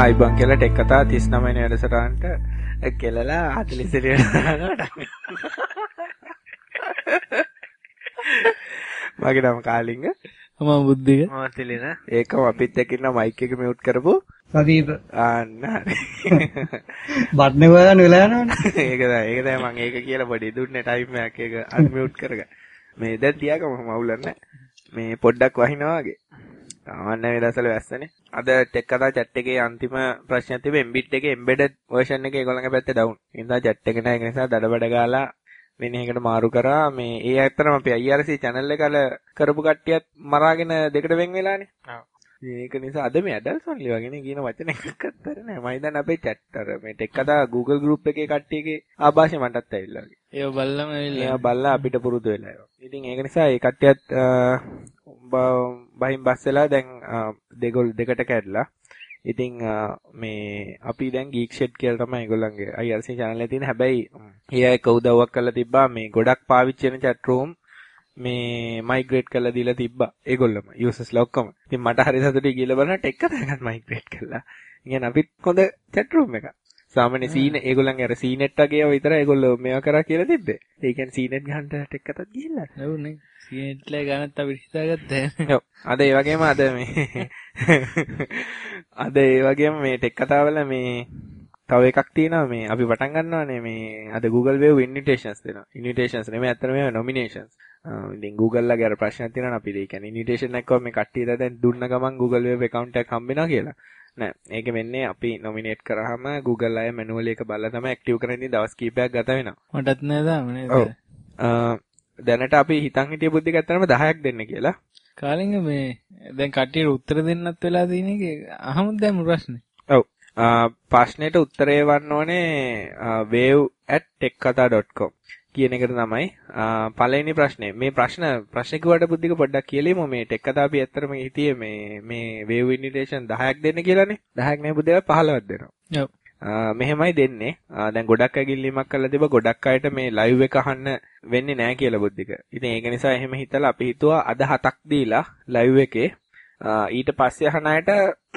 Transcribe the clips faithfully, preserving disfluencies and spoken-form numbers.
ආයිබන් කියලා ටෙක් කතා තිස් නවය වෙනි වැඩසටහනට කෙලලා හතළිස් එළියට දානවා. මගේ නම කාලිංග. මම බුද්ධික. මම තිලින. ඒකම අපිත් එක්ක ඉන්න මයික් එක මියුට් කරපො. සදීප. ආන්න හරි. බට්නේ වලන වෙලා යනවනේ. ඒක තමයි. ඒක තමයි මම ඒක කියලා පොඩි දුන්නේ ටයිම් එකක් ඒක අන්මියුට් කරගන්න. මේ දැන් තියාගම මවුලන්නේ. මේ පොඩ්ඩක් වහිනවා වගේ. තාමන්න මේ දවස්වල වැස්සනේ. අද ටෙක් කතා chat එකේ අන්තිම ප්‍රශ්නයක් තිබෙ එම්බිට් එකේ embedded version එකේ ඒගොල්ලන්ගේ පැත්තේ down. ඒ නිසා chat එක නැහැ. ඒ නිසා දඩබඩ ගාලා වෙන එකකට මාරු කරා. මේ ඒ ඇත්තටම අපි I R C channel එක අල කරපු කට්ටියත් මරාගෙන දෙකට වෙන් වෙලානේ. ඔව්. ඒක නිසා අද මේ adults only වගේනේ කියන වචන එකක් අත්තර නෑ. මම දැන් අපේ chat අර මේ ටෙක් කතා Google group එකේ කට්ටියගේ ආభాෂය මටත් ඇවිල්ලා වගේ. ඒව බල්ලම ඇවිල්ලා. ඒව බල්ලා අපිට පුරුදු වෙලා ඒවා. ඉතින් ඒක නිසා ඒ කට්ටියත් බහින් බස් වෙලා දැන් දෙගොල් දෙකට කැඩලා. ඉතින් මේ අපි දැන් geek shed කියලා තමයි ඒගොල්ලන්ගේ I R C channel එකේ තියෙන. හැබැයි ඒ අය කවුදවක් කරලා තිබ්බා මේ ගොඩක් පාවිච්චි වෙන chat room මේ මයිග්‍රේට් කරලා දීලා තිබ්බා ඒගොල්ලොම users ලා ඔක්කොම. ඉතින් මට හරි සතුටුයි කියලා බලන ටෙක් කතාවත් මයිග්‍රේට් කළා. ඉතින් අපිත් හොඳ chat room එකක්. සාමාන්‍ය සීන ඒගොල්ලන්ගේ අර සීනෙට් වගේ විතරයි ඒගොල්ලෝ මේවා කරා කියලා තිබ්බේ. ඒ කියන්නේ සීනෙට් ගහන්න ටෙක් කතාවත් ගිහිල්ලා. ඔව් නේ. සීනෙට් ලා ගන්නත් අපි හිතාගත්තා. ඔව්. අද ඒ වගේම අද මේ අද ඒ වගේම මේ ටෙක් කතාවල මේ තව එකක් තියෙනවා මේ අපි පටන් ගන්නවානේ මේ අද Google Wave invitations දෙනවා. invitations නෙමෙයි අතන මේ nominations. ඉතින් Google ලාගේ අර ප්‍රශ්නයක් තියෙනවා අපිට. ඒ කියන්නේ invitation එකක් මේ කට්ටියට දැන් දුන්න ගමන් Google Wave account එකක් හම්බෙනවා කියලා. නෑ. ඒක වෙන්නේ අපි nominate කරාම Google අය manually එක බලලා තමයි active කරන්නේ දවස් කීපයක් ගත වෙනවා. මටත් නෑ තාම නේද? ඔව්. දැනට අපි හිතන් හිටිය බුද්ධික ඇත්තටම දහයක් දෙන්න කියලා. කාලින්ග මේ දැන් කට්ටියට උත්තර දෙන්නත් වෙලා තියෙන එක අහමුද දැන් ප්‍රශ්නේ? ඔව්. ප්‍රශ්නෙට උත්තරේ වන්න ඕනේ wave at tekkatha dot com කියන එකට තමයි පළවෙනි ප්‍රශ්නේ. මේ ප්‍රශ්න ප්‍රශ්න කිව්වට බුද්ධික පොඩ්ඩක් කියලෙමු. මේ ටෙක් කතා අපි ඇත්තටම හිතියේ මේ මේ wave invitation දහයක් දෙන්න කියලානේ. දහයක් නේ බුද්ධික පහළොවක් දෙනවා. ඔව්. මෙහෙමයි දෙන්නේ. දැන් ගොඩක් අය ගිල්ලීමක් කරලා තිබ්බා. ගොඩක් අයට මේ live එක අහන්න වෙන්නේ නැහැ කියලා බුද්ධික. ඉතින් ඒක නිසා එහෙම හිතලා අපි හිතුවා අද හතක් දීලා live එකේ ඊට පස්සේ අහන අයට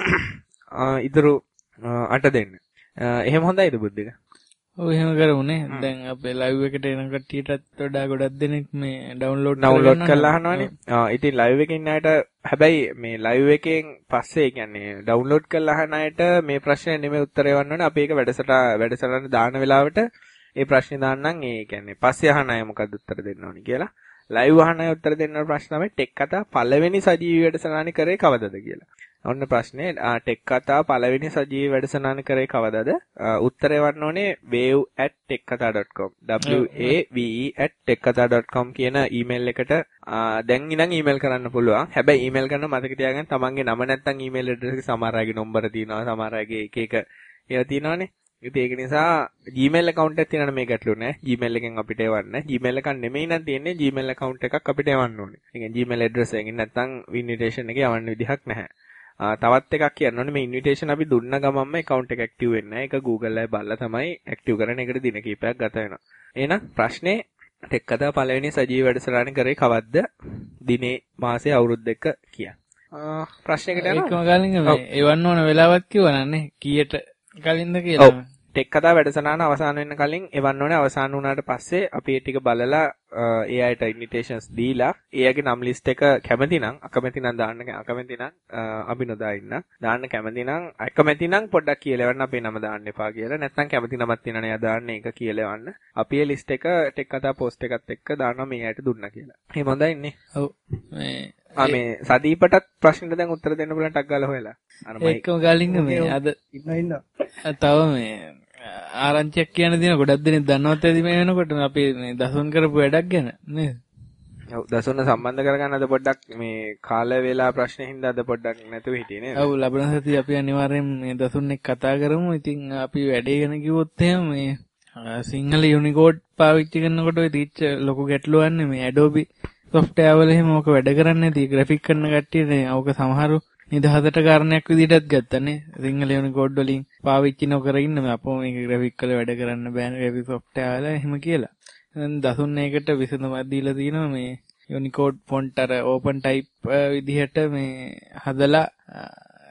ඉතුරු අට දෙන්න. එහෙම හොඳයිද බුද්ධික? ඔව් එහෙම කරමුනේ. දැන් අපේ live එකට එන කට්ටියටත් වඩා ගොඩක් දෙනෙක් මේ download download කරලා අහනවානේ. ආ ඉතින් live එකේ ඉන්න අයට හැබැයි මේ live එකෙන් පස්සේ කියන්නේ download කරලා අහන අයට මේ ප්‍රශ්නේ නෙමෙයි උත්තරේ වන්න ඕනේ. අපි ඒක වැඩසට වැඩසටහන දාන වෙලාවට ඒ ප්‍රශ්නේ දාන්නම්. ඒ කියන්නේ පස්සේ අහන අය මොකද්ද උත්තර දෙන්න ඕනේ කියලා. live අහන අය උත්තර දෙන්න ඕන ප්‍රශ්න තමයි ටෙක් කතා පළවෙනි සජීවී වැඩසටහන කරේ කවදද කියලා. ඔන්න ප්‍රශ්නේ ටෙක් කතා පළවෙනි සජීවී වැඩසටහන කරේ කවදද? උත්තරේ වන්න ඕනේ wave at tekkatha dot com. w a v e at tekkatha dot com කියන ඊමේල් එකට දැන් ඉඳන් ඊමේල් කරන්න පුළුවන්. හැබැයි ඊමේල් කරන මතක තියාගන්න තමන්ගේ නම නැත්තම් ඊමේල් ඇඩ්‍රස් එක සමහර අයගේ නම්බර තියෙනවා. සමහර අයගේ එක එක ඒවා තියෙනවානේ. ඉතින් ඒක නිසා Gmail account එකක් තියෙනවනේ මේ ගැටලු නෑ. Gmail එකෙන් අපිට එවන්න. Gmail එකක් නෙමෙයි නම් තියෙන්නේ Gmail account එකක් අපිට එවන්න ඕනේ. ඒ කියන්නේ Gmail address එකකින් නැත්තම් invitation එකේ යවන්න විදිහක් නැහැ. තවත් එකක් කියන්න ඕනේ මේ invitation අපි දුන්න ගමන්ම account එක active වෙන්නේ නැහැ. ඒක Google අය බලලා තමයි active කරන්නේ. ඒකට දින කිහිපයක් ගත වෙනවා. එහෙනම් ප්‍රශ්නේ ටෙක් කතා පළවෙනි සජීවී වැඩසටහන කරේ කවද්ද? දිනේ මාසේ අවුරුද්ද එක කියන්න. ප්‍රශ්නයකට යනවා. ඒකම ගාලින්ග මේ එවන්න ඕන වෙලාවක් කිව්වනන්නේ කීයට කලින්ද කියලා. ඔව්. ටෙක් කතා වැඩසටහන අවසන් වෙන්න කලින් එවන්න ඕනේ. අවසන් වුණාට පස්සේ අපි ඒ ටික බලලා ඒ අයට ඉන්විටේෂන්ස් දීලා ඒ අයගේ නම් ලිස්ට් එක කැමති නම් අකමැති නම් දාන්න අකමැති නම් අපි නොදා ඉන්න. දාන්න කැමති නම් අකමැති නම් පොඩ්ඩක් කියලා එවන්න අපේ නම දාන්න එපා කියලා. නැත්නම් කැමති නමක් තියෙනවනේ එයා දාන්න ඒක කියලා එවන්න. අපි ඒ ලිස්ට් එක ටෙක් කතා පෝස්ට් එකත් එක්ක දානවා මේ අයට දුන්නා කියලා. එහෙම හොඳයි නේ. ඔව්. මේ ආ මේ සදීපටත් ප්‍රශ්නෙට දැන් උත්තර දෙන්න පුළුවන් ටක් ගාලා හොයලා. අර මම ඒකම ගාලින්ග මේ අද ඉන්න ඉන්න. තව මේ ආරංචියක් කියන දින ගොඩක් දෙනෙක් දන්නවත් ඇති මේ වෙනකොට අපි මේ දසුන් කරපු වැඩක් ගැන නේද? ඔව් දසුන් සම්බන්ධ කරගන්න අද පොඩ්ඩක් මේ කාල වේලා ප්‍රශ්නේ හින්දා අද පොඩ්ඩක් නැතුව හිටියේ නේද? ඔව් ලබන සතිය අපි අනිවාර්යෙන් මේ දසුන් එක්ක කතා කරමු. ඉතින් අපි වැඩේ ගැන කිව්වොත් එහෙම මේ සිංහල යුනිකෝඩ් පාවිච්චි කරනකොට ඔය තීච්ච ලොකු ගැටලුවක් නේ මේ Adobe software වල එහෙම ඔක වැඩ කරන්නේ නැති graphic කරන කට්ටියනේ ඔක සමහරු නිදහසට කාරණයක් විදිහටත් ගත්තනේ. සිංහල යුනිකෝඩ් වලින් පාවිච්චි නොකර ඉන්න මේ අපෝ මේක graphic වල වැඩ කරන්න බෑනේ graphic software වල එහෙම කියලා. දැන් දසුන් එකකට විසඳුමක් දීලා තිනවා මේ යුනිකෝඩ් ෆොන්ට් අර ඕපන් ටයිප් විදිහට මේ හදලා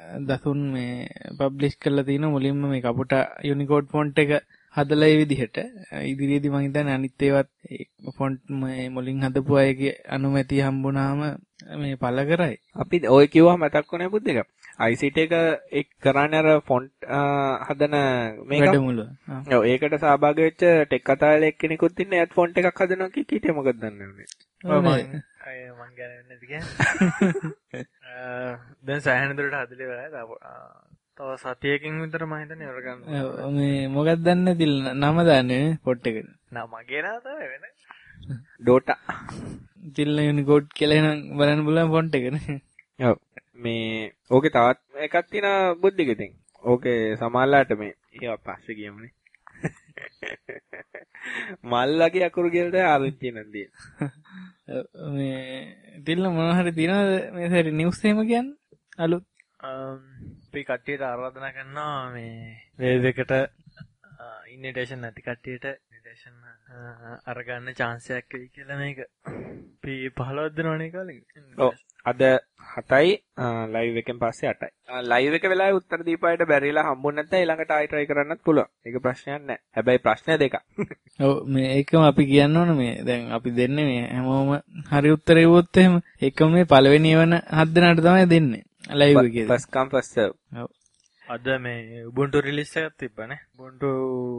දසුන් මේ පබ්ලිෂ් කරලා තියෙන මුලින්ම මේ කපුටා යුනිකෝඩ් ෆොන්ට් එක හදලා ඒ විදිහට ඉදිරියේදී මම හිතන්නේ අනිත් ඒවත් ෆොන්ට් මේ මුලින් හදපු අයගේ අනුමැතිය හම්බුනාම මේ පළ කරයි. අපි ඔය කිව්වම මතක් වුණේ පුද්දක. I C T එක එක් කරන්නේ අර ෆොන්ට් හදන මේක. වැඩමුළුව. ඔව් ඒකට සහභාගී වෙච්ච ටෙක් කතාවල එක්කෙනෙකුත් ඉන්නේ. එයාත් ෆොන්ට් එකක් හදනවා කිය කීටේ මොකද දන්නේ නැහැ. ඔව් මම අය මං ගන්නේ නැති කියන්නේ. දැන් සෑහෙන දුරට හදලා ඉවරයි. තව සතියකින් විතර මම හිතන්නේ ඉවර ගන්න. මේ මොකක්ද දන්නේ දිල් නම දන්නේ ෆොන්ට් එකට. නම මගේ නම තමයි වෙන. ඩෝටා. දිල් යුනිකෝඩ් කියලා එනම් බලන්න බලන්න ෆොන්ට් එකනේ. ඔව්. මේ ඕකේ තවත් එකක් තියෙනවා බුද්ධික ඉතින්. ඕකේ සමාල්ලාට මේ ඒවා පස්සේ ගියමුනේ. මල්ලගේ අකුරු කියලා ආරංචි නැන්දී. මේ දිල්ල මොන හරි තියනවද මේ සැරේ නිවුස් එහෙම කියන්නේ? අලුත් අපි කට්ටියට ආරාධනා කරනවා මේ වේව් එකට ඉන්විටේෂන් නැති කට්ටියට ඉන්විටේෂන් අරගන්න chance එකක් වෙයි කියලා මේක. අපි පහළොව දිනවනේ කාලෙක. ඔව්. අද හතයි ලයිව් එකෙන් පස්සේ අටයි. ලයිව් එක වෙලාවේ උත්තර දීපායට බැරිලා හම්බුනේ නැත්නම් ඊළඟට ආයි try කරන්නත් පුළුවන්. ඒක ප්‍රශ්නයක් නැහැ. හැබැයි ප්‍රශ්න දෙකක්. ඔව් මේ ඒකම අපි කියන්න ඕන මේ දැන් අපි දෙන්නේ මේ හැමෝම හරි උත්තර එවුවොත් එහෙම ඒකම මේ පළවෙනි එවන හත් දෙනාට තමයි දෙන්නේ. ලයිව් එකේ. first come first serve. ඔව්. අද මේ Ubuntu release එකක් තිබ්බනේ. Ubuntu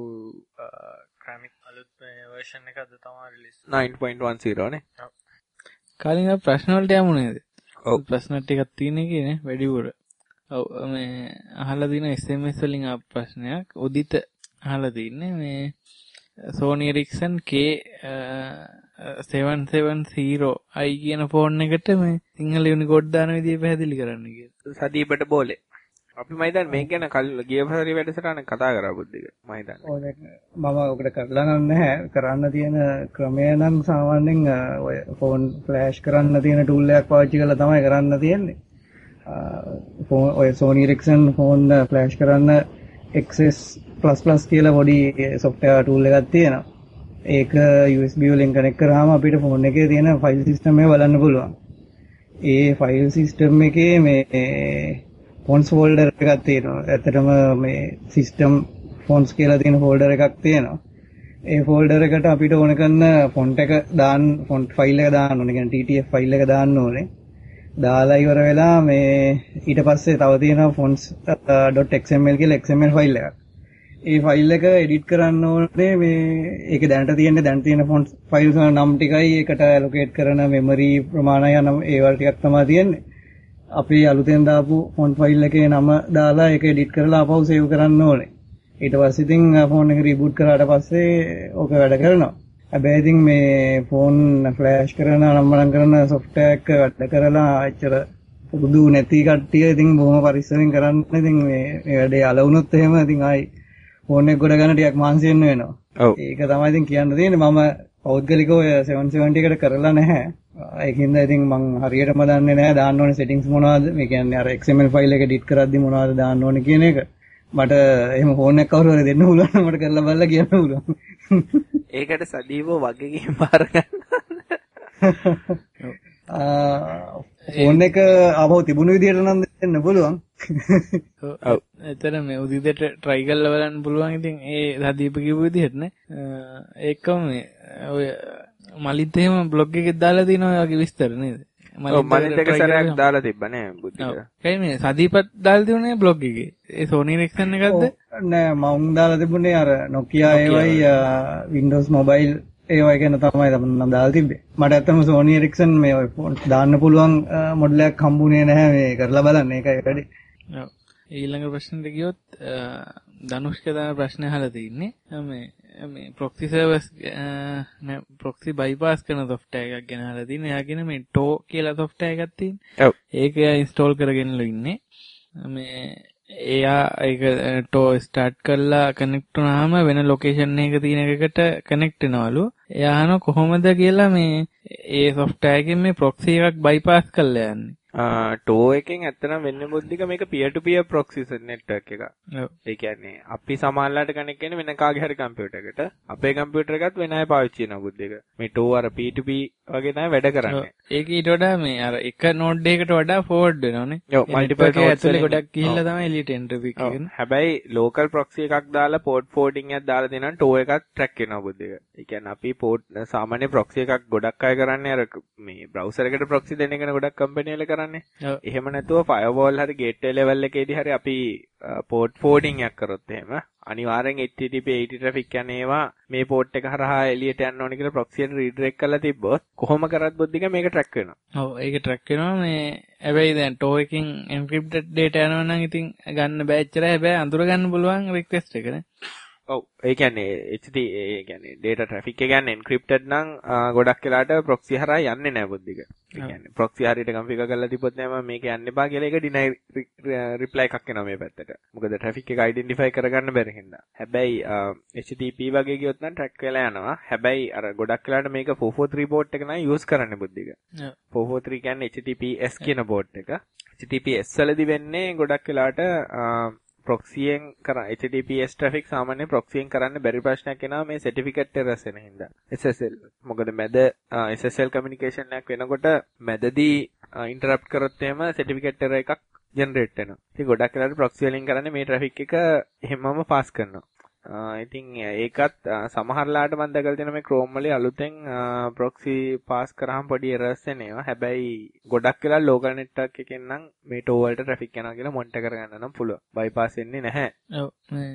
Chronic අලුත් version එක අද තමයි release. nine point ten නේ. ඔව්. කාලින් අප ප්‍රශ්න වලට යමු නේද? ඔව්. ප්‍රශ්න ටිකක් තියෙන එකේ නේ වැඩිපුර. ඔව් මේ අහලා දින S M S වලින් ආපු ප්‍රශ්නයක් උදිත අහලා තින්නේ මේ Sony Ericsson K seven seventy i කියන ෆෝන් එකට මේ සිංහල යුනිකෝඩ් දාන විදිය පැහැදිලි කරන්න කියලා. සදීපට බෝලේ. අපි මම හිතන්නේ මේක ගැන කල් ගිය පාරේ වැඩසටහන කතා කරා බුද්ධික. මම හිතන්නේ. ඔය මම ඔකට කරලා නම් නැහැ. කරන්න තියෙන ක්‍රමය නම් සාමාන්‍යයෙන් ඔය ෆෝන් ෆ්ලෑෂ් කරන්න තියෙන ටූල් එකක් පාවිච්චි කරලා තමයි කරන්න තියෙන්නේ. ෆෝන් ඔය Sony Ericsson ෆෝන් ෆ්ලෑෂ් කරන්න X S plus plus කියලා පොඩි software tool එකක් තියෙනවා. ඒක U S B වලින් කනෙක්ට් කරාම අපිට ෆෝන් එකේ තියෙන ෆයිල් සිස්ටම් එක බලන්න පුළුවන්. ඒ ෆයිල් සිස්ටම් එකේ මේ ෆොන්ට්ස් ෆෝල්ඩර් එකක් තියෙනවා. ඇත්තටම මේ සිස්ටම් ෆොන්ට්ස් කියලා තියෙන ෆෝල්ඩර් එකක් තියෙනවා. ඒ ෆෝල්ඩර් එකට අපිට ඕන කරන ෆොන්ට් එක දාන්න ෆොන්ට් ෆයිල් එක දාන්න ඕනේ. කියන්නේ T T F ෆයිල් එක දාන්න ඕනේ. දාලා ඉවර වෙලා මේ ඊට පස්සේ තව තියෙනවා fonts.xml කියලා X M L ෆයිල් එකක්. ඒ ෆයිල් එක එඩිට් කරන්න ඕනේ මේ ඒක දැනට තියෙන්නේ දැන් තියෙන fonts ෆයිල්ස් වල නම් ටිකයි ඒකට allocate කරන memory ප්‍රමාණය යන ඒවල් ටිකක් තමයි තියෙන්නේ. අපි අලුතෙන් දාපු font ෆයිල් එකේ නම දාලා ඒක එඩිට් කරලා ආපහු සේව් කරන්න ඕනේ. ඊට පස්සේ ඉතින් ෆෝන් එක රීබූට් කරාට පස්සේ ඕක වැඩ කරනවා. හැබැයි ඉතින් මේ ෆෝන් ෆ්ලෑෂ් කරන නම්බරම් කරන software එක වැඩ කරලා අච්චර පුරුදු නැති කට්ටිය ඉතින් බොහොම පරිස්සමෙන් කරන්න ඉතින් මේ මේ වැඩේ අල වුණොත් එහෙම ඉතින් ආයි ෆෝන් එක ගොඩ ගන්න ටිකක් මහන්සි වෙන්න වෙනවා. ඔව්. ඒක තමයි ඉතින් කියන්න තියෙන්නේ. මම පෞද්ගලිකව ඔය seven seventy එකට කරලා නැහැ. ඒකින්ද ඉතින් මම හරියටම දන්නේ නැහැ දාන්න ඕනේ settings මොනවද? මේ කියන්නේ අර X M L ෆයිල් එක edit කරද්දි මොනවද දාන්න ඕනේ කියන එක. මට එහෙම ෆෝන් එකක් කවුරු හරි දෙන්න පුළුවන් නම් මට කරලා බලලා කියන්න පුළුවන්. ඒකට සදීවෝ වගේකින් බාර ගන්න. ෆෝන් එක ආපහු තිබුණු විදිහට නම් දෙන්න පුළුවන්. ඔව්. එතන මේ උදිතට try කරලා බලන්න පුළුවන්. ඉතින් ඒ සදීප කිව්ව විදිහට නේ. ඒකම මේ ඔය මලිත් එහෙම බ්ලොග් එකේ දාලා තියෙනවා ඔය වගේ විස්තර නේද? ඔව් මලිත් එක සැරයක් දාලා තිබ්බා නේ බුද්ධික. කයි මේ සදීපත් දාලා තිබුණේ බ්ලොග් එකේ. ඒ Sony Ericsson එකක්ද? නෑ මම දාලා තිබුණේ අර Nokia ඒවයි Windows Mobile ඒවයි ගැන තමයි මම දාලා තිබ්බේ. මට ඇත්තම Sony Ericsson මේ ඔය දාන්න පුළුවන් මොඩල් එකක් හම්බුනේ නැහැ මේ කරලා බලන්න. ඒකයි වැඩි. ඔව්. ඊළඟ ප්‍රශ්නෙට ගියොත් ධනුෂ්ක දාන ප්‍රශ්න අහලා තින්නේ මේ මේ proxy servers නෑ proxy bypass කරන software එකක් ගැන අහලා තින්නේ. එයාගෙන මේ Tor කියලා software එකක් තියෙනවා. ඔව්. ඒක එයා install කරගෙනලු ඉන්නේ. මේ එයා ඒක Tor start කරලා connect වුණාම වෙන location එකක තියෙන එකකට connect වෙනවලු. එයා අහන කොහොමද කියලා මේ ඒ software එකෙන් මේ proxy එකක් bypass කරලා යන්නේ. ටෝ එකෙන් ඇත්තනම් වෙන්නේ බුද්ධික මේක peer to peer proxy network එක. ඔව්. ඒ කියන්නේ අපි සමානලාට කනෙක්ට් වෙන්නේ වෙන කාගේ හරි කම්පියුටර් එකට. අපේ කම්පියුටර් එකත් වෙන අය පාවිච්චි කරනවා බුද්ධික. මේ ටෝ අර P to P වගේ තමයි වැඩ කරන්නේ. ඒක ඊට වඩා මේ අර එක නෝඩ් එකකට වඩා ෆෝවර්ඩ් වෙනවනේ. ඔව් මල්ටිපල් නෝඩ්ස් ඇතුලේ ගොඩක් ගිහිල්ලා තමයි එළියට එන්ටර් පික් කරන්නේ. හැබැයි local proxy එකක් දාලා port forwarding එකක් දාලා දෙනවා ටෝ එකක් track වෙනවා බුද්ධික. ඒ කියන්නේ අපි port සාමාන්‍ය proxy එකක් ගොඩක් අය කරන්නේ අර මේ browser එකට proxy දෙන එකනේ ගොඩක් කම්පැනි වල කරන්නේ. එහෙම නැතුව firewall හරි gateway level එකේදී හරි අපි port forwarding එකක් කරොත් එහෙම අනිවාර්යෙන් H T T P eighty traffic යන ඒවා මේ port එක හරහා එළියට යන්න ඕනේ කියලා proxy එකට redirect කරලා තිබ්බොත් කොහොම කරත් බුද්ධික මේක track වෙනවා. ඔව් ඒක track වෙනවා මේ හැබැයි දැන් ටෝ එකකින් encrypted data යනවා නම් ඉතින් ගන්න බෑ එච්චරයි හැබැයි අඳුර ගන්න පුළුවන් request එකනේ. ඔව් ඒ කියන්නේ H T ඒ කියන්නේ data traffic එක කියන්නේ encrypted නම් ගොඩක් වෙලාට proxy හරහා යන්නේ නැහැ බුද්ධික. ඒ කියන්නේ proxy හරියට configure කරලා තිබ්බොත් නෑ මේක යන්න එපා කියලා ඒක deny reply එකක් එනවා මේ පැත්තට. මොකද traffic එක identify කරගන්න බැරි හින්දා. හැබැයි H T T P වගේ ගියොත් නම් track වෙලා යනවා. හැබැයි අර ගොඩක් වෙලාට මේක four forty-three port එක නයි use කරන්නේ බුද්ධික. four forty-three කියන්නේ H T T P S කියන port එක. H T T P S වලදී වෙන්නේ ගොඩක් වෙලාට proxyයෙන් කරා H T T P S traffic සාමාන්‍ය proxyයෙන් කරන්න බැරි ප්‍රශ්නයක් එනවා මේ certificate errors එන හින්දා S S L මොකද මැද S S L communication එකක් වෙනකොට මැදදී interrupt කරොත් එහෙම certificate error එකක් generate වෙනවා. ඉතින් ගොඩක් වෙලාවට proxy වලින් කරන්නේ මේ traffic එක එහෙමම pass කරනවා. ඉතින් ඒකත් සමහරලාට මම දැකලා තියෙනවා මේ Chrome වලේ අලුතෙන් proxy pass කරාම පොඩි errors එනවා. හැබැයි ගොඩක් වෙලා local network එකෙන් නම් මේ ටෝ වලට traffic යනවා කියලා monitor කරගන්න නම් පුළුවන්. bypass වෙන්නේ නැහැ. ඔව්.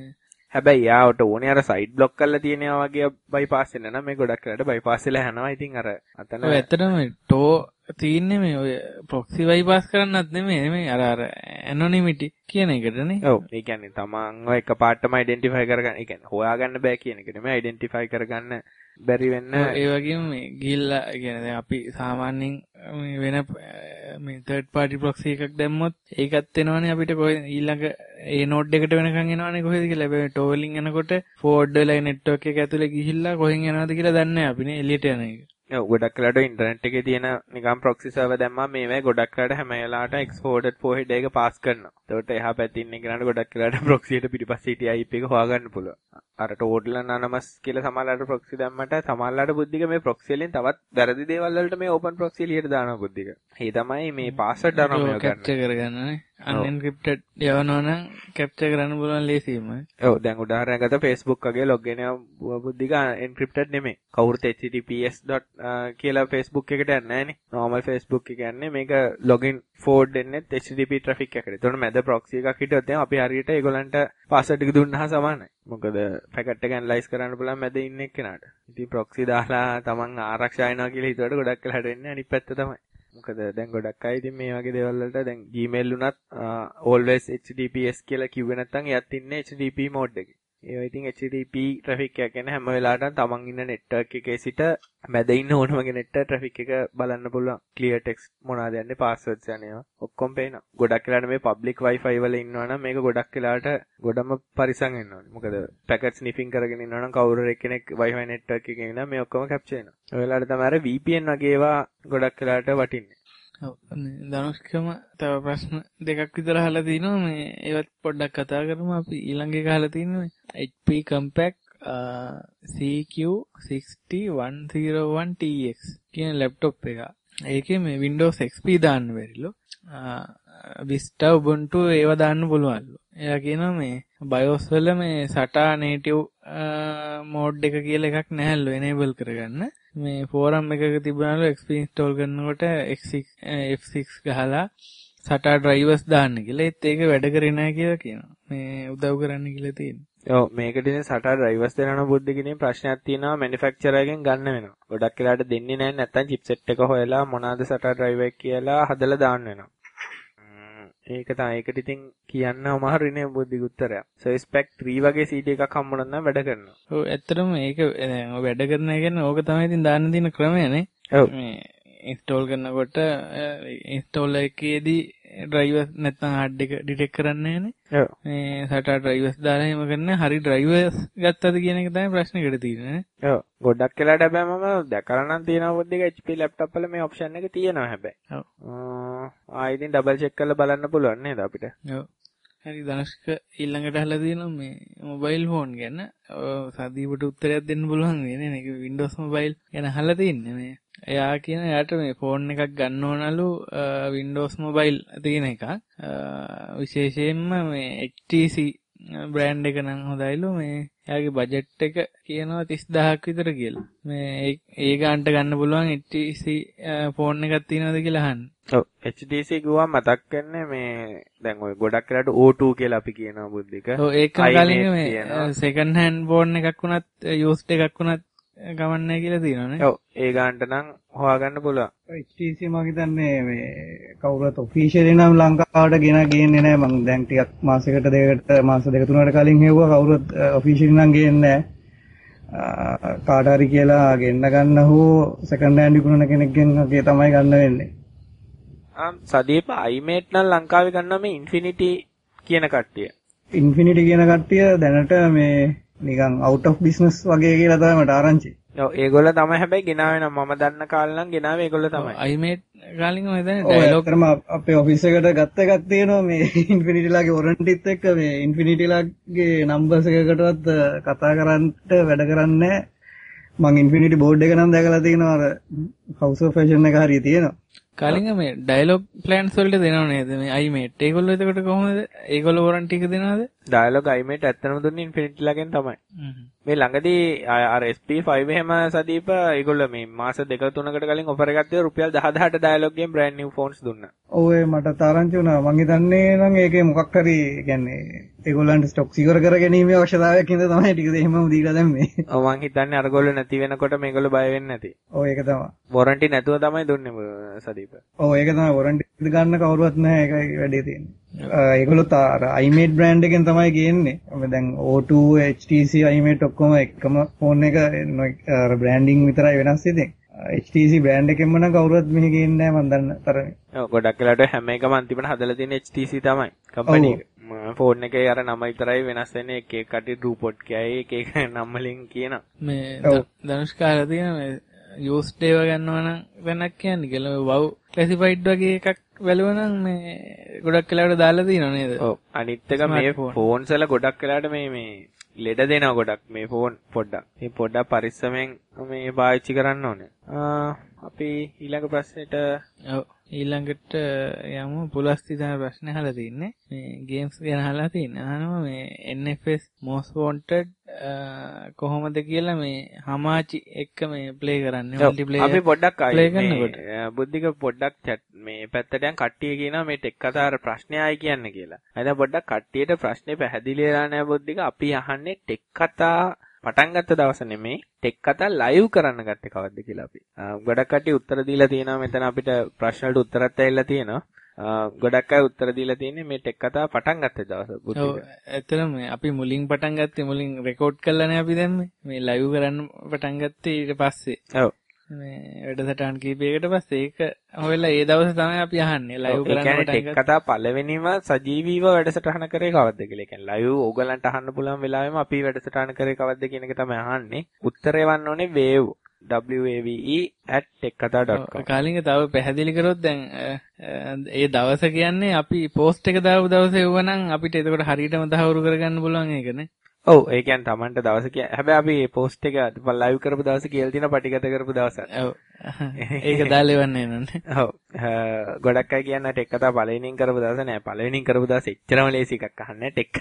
හැබැයි යාවට ඕනේ අර side block කරලා තියෙනවා වගේ bypass වෙන්න නම් මේ ගොඩක් වෙලාට bypass වෙලා යනවා. ඉතින් අර අතන ඔය ඇත්තටම ටෝ තියෙන්නේ මේ ඔය proxy bypass කරන්නත් නෙමෙයි මේ අර අර anonymity කියන එකටනේ. ඔව්. ඒ කියන්නේ තමන්ව එකපාරටම identify කරගන්න. ඒ කියන්නේ හොයාගන්න බෑ කියන එක නෙමෙයි identify කරගන්න බැරි වෙන්න. ඒ වගේම මේ ගිහිල්ලා කියන්නේ දැන් අපි සාමාන්‍යයෙන් මේ වෙන මේ third party proxy එකක් දැම්මොත් ඒකත් එනවනේ අපිට කොහෙද ඊළඟ ඒ නෝඩ් එකට වෙනකන් එනවනේ කොහෙද කියලා. හැබැයි ටෝ වලින් යනකොට forward වෙලා network එක ඇතුලේ ගිහිල්ලා කොහෙන් යනවද කියලා දන්නේ නැහැ අපිනේ එළියට යන එක. ඔව් ගොඩක් වෙලාට ඉන්ටර්නෙට් එකේ තියෙන නිකන් proxy server දැම්මම මේ වේ ගොඩක් වෙලාට හැම වෙලාවට exported forward එක pass කරනවා. ඒකට එහා පැත්තේ ඉන්න කෙනාට ගොඩක් වෙලාට proxy එකට පිටිපස්සේ හිටිය I P එක හොයාගන්න පුළුවන්. අර total anonymous කියලා සමහරලාට proxy දැම්මට සමහරලාට බුද්ධික මේ proxy වලින් තවත් වැරදි දේවල් වලට මේ open proxy එළියට දානවා බුද්ධික. ඒ තමයි මේ password අරන් මේක ගන්න. capture කරගන්නනේ. unencrypted යවනවනම් capture කරන්න පුළුවන් ලේසියෙම. ඔව් දැන් උදාහරණයක් ගත්තා Facebook වගේ login එක බුද්ධික encrypted නෙමෙයි. කවුරුත් H T T P S. කියලා Facebook එකට යන්නේ නැහනේ. normal Facebook එක යන්නේ මේක login forward දෙන්නේ H T T P traffic එකකට. ඒතකොට මැද proxy එකක් හිටියොත් එහෙනම් අපි හරියට ඒගොල්ලන්ට password එක දුන්නා සමානයි. මොකද packet එක analyze කරන්න පුළුවන් මැද ඉන්න එක්කෙනාට. ඉතින් proxy දාලා තමන් ආරක්ෂා වෙනවා කියලා හිතුවට ගොඩක් වෙලාට වෙන්නේ අනිත් පැත්ත තමයි. මොකද දැන් ගොඩක් අය ඉතින් මේ වගේ දේවල් වලට දැන් Gmail උනත් always H T T P S කියලා කිව්වේ නැත්නම් එයත් ඉන්නේ H T T P mode එකේ. ඒවා ඉතින් H T T P traffic එක කියන්නේ හැම වෙලාවටම තමන් ඉන්න network එකේ සිට මැද ඉන්න ඕනම කෙනෙක්ට traffic එක බලන්න පුළුවන්. clear text මොනවාද යන්නේ passwords යන්නේවා ඔක්කොම පේනවා. ගොඩක් වෙලාවට මේ public wifi වල ඉන්නවා නම් මේක ගොඩක් වෙලාවට ගොඩම පරිසම් වෙන්න ඕනේ. මොකද packet sniffing කරගෙන ඉන්නවා නම් කවුරු හරි කෙනෙක් wifi network එකේ ඉන්නා මේ ඔක්කොම capture වෙනවා. ඒ වෙලාවට තමයි අර V P N වගේ ඒවා ගොඩක් වෙලාවට වටින්නේ. ඔව් ධනුෂ්කම තව ප්‍රශ්න දෙකක් විතර අහලා තිනවා මේ ඒවත් පොඩ්ඩක් කතා කරමු. අපි ඊළඟ එක අහලා තින්නේ H P Compaq C Q sixty one oh one T X කියන ලැප්ටොප් එක. ඒකේ මේ Windows X P දාන්න බැරිලු. Vista Ubuntu ඒවා දාන්න පුළුවන්ලු. එයා කියනවා මේ BIOS වල මේ S A T A native mode එක කියලා එකක් නැහැලු enable කරගන්න. මේ forum එකක තිබුණාලු X P install කරනකොට F six F six ගහලා S A T A drivers දාන්න කියලා. ඒත් ඒක වැඩ කරේ නැහැ කියලා කියනවා. මේ උදව් කරන්න කියලා තියෙනවා. ඔව් මේකට ඉතින් S A T A drivers දෙනවා බුද්ධිකනේ ප්‍රශ්නයක් තියෙනවා manufacturer එකෙන් ගන්න වෙනවා. ගොඩක් වෙලාට දෙන්නේ නැහැ නැත්තම් chipset එක හොයලා මොනවාද S A T A driver එක කියලා හදලා දාන්න වෙනවා. ඒක තමයි ඒකට ඉතින් කියන්න අමාරුනේ බුද්ධික උත්තරයක්. Service Pack three වගේ C D එකක් හම්බුනොත් නම් වැඩ කරනවා. ඔව් ඇත්තටම මේක වැඩ කරන එක කියන්නේ ඕක තමයි ඉතින් දාන්න තියෙන ක්‍රමයනේ. ඔව් මේ install කරනකොට install එකේදී drivers නැත්නම් hard එක detect කරන්නේ නැහනේ. ඔව් මේ S A T A drivers දාලා එහෙම කරන්නේ හරි drivers ගත්තද කියන එක තමයි ප්‍රශ්නෙකට තියෙන්නේ නේ. ඔව් ගොඩක් වෙලාට හැබැයි මම දැකලා නම් තියෙනවා බුද්ධික H P laptop වල මේ option එක තියෙනවා හැබැයි. ඔව් ආ ඉතින් ඩබල් චෙක් කරලා බලන්න පුළුවන් නේද අපිට? ඔව්. හරි ධනුෂ්ක ඊළඟට අහලා තියෙනවා මේ මොබයිල් ෆෝන් ගැන. සදීපට උත්තරයක් දෙන්න පුළුවන් වෙන්නේ මේක Windows මොබයිල් ගැන අහලා තින්නේ මේ. එයා කියන එයාට මේ ෆෝන් එකක් ගන්න ඕනලු Windows මොබයිල් තියෙන එකක්. විශේෂයෙන්ම මේ H T C බ්‍රෑන්ඩ් එක නම් හොඳයිලු මේ එයාගේ බජට් එක කියනවා තිස් දහසක් විතර කියලා. මේ ඒ ගානට ගන්න පුළුවන් H T C ෆෝන් එකක් තියෙනවද කියලා අහන්න. ඔව් H T C ගුවා මතක් වෙන්නේ මේ දැන් ඔය ගොඩක් වෙලාට O two කියලා අපි කියනවා බුද්ධික. ඔව් ඒක කලින් මේ සෙකන්ඩ් හෑන්ඩ් ෆෝන් එකක් වුණත් යූස්ඩ් එකක් වුණත් කවන්නේ කියලා තියෙනවනේ. ඔව් ඒ ගානට නම් හොයාගන්න පුළුවන්. H T C මම හිතන්නේ මේ කවුරුත් ඔෆිෂියලි නම් ලංකාවට ගෙන ගේන්නේ නැහැ. මම දැන් ටිකක් මාසයකට දෙකකට මාස දෙක තුනකට කලින් හෙව්වා කවුරුත් ඔෆිෂියලි නම් ගේන්නේ නැහැ. කාට හරි කියලා ගෙන්න ගන්න හෝ සෙකන්ඩ් හෑන්ඩ් විකුණන කෙනෙක්ගෙන් වගේ තමයි ගන්න වෙන්නේ. ආම් සදීප iMate නම් ලංකාවේ ගන්නවා මේ Infinity කියන කට්ටිය. Infinity කියන කට්ටිය දැනට මේ නිකන් out of business වගේ කියලා තමයි මට ආරංචි. ඔව් ඒගොල්ලෝ තමයි හැබැයි ගෙනාවේ නම් මම දන්න කාලේ නම් ගෙනාවේ ඒගොල්ලෝ තමයි. iMate කාලින් ඔය දැන් ඩයලොග් කරම අපේ ඔෆිස් එකට ගත්ත එකක් තියෙනවා මේ Infinity ලාගේ වොරන්ටිත් එක්ක මේ Infinity ලාගේ නම්බර්ස් එකකටවත් කතා කරන්නට වැඩ කරන්නේ නැහැ. මම Infinity board එක නම් දැකලා තියෙනවා අර House of Fashion එක හරිය තියෙනවා. කාලින් මේ ඩයලොග් ප්ලෑන්ස් වලට දෙනව නේද මේ iMate? ඒගොල්ලෝ එතකොට කොහොමද? ඒගොල්ලෝ වොරන්ටි එක දෙනවද? ඩයලොග් iMate ඇත්තම දුන්නේ Infinity ලාගෙන් තමයි. මේ ළඟදී අර S P five එහෙම සදීප ඒගොල්ලෝ මේ මාස දෙක තුනකට කලින් ඔෆර් එකක් තියලා රුපියල් දහ දහට ඩයලොග් ගෙන් brand new phones දුන්නා. ඔව් ඒ මට තාරංචි වුණා. මං හිතන්නේ නම් ඒකේ මොකක් හරි කියන්නේ ඒගොල්ලන්ට ස්ටොක් සිකර කර ගැනීමේ අවශ්‍යතාවයක් හින්දා තමයි ටික එහෙමම දීලා දැම්මේ. ඔව් මං හිතන්නේ අරගොල්ලෝ නැති වෙනකොට මේගොල්ලෝ බය වෙන්නේ නැති. ඔව් ඒක තමයි. වොරන්ටි නැතුව තමයි දුන්නේ සදීප. ඔව් ඒක තමයි වොරන්ටි ගන්න කවුරුවත් නැහැ ඒකයි වැඩේ තියෙන්නේ. ඒගොල්ලෝ අර iMate brand එකෙන් තමයි ගේන්නේ. අපි දැන් O two H T C iMate ඔක්කොම එකම ෆෝන් එක අර බ්‍රෑන්ඩින් විතරයි වෙනස් ඉතින්. H T C brand එකෙන්ම නම් කවුරුවත් මෙහෙ ගේන්නේ නැහැ මන් දන්න තරමේ. ඔව් ගොඩක් වෙලාවට හැම එකම අන්තිමට හදලා තියෙන H T C තමයි කම්පැනි එක. ෆෝන් එකේ අර නම විතරයි වෙනස් වෙන්නේ. එක එක කටි ඩ්‍රූපොට් කියයි එක එක නම් වලින් කියන. මේ ධනුෂ්කාර තියෙන මේ යූස්ඩ් ඒවා ගන්නවා නම් වෙනක් කියන්නේ කියලා වව් ක්ලාසිෆයිඩ් වගේ එකක් වැළුවා නම් මේ ගොඩක් වෙලාවට දාලා තියෙනව නේද? ඔව් අනිත් එක මේ ෆෝන්ස් වල ගොඩක් වෙලාවට මේ මේ ලෙඩ දෙනවා ගොඩක් මේ ෆෝන් පොඩ්ඩක්. මේ පොඩ්ඩක් පරිස්සමෙන් මේ පාවිච්චි කරන්න ඕනේ. අපි ඊළඟ ප්‍රශ්නෙට ඔව් ඊළඟට යමු පුලස්ති තමයි ප්‍රශ්න අහලා තින්නේ. මේ ගේම්ස් ගැන අහලා තින්නේ. අහනවා මේ N F S Most Wanted කොහොමද කියලා මේ හමාචි එක්ක මේ ප්ලේ කරන්නේ මල්ටිප්ලේයර්. අපි පොඩ්ඩක් ආයි මේ බුද්ධික පොඩ්ඩක් chat මේ පැත්තට යන් කට්ටිය කියනවා මේ ටෙක් කතාර ප්‍රශ්නය ආයි කියන්න කියලා. අයිද පොඩ්ඩක් කට්ටියට ප්‍රශ්නේ පැහැදිලි වෙලා නැහැ බුද්ධික. අපි අහන්නේ ටෙක් කතා පටන් ගත්ත දවස නෙමෙයි ටෙක් කතා ලයිව් කරන්න ගත්තේ කවද්ද කියලා අපි. ගොඩක් කට්ටිය උත්තර දීලා තියෙනවා මෙතන අපිට ප්‍රශ්න වලට උත්තරත් ඇවිල්ලා තියෙනවා. ගොඩක් අය උත්තර දීලා තියෙන්නේ මේ ටෙක් කතා පටන් ගත්ත දවස බුද්ධික. ඔව් ඇත්තටම අපි මුලින් පටන් ගත්තේ මුලින් රෙකෝඩ් කරලානේ අපි දැම්මේ. මේ ලයිව් කරන්න පටන් ගත්තේ ඊට පස්සේ. ඔව්. මේ වැඩසටහන් කීපයකට පස්සේ ඒක හොයලා ඒ දවසේ තමයි අපි අහන්නේ ලයිව් කරන්න පටන් ගත්තේ. ටෙක් කතා පළවෙනිම සජීවීව වැඩසටහන කරේ කවද්ද කියලා. ඒ කියන්නේ ලයිව් ඕගලන්ට අහන්න පුළුවන් වෙලාවෙම අපි වැඩසටහන කරේ කවද්ද කියන එක තමයි අහන්නේ. උත්තරේ වන්න ඕනේ wave W A V E at tekkatha dot com. කාලින්ග තව පැහැදිලි කරොත් දැන් ඒ දවස කියන්නේ අපි පෝස්ට් එක දාපු දවසේ වුණනම් අපිට එතකොට හරියටම තහවුරු කරගන්න පුළුවන් ඒකනේ. ඔව් ඒ කියන්නේ Tamanට දවස කිය හැබැයි අපි පෝස්ට් එක ලයිව් කරපු දවසේ කියලා තියෙන පටිගත කරපු දවසක්. ඔව්. ඒක දාලා එවන්නේ නන්නේ. ඔව්. ගොඩක් අය කියන්නේ ටෙක් කතා පළවෙනියෙන් කරපු දවස නෑ. පළවෙනියෙන් කරපු දවස් එච්චරම ලේසි එකක් අහන්නේ ටෙක්.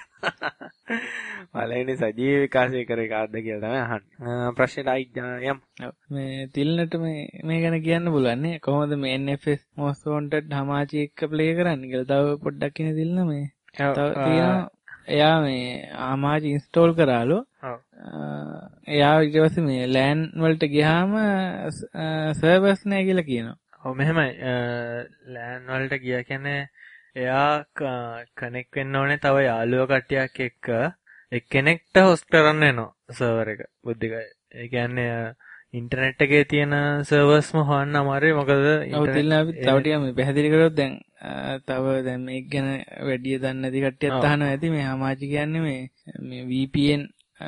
පළවෙනි සජීව විකාශය කරේ කාද්ද කියලා තමයි අහන්නේ. ප්‍රශ්නෙට ආයි යම්. ඔව්. මේ තිල්නට මේ මේ ගැන කියන්න පුළුවන් නේ. කොහොමද මේ N F S Most Wanted හමාචි එක්ක ප්ලේ කරන්නේ කියලා. තව පොඩ්ඩක් ඉන්නේ තිල්න මේ. තව තියෙනවා එයා මේ ආමාජි ඉන්ස්ටෝල් කරාලු. ඔව්. එයා ඊට පස්සේ මේ LAN වලට ගියාම සර්වර්ස් නැහැ කියලා කියනවා. ඔව් මෙහෙමයි. LAN වලට ගියා කියන්නේ එයා කනෙක්ට් වෙන්න ඕනේ තව යාළුවෝ කට්ටියක් එක්ක එක්කෙනෙක්ට හොස්ට් කරන්න වෙනවා සර්වර් එක. බුද්ධිකයි. ඒ කියන්නේ ඉන්ටර්නෙට් එකේ තියෙන සර්වර්ස්ම හොයන්න අමාරුයි. මොකද ඔව් තිල්න අපි තව ටිකක් මේ පැහැදිලි කරොත් දැන් තව දැන් මේක ගැන වැඩි දන්නේ නැති කට්ටියත් අහනවා ඇති මේ හමාචි කියන්නේ මේ මේ V P N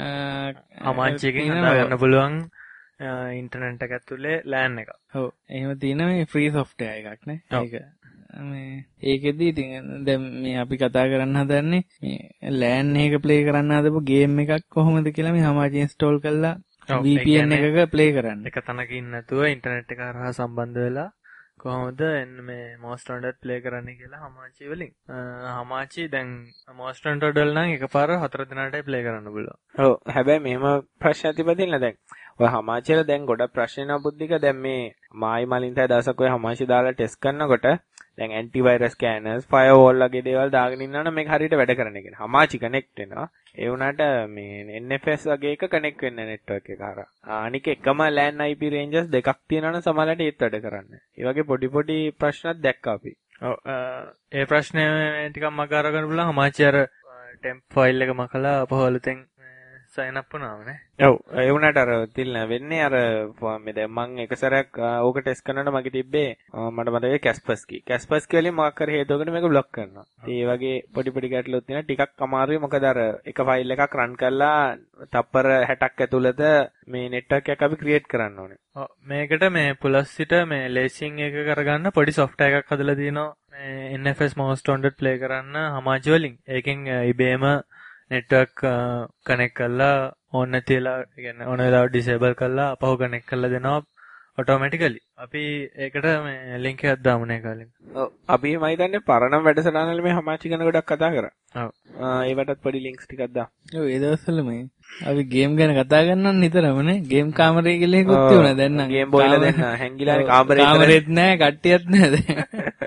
හමාචි එකෙන් හදා ගන්න පුළුවන් ඉන්ටර්නෙට් එක ඇතුලේ LAN එක. ඔව් එහෙම තියෙන මේ ෆ්‍රී සොෆ්ට්වෙයාර් එකක් නේ. ඒක මේ ඒකෙදී ඉතින් දැන් මේ අපි කතා කරන්න හදන්නේ මේ ලෑන් එක ප්ලේ කරන්න හදපු ගේම් එකක් කොහොමද කියලා මේ Hamachi install කරලා V P N එකක ප්ලේ කරන්න. එක තැනකින් නැතුව ඉන්ටර්නෙට් එක හරහා සම්බන්ධ වෙලා කොහොමද මේ Most Wanted ප්ලේ කරන්නේ කියලා Hamachi වලින්. Hamachi දැන් Most Wanted වල නම් එකපාර හතර දිනකටයි ප්ලේ කරන්න පුළුවන්. ඔව් හැබැයි මෙහෙම ප්‍රශ්න තිබෙදින්න දැන් ඔය Hamachi වල දැන් ගොඩක් ප්‍රශ්න නෑ බුද්ධික දැන් මේ මායි මලින් තය දවසක් ඔය Hamachi දාලා ටෙස්ට් කරනකොට දැන් ඇන්ටිවයිරස් ස්කෑනර්ස් ෆයර්වෝල් වගේ දේවල් දාගෙන ඉන්නා නම් මේක හරියට වැඩ කරන එක. Hamachi කනෙක්ට් වෙනවා. ඒ වුණාට මේ N F S වගේ එක කනෙක්ට් වෙන්නේ නෙට්වර්ක් එක හරහා. අනික එකම LAN I P ranges දෙකක් තියෙනවා නම් සමහරවිට ඒත් වැඩ කරන්නේ. ඒ වගේ පොඩි පොඩි ප්‍රශ්නත් දැක්කා අපි. ඔව් ඒ ප්‍රශ්නේ ටිකක් මග අරගෙන බලලා Hamachi අර temp file එක මකලා අපහොලතෙන් sign up වුණාම නේ. ඔව් ඒ වුණාට අර තිල් වෙන්නේ අර මේ දැන් මම එක සැරයක් ඕක ටෙස්ට් කරනකොට මගේ තිබ්බේ මට මතකයි Kaspersky. Kaspersky වලින් මොකක් කර හේතුවකට මේක බ්ලොක් කරනවා. ඉතින් ඒ වගේ පොඩි පොඩි ගැටලුත් තියෙනවා. ටිකක් අමාරුයි මොකද අර එක ෆයිල් එකක් රන් කරලා තප්පර හැටක් ඇතුළත මේ නෙට්වර්ක් එකක් අපි ක්‍රියේට් කරන්න ඕනේ. ඔව් මේකට මේ පුලස් සිට මේ ලේසින් එක කරගන්න පොඩි software එකක් හදලා තියෙනවා. මේ N F S Most Wanted play කරන්න Hamachi වලින්. ඒකෙන් ඉබේම නෙට්වර්ක් කනෙක්ට් කරලා ඕන නැතිලා කියන්නේ ඕන වෙලාවට ඩිසේබල් කරලා අපහු කනෙක්ට් කරලා දෙනවා ඔටෝමැටිකලි. අපි ඒකට මේ ලින්ක් එකක් දාමු නේ කාලෙක. ඔව් අපි මම හිතන්නේ පරණ වැඩසටහන වල මේ Hamachi ගැන ගොඩක් කතා කරා. ඔව්. ඒවටත් පොඩි ලින්ක්ස් ටිකක් දාමු. ඔව් ඒ දවස්වල මේ අපි ගේම් ගැන කතා කරනවා නිතරම නේ. ගේම් කාමරේ කියලා එකක් තියුණා දැන් නම්. ගේම් බෝයිලා දැන් හැංගිලානේ කාමරේ කාමරේත් නැහැ කට්ටියත් නැහැ දැන්.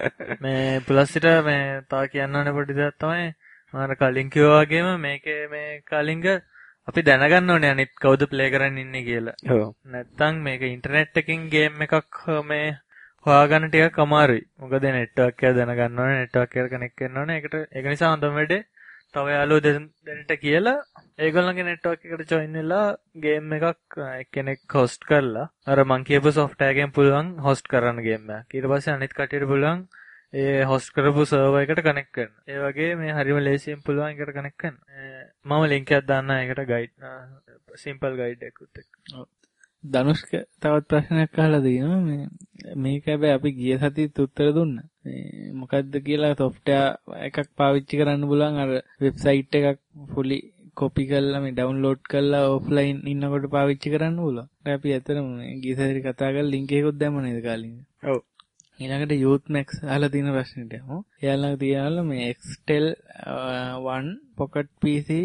මේ ප්ලස් සිට මේ තා කියන්න ඕනේ පොඩි දෙයක් තමයි මාර කලින් කිව්වා වගේම මේකේ මේ කලින්ග අපි දැනගන්න ඕනේ අනිත් කවුද ප්ලේ කරන්න ඉන්නේ කියලා. ඔව්. නැත්තම් මේක ඉන්ටර්නෙට් එකකින් ගේම් එකක් මේ හොයාගන්න ටිකක් අමාරුයි. මොකද නෙට්වර්ක් එක දැනගන්න ඕනේ, නෙට්වර්ක් එකට කනෙක්ට් වෙන්න ඕනේ. ඒකට ඒක නිසා හොඳම වැඩේ තව යාළුවෝ දෙන්නට කියලා ඒගොල්ලන්ගේ නෙට්වර්ක් එකට ජොයින් වෙලා ගේම් එකක් එක්කෙනෙක් හොස්ට් කරලා අර මං කියපු software එකෙන් පුළුවන් හොස්ට් කරන්න ගේම් එකක්. ඊට පස්සේ අනිත් කටියට පුළුවන් ඒ හොස්ට් කරපු සර්වර් එකට කනෙක්ට් කරන්න. ඒ වගේ මේ හරිම ලේසියෙන් පුළුවන් එකට කනෙක්ට් කරන්න. මම ලින්ක් එකක් දාන්න ඒකට ගයිඩ් සිම්පල් ගයිඩ් එකකුත් එක්ක. ඔව්. ධනුෂ්ක තවත් ප්‍රශ්නයක් අහලා තියෙනවා මේ මේක හැබැයි අපි ගිය සතියේත් උත්තර දුන්නා. මේ මොකද්ද කියලා software එකක් පාවිච්චි කරන්න පුළුවන් අර වෙබ්සයිට් එකක් fully copy කරලා මේ download කරලා offline ඉන්නකොට පාවිච්චි කරන්න පුළුවන්. අපි ඇත්තටම ගිය සතියේ කතා කරලා link එකකුත් දැම්ම නේද කාලින්? ඔව්. ඊළඟට Youth Max අහලා තියෙන ප්‍රශ්නෙට යමු. එයාලඟ තියනවලු මේ Xtel one pocket P C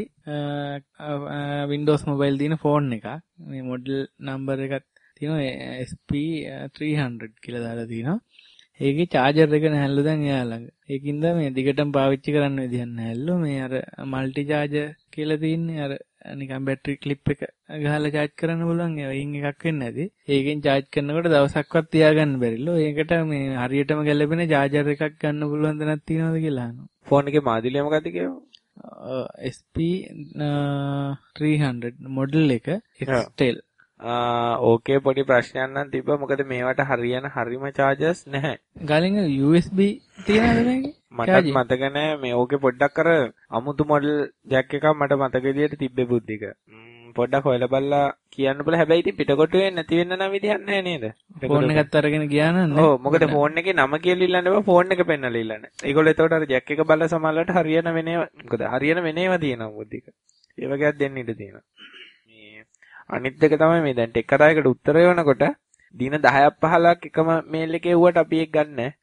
Windows mobile තියෙන ෆෝන් එකක්. මේ මොඩල් නම්බර් එකක් තියෙනවා S P three hundred කියලා දාලා තියෙනවා. ඒකේ charger එක නැහැලු දැන් එයාලඟ. ඒකින්ද මේ දිගටම පාවිච්චි කරන්න විදියක් නැහැලු. මේ අර multi charger කියලා තියෙන්නේ අර නිකන් බැටරි ක්ලිප් එක ගහලා charge කරන්න පුළුවන්. ඒකින් එකක් වෙන්නේ නැති. ඒකෙන් charge කරනකොට දවසක්වත් තියාගන්න බැරිලු. ඒකට මේ හරියටම ගැලපෙන charger එකක් ගන්න පුළුවන් දණක් තියෙනවද කියලා අහනවා. ෆෝන් එකේ මාදිලිය මොකද්ද කියව? S P three hundred model එක Xtel. ආ ඕකේ පොඩි ප්‍රශ්නයක් නම් තිබ්බා. මොකද මේවට හරියන හරිම chargers නැහැ. ගාලින් U S B තියනවද මේකේ? මටත් මතක නැහැ. මේ ඕකේ පොඩ්ඩක් අර අමුතු මොඩල් ජැක් එකක් මට මතක විදියට තිබ්බේ බුද්ධික. පොඩ්ඩක් හොයලා බලලා කියන්න බල. හැබැයි ඉතින් පිටකොටුවේ නැති වෙන්න නම් විදියක් නැහැ නේද? ෆෝන් එකත් අරගෙන ගියා නේද? ඔව් මොකද ෆෝන් එකේ නම කියලා ඉල්ලන්න බෑ. ෆෝන් එක පෙන්නලා ඉල්ලන්න. ඒගොල්ලෝ එතකොට අර ජැක් එක බලලා සමහරවිට හරියන වෙනේව මොකද හරියන වෙනේව තියෙනවා බුද්ධික. ඒ වගේක් දෙන්න ඉඩ තියෙනවා. මේ අනිත් එක තමයි මේ දැන් ටෙක් කතාවකට උත්තර වෙනකොට දින දහයක් පහළොක් එකම මේල් එකේ වුවට අපි ඒක ගන්න නැහැ.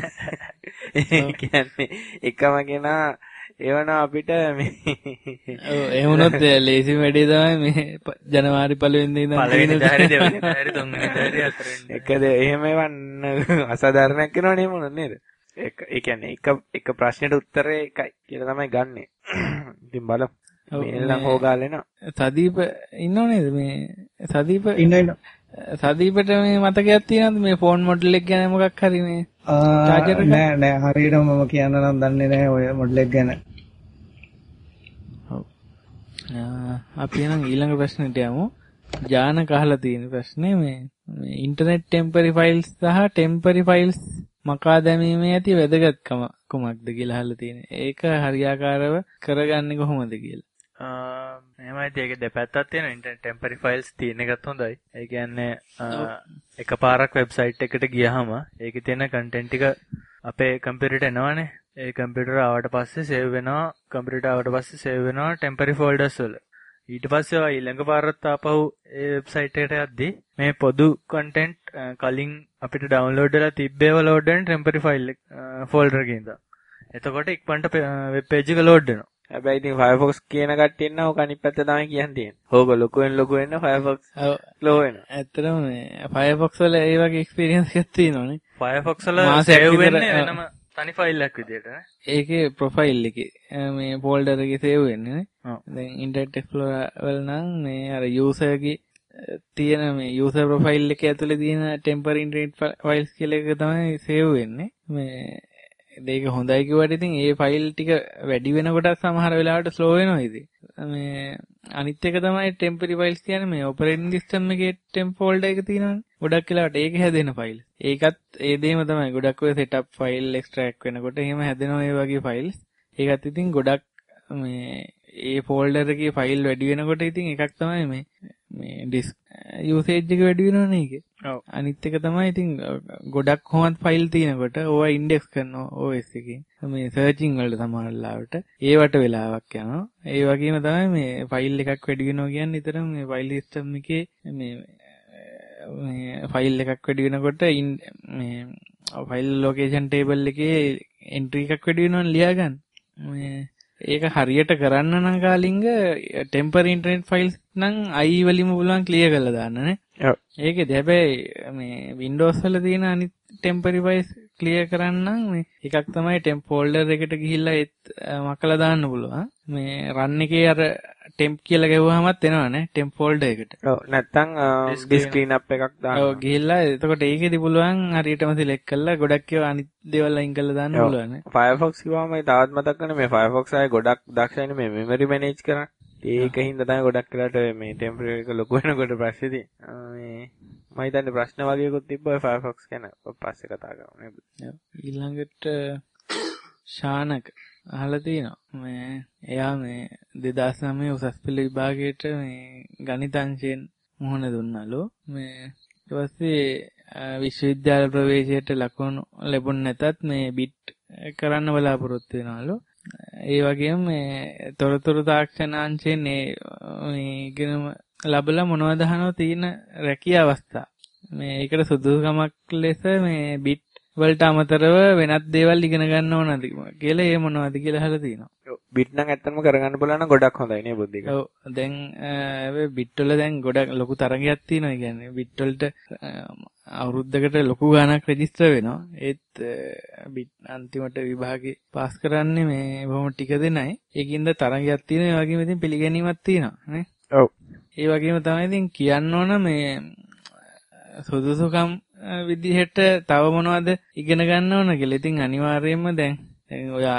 ඒ කියන්නේ එකම කෙනා එවන අපිට මේ ඔව් ඒ වුණොත් ලේසි වැඩේ තමයි මේ ජනවාරි පළවෙනිදා ඉඳන් පළවෙනි දාරේ දෙවෙනි දාරේ තුන්වෙනි දාරේ හතරවෙනි එකද එහෙම එවන්න අසාධාරණයක් වෙනවනේ මොනද නේද? ඒක ඒ කියන්නේ එක එක ප්‍රශ්නෙට උත්තරේ එකයි කියලා තමයි ගන්නෙ. ඉතින් බලමු. මේල් නම් හොගාලා එනවා. සදීප ඉන්නව නේද මේ සදීප ඉන්න ඉන්න සදීපට මේ මතකයක් තියෙනවද මේ ෆෝන් මොඩල් එක ගැන මොකක් හරි මේ charger එක? නෑ නෑ හරියටම මම කියන්න නම් දන්නේ නැහැ ඔය මොඩල් එක ගැන. ඔව්. අපි නම් ඊළඟ ප්‍රශ්නෙට යමු. ජාන කහලා තියෙන ප්‍රශ්නේ මේ මේ ඉන්ටර්නෙට් ටෙම්පරරි ෆයිල්ස් සහ ටෙම්පරරි ෆයිල්ස් මකා දැමීමේ ඇති වැදගත්කම කුමක්ද කියලා අහලා තියෙනවා. ඒක හරියාකාරව කරගන්නේ කොහොමද කියලා. එහෙමයි ඒක දෙපැත්තක් තියෙනවා. ඉන්ටර්නෙට් ටෙම්පරරි ෆයිල්ස් තියෙන එකත් හොඳයි. ඒ කියන්නේ එකපාරක් වෙබ්සයිට් එකට ගියාම ඒකේ තියෙන කන්ටෙන්ට් ටික අපේ කම්පියුටරට එනවනේ. ඒ කම්පියුටර ආවට පස්සේ සේව් වෙනවා. කම්පියුටර ආවට පස්සේ සේව් වෙනවා ටෙම්පරරි ෆෝල්ඩර්ස් වල. ඊට පස්සේ ආ ඊළඟ පාරත් ආපහු ඒ වෙබ්සයිට් එකට යද්දී මේ පොදු කන්ටෙන්ට් කලින් අපිට ඩවුන්ලෝඩ් වෙලා තිබ්බේව ලෝඩ් වෙන ටෙම්පරරි ෆයිල් ෆෝල්ඩර් එකකින් ඉඳලා. එතකොට ඉක්මනට වෙබ් පේජ් එක ලෝඩ් වෙනවා. හැබැයි ඉතින් Firefox කියන කට්ටිය ඉන්නා ඕක අනිත් පැත්ත තමයි කියන්න තියෙන්නේ. ඕක ලොකු වෙන ලොකු වෙන Firefox ලෝ වෙනවා. ඇත්තටම මේ Firefox වල ඒ වගේ එක්ස්පීරියන්ස් එකක් තියෙනවනේ. Firefox වල සේව් වෙන්නේ වෙනම තනි ෆයිල් එකක් විදියට නේ. ඒකේ ප්‍රොෆයිල් එකේ මේ ෆෝල්ඩර් එකේ සේව් වෙන්නේ නේ. දැන් ඉන්ටර්නෙට් එක්ස්ප්ලෝරර් වල නම් මේ අර යූසර් ගේ තියෙන මේ යූසර් ප්‍රොෆයිල් එකේ ඇතුලේ තියෙන ටෙම්පරරි ඉන්ටර්නෙට් ෆයිල්ස් කියලා එක තමයි සේව් වෙන්නේ. මේ ඒක හොඳයි කිව්වට ඉතින් ඒ ෆයිල් ටික වැඩි වෙනකොට සමහර වෙලාවට ස්ලෝ වෙනවා ඉතින්. මේ අනිත් එක තමයි ටෙම්පරරි ෆයිල්ස් කියන්නේ මේ ඔපරේටින් සිස්ටම් එකේ ටෙම්ප් ෆෝල්ඩර් එක තියෙනවනේ. ගොඩක් වෙලාවට ඒක හැදෙන ෆයිල්. ඒකත් ඒ දෙයම තමයි. ගොඩක් ඔය සෙටප් ෆයිල් එක්ස්ට්‍රැක්ට් වෙනකොට එහෙම හැදෙනවා ඒ වගේ ෆයිල්ස්. ඒකත් ඉතින් ගොඩක් මේ ඒ ෆෝල්ඩර් එකේ ෆයිල් වැඩි වෙනකොට ඉතින් එකක් තමයි මේ මේ ඩිස්ක් යූසේජ් එක වැඩි වෙනවනේ ඒකේ. ඔව්. අනිත් එක තමයි ඉතින් ගොඩක් කොහොමද ෆයිල් තියෙනකොට ඕවා ඉන්ඩෙක්ස් කරනවා O S එකකින්. මේ සර්චින් වලට සමහර වෙලාවට ඒවට වෙලාවක් යනවා. ඒ වගේම තමයි මේ ෆයිල් එකක් වැඩි වෙනවා කියන්නේ නිතරම මේ ෆයිල් සිස්ටම් එකේ මේ මේ ෆයිල් එකක් වැඩි වෙනකොට මේ ෆයිල් ලොකේෂන් ටේබල් එකේ එන්ට්‍රි එකක් වැඩි වෙනවනේ ලියා ගන්න. මේ ඒක හරියට කරන්න නම් කාලින්ග ටෙම්පරරි ඉන්ටර්නෙට් ෆයිල්ස් නම් i වලින්ම පුළුවන් ක්ලියර් කරලා දාන්න නේ. ඔව්. ඒකේදී හැබැයි මේ Windows වල තියෙන අනිත් ටෙම්පරරි ෆයිල්ස් ක්ලියර් කරන්න නම් මේ එකක් තමයි ටෙම්ප් ෆෝල්ඩර් එකට ගිහිල්ලා ඒත් මකලා දාන්න පුළුවන්. මේ රන් එකේ අර ටෙම්ප් කියලා ගැහුවාමත් එනවනේ ටෙම්ප් ෆෝල්ඩර් එකට. ඔව්. නැත්තම් ඩිස්ක් ක්ලීන් අප් එකක් දාන්න. ඔව් ගිහිල්ලා එතකොට ඒකේදී පුළුවන් හරියටම සිලෙක්ට් කරලා ගොඩක් ඒවා අනිත් දේවල් අයින් කරලා දාන්න පුළුවන් නේ. Firefox කිව්වම මේ තවත් මතක් කරන්නේ මේ Firefox ආයේ ගොඩක් දක්ෂයිනේ මේ මෙමරි මැනේජ් කරන්න. ඒකින්ද තමයි ගොඩක් වෙලාට මේ ටෙම්පරරි එක ලොකු වෙනකොට ප්‍රශ්නේ තියෙන්නේ. මේ මම හිතන්නේ ප්‍රශ්න වගේකුත් තිබ්බා Firefox ගැන පස්සේ කතා කරමු නේද? ඊළඟට ශානක අහලා තියෙනවා. මේ එයා මේ දෙදාස් නවය උසස් පෙළ විභාගයට මේ ගණිත අංශයෙන් මුහුණ දුන්නලු. මේ ඊට පස්සේ විශ්වවිද්‍යාල ප්‍රවේශයට ලකුණු ලැබුණ නැතත් මේ බිට් කරන්න බලාපොරොත්තු වෙනවලු. ඒ වගේම මේ තොරතුරු තාක්ෂණ අංශයෙන් මේ ඉගෙනම ලැබලා මොනවද අහනවා තියෙන රැකියා අවස්ථා. මේ ඒකට සුදුසුකමක් ලෙස මේ බිට් වලට අමතරව වෙනත් දේවල් ඉගෙන ගන්න ඕනද කියලා ඒ මොනවද කියලා අහලා තියෙනවා. ඔව් බිට් නම් ඇත්තටම කරගන්න බලන නම් ගොඩක් හොඳයි නේ බුද්ධික. ඔව් දැන් ඒ බිට් වල දැන් ගොඩක් ලොකු තරගයක් තියෙනවා. කියන්නේ බිට් වලට අවුරුද්දකට ලොකු ගාණක් රෙජිස්ටර් වෙනවා. ඒත් බිට් අන්තිමට විභාගේ පාස් කරන්නේ මේ බොහොම ටික දෙනයි. ඒකින්ද තරගයක් තියෙනවා. ඒ වගේම ඉතින් පිළිගැනීමක් තියෙනවා නේ. ඔව්. ඒ වගේම තමයි ඉතින් කියන්න ඕන මේ සුදුසුකම් විදිහට තව මොනවද ඉගෙන ගන්න ඕන කියලා. ඉතින් අනිවාර්යයෙන්ම දැන් දැන් ඔයා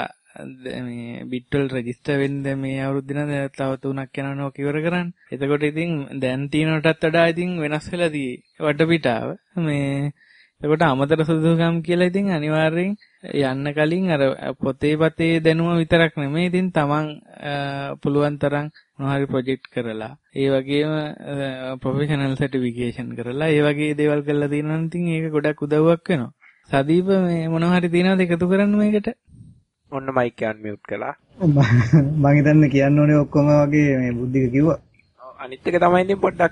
මේ බිට් වල රෙජිස්ටර් වෙන්න මේ අවුරුද්ද නම් තව තුනක් යනවා නෝ ඉවර කරන්න. එතකොට ඉතින් දැන් තියෙනටත් වඩා ඉතින් වෙනස් වෙලා තියෙයි වටපිටාව. මේ එතකොට අමතර සුදුසුකම් කියලා ඉතින් අනිවාර්යෙන් යන්න කලින් අර පොතේ පතේ දැනුම විතරක් නෙමෙයි ඉතින් තමන් පුළුවන් තරම් මොනවාරි ප්‍රොජෙක්ට් කරලා ඒ වගේම ප්‍රොෆෙෂනල් සර්ටිෆිකේෂන් කරලා ඒ වගේ දේවල් කරලා තියෙනවා නම් ඉතින් ඒක ගොඩක් උදව්වක් වෙනවා. සදීප මේ මොනවාරි තියෙනවද එකතු කරන්න මේකට? ඔන්න මයික් එක අන්මියුට් කළා. මම හිතන්නේ කියන්න ඕනේ ඔක්කොම වගේ මේ බුද්ධික කිව්වා. අනිත් එක තමයි ඉතින් පොඩ්ඩක්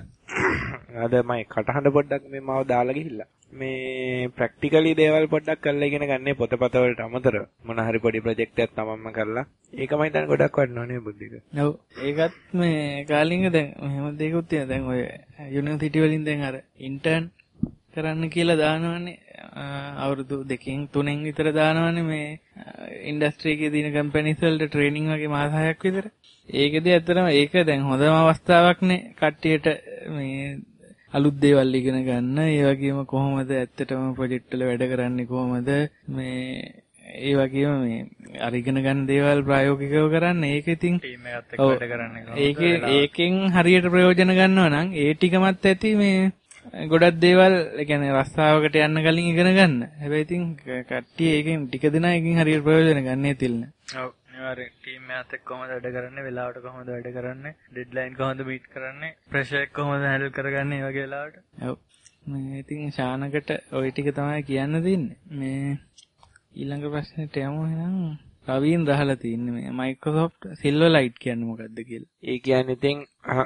අද මම කටහඬ පොඩ්ඩක් මේ මාව දාලා ගිහිල්ලා මේ ප්‍රැක්ටිකලි දේවල් පොඩ්ඩක් කරලා ඉගෙන ගන්න පොතපත වලට අමතරව මොන හරි පොඩි ප්‍රොජෙක්ට් එකක් තමන්ම කරලා ඒකමයි දැන් ගොඩක් වටිනවා නේ බුද්ධික. ඔව් ඒකත් මේ කාලින්ග දැන් එහෙම දෙයක්ත් තියෙනවා. දැන් ඔය යුනිවර්සිටි වලින් දැන් අර ඉන්ටර්න් කරන්න කියලා දානවනේ අවුරුදු දෙකකින් තුනෙන් විතර දානවනේ මේ ඉන්ඩස්ට්‍රි එකේ දින කම්පැනිස් වලට ට්‍රේනින් වගේ මාස හයක් විතර. ඒකදී ඇත්තටම ඒක දැන් හොඳම අවස්ථාවක්නේ කට්ටියට මේ අලුත් දේවල් ඉගෙන ගන්න. ඒ වගේම කොහොමද ඇත්තටම ප්‍රොජෙක්ට් වල වැඩ කරන්නේ කොහොමද මේ ඒ වගේම මේ අර ඉගෙන ගන්න දේවල් ප්‍රායෝගිකව කරන්න. ඒක ඉතින් ටීම් එකත් එක්ක වැඩ කරන්න කොහොමද? ඒකේ ඒකෙන් හරියට ප්‍රයෝජන ගන්නවා නම් ඒ ටිකමත් ඇති මේ ගොඩක් දේවල් ඒ කියන්නේ රස්සාවකට යන්න කලින් ඉගෙන ගන්න. හැබැයි ඉතින් කට්ටිය ඒකෙන් ටික දෙනා එකකින් හරියට ප්‍රයෝජන ගන්නෑ තිල්න. ඔව් අනිවාර්යෙන් ටීම් එකත් එක්ක කොහොමද වැඩ කරන්නේ, වෙලාවට කොහොමද වැඩ කරන්නේ, ඩෙඩ්ලයින් කොහොමද මීට් කරන්නේ, ප්‍රෙෂර් එක කොහොමද හැන්ඩල් කරගන්නේ මේ වගේ වෙලාවට. ඔව් මේ ඉතින් ශානකට ওই ටික තමයි කියන්න දෙන්නේ. මේ ඊළඟ ප්‍රශ්නෙට යමු එහෙනම්. රවීන් රහලා තින්නේ මේ Microsoft Silverlight කියන්නේ මොකක්ද කියලා. ඒ කියන්නේ ඉතින්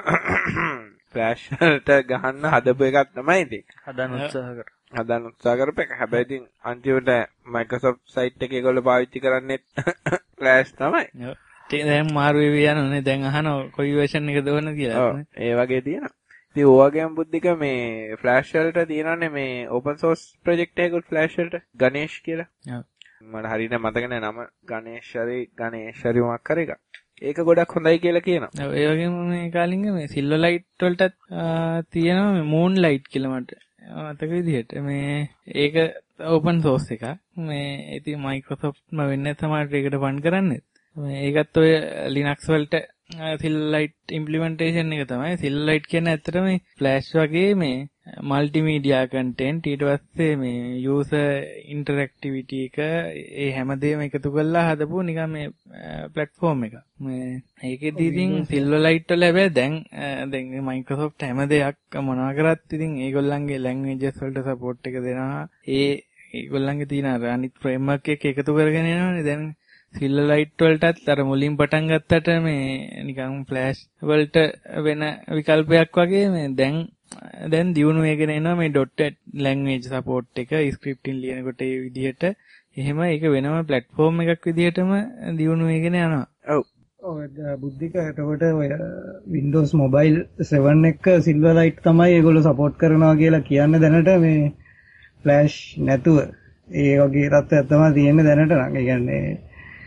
ෆ්ලෑෂ් වලට ගහන්න හදපු එකක් තමයි ඉතින්. හදන්න උත්සාහ කර. හදන්න උත්සාහ කරපේක. හැබැයි ඉතින් අන්තිමට Microsoft site එකේ ඒගොල්ලෝ පාවිච්චි කරන්නේ ෆ්ලෑෂ් තමයි. ඔව්. දැන් මාරු වෙවි යනෝනේ. දැන් අහනවා කොයි version එකද ඕන කියලා. ඔව්. ඒ වගේ තියෙනවා. ඉතින් ඔය වගේම බුද්ධික මේ ෆ්ලෑෂ් වලට තියෙනවානේ මේ open source project එකකුත් ෆ්ලෑෂ් වලට ගණේෂ් කියලා. ඔව්. මට හරියට මතක නැහැ නම ගණේෂරි ගණේෂරි මොකක් කර එක. ඒක ගොඩක් හොඳයි කියලා කියනවා. ඔව් ඒ වගේම මේ කාලින්ග මේ Silverlight වලටත් තියෙනවා මේ Moonlight කියලා මට මතක විදිහට. මේ ඒක open source එකක්. මේ ඉතින් Microsoft ම වෙන්නේ සමහරට ඒකට ෆන් කරන්නේ. මේ ඒකත් ඔය Linux වලට Silverlight implementation එක තමයි. Silverlight කියන්නේ ඇත්තටම මේ Flash වගේ මේ multimedia content ඊට පස්සේ මේ user interactivity එක ඒ හැමදේම එකතු කරලා හදපු නිකන් මේ platform එක. මේ ඒකෙදී ඉතින් Silverlight වල හැබැයි දැන් දැන් Microsoft හැම දෙයක් මොනවා කරත් ඉතින් ඒගොල්ලන්ගේ languages වලට support එක දෙනවා. ඒ ඒගොල්ලන්ගේ තියෙන අර අනිත් framework එක එකතු කරගෙන යනවානේ දැන් Silverlight වලටත් අර මුලින් පටන් ගත්තට මේ නිකන් Flash වලට වෙන විකල්පයක් වගේ මේ දැන් දැන් දියුණු වෙගෙන එනවා මේ .NET language support එක scripting ලියනකොට ඒ විදිහට එහෙම ඒක වෙනම platform එකක් විදිහටම දියුණු වෙගෙන යනවා. ඔව්. ඔය බුද්ධික එතකොට ඔය Windows Mobile seven එක Silverlight තමයි ඒගොල්ලෝ support කරනවා කියලා කියන්නේ දැනට මේ Flash නැතුව. ඒ වගේ තත්ත්වයක් තමයි තියෙන්නේ දැනට නම්. ඒ කියන්නේ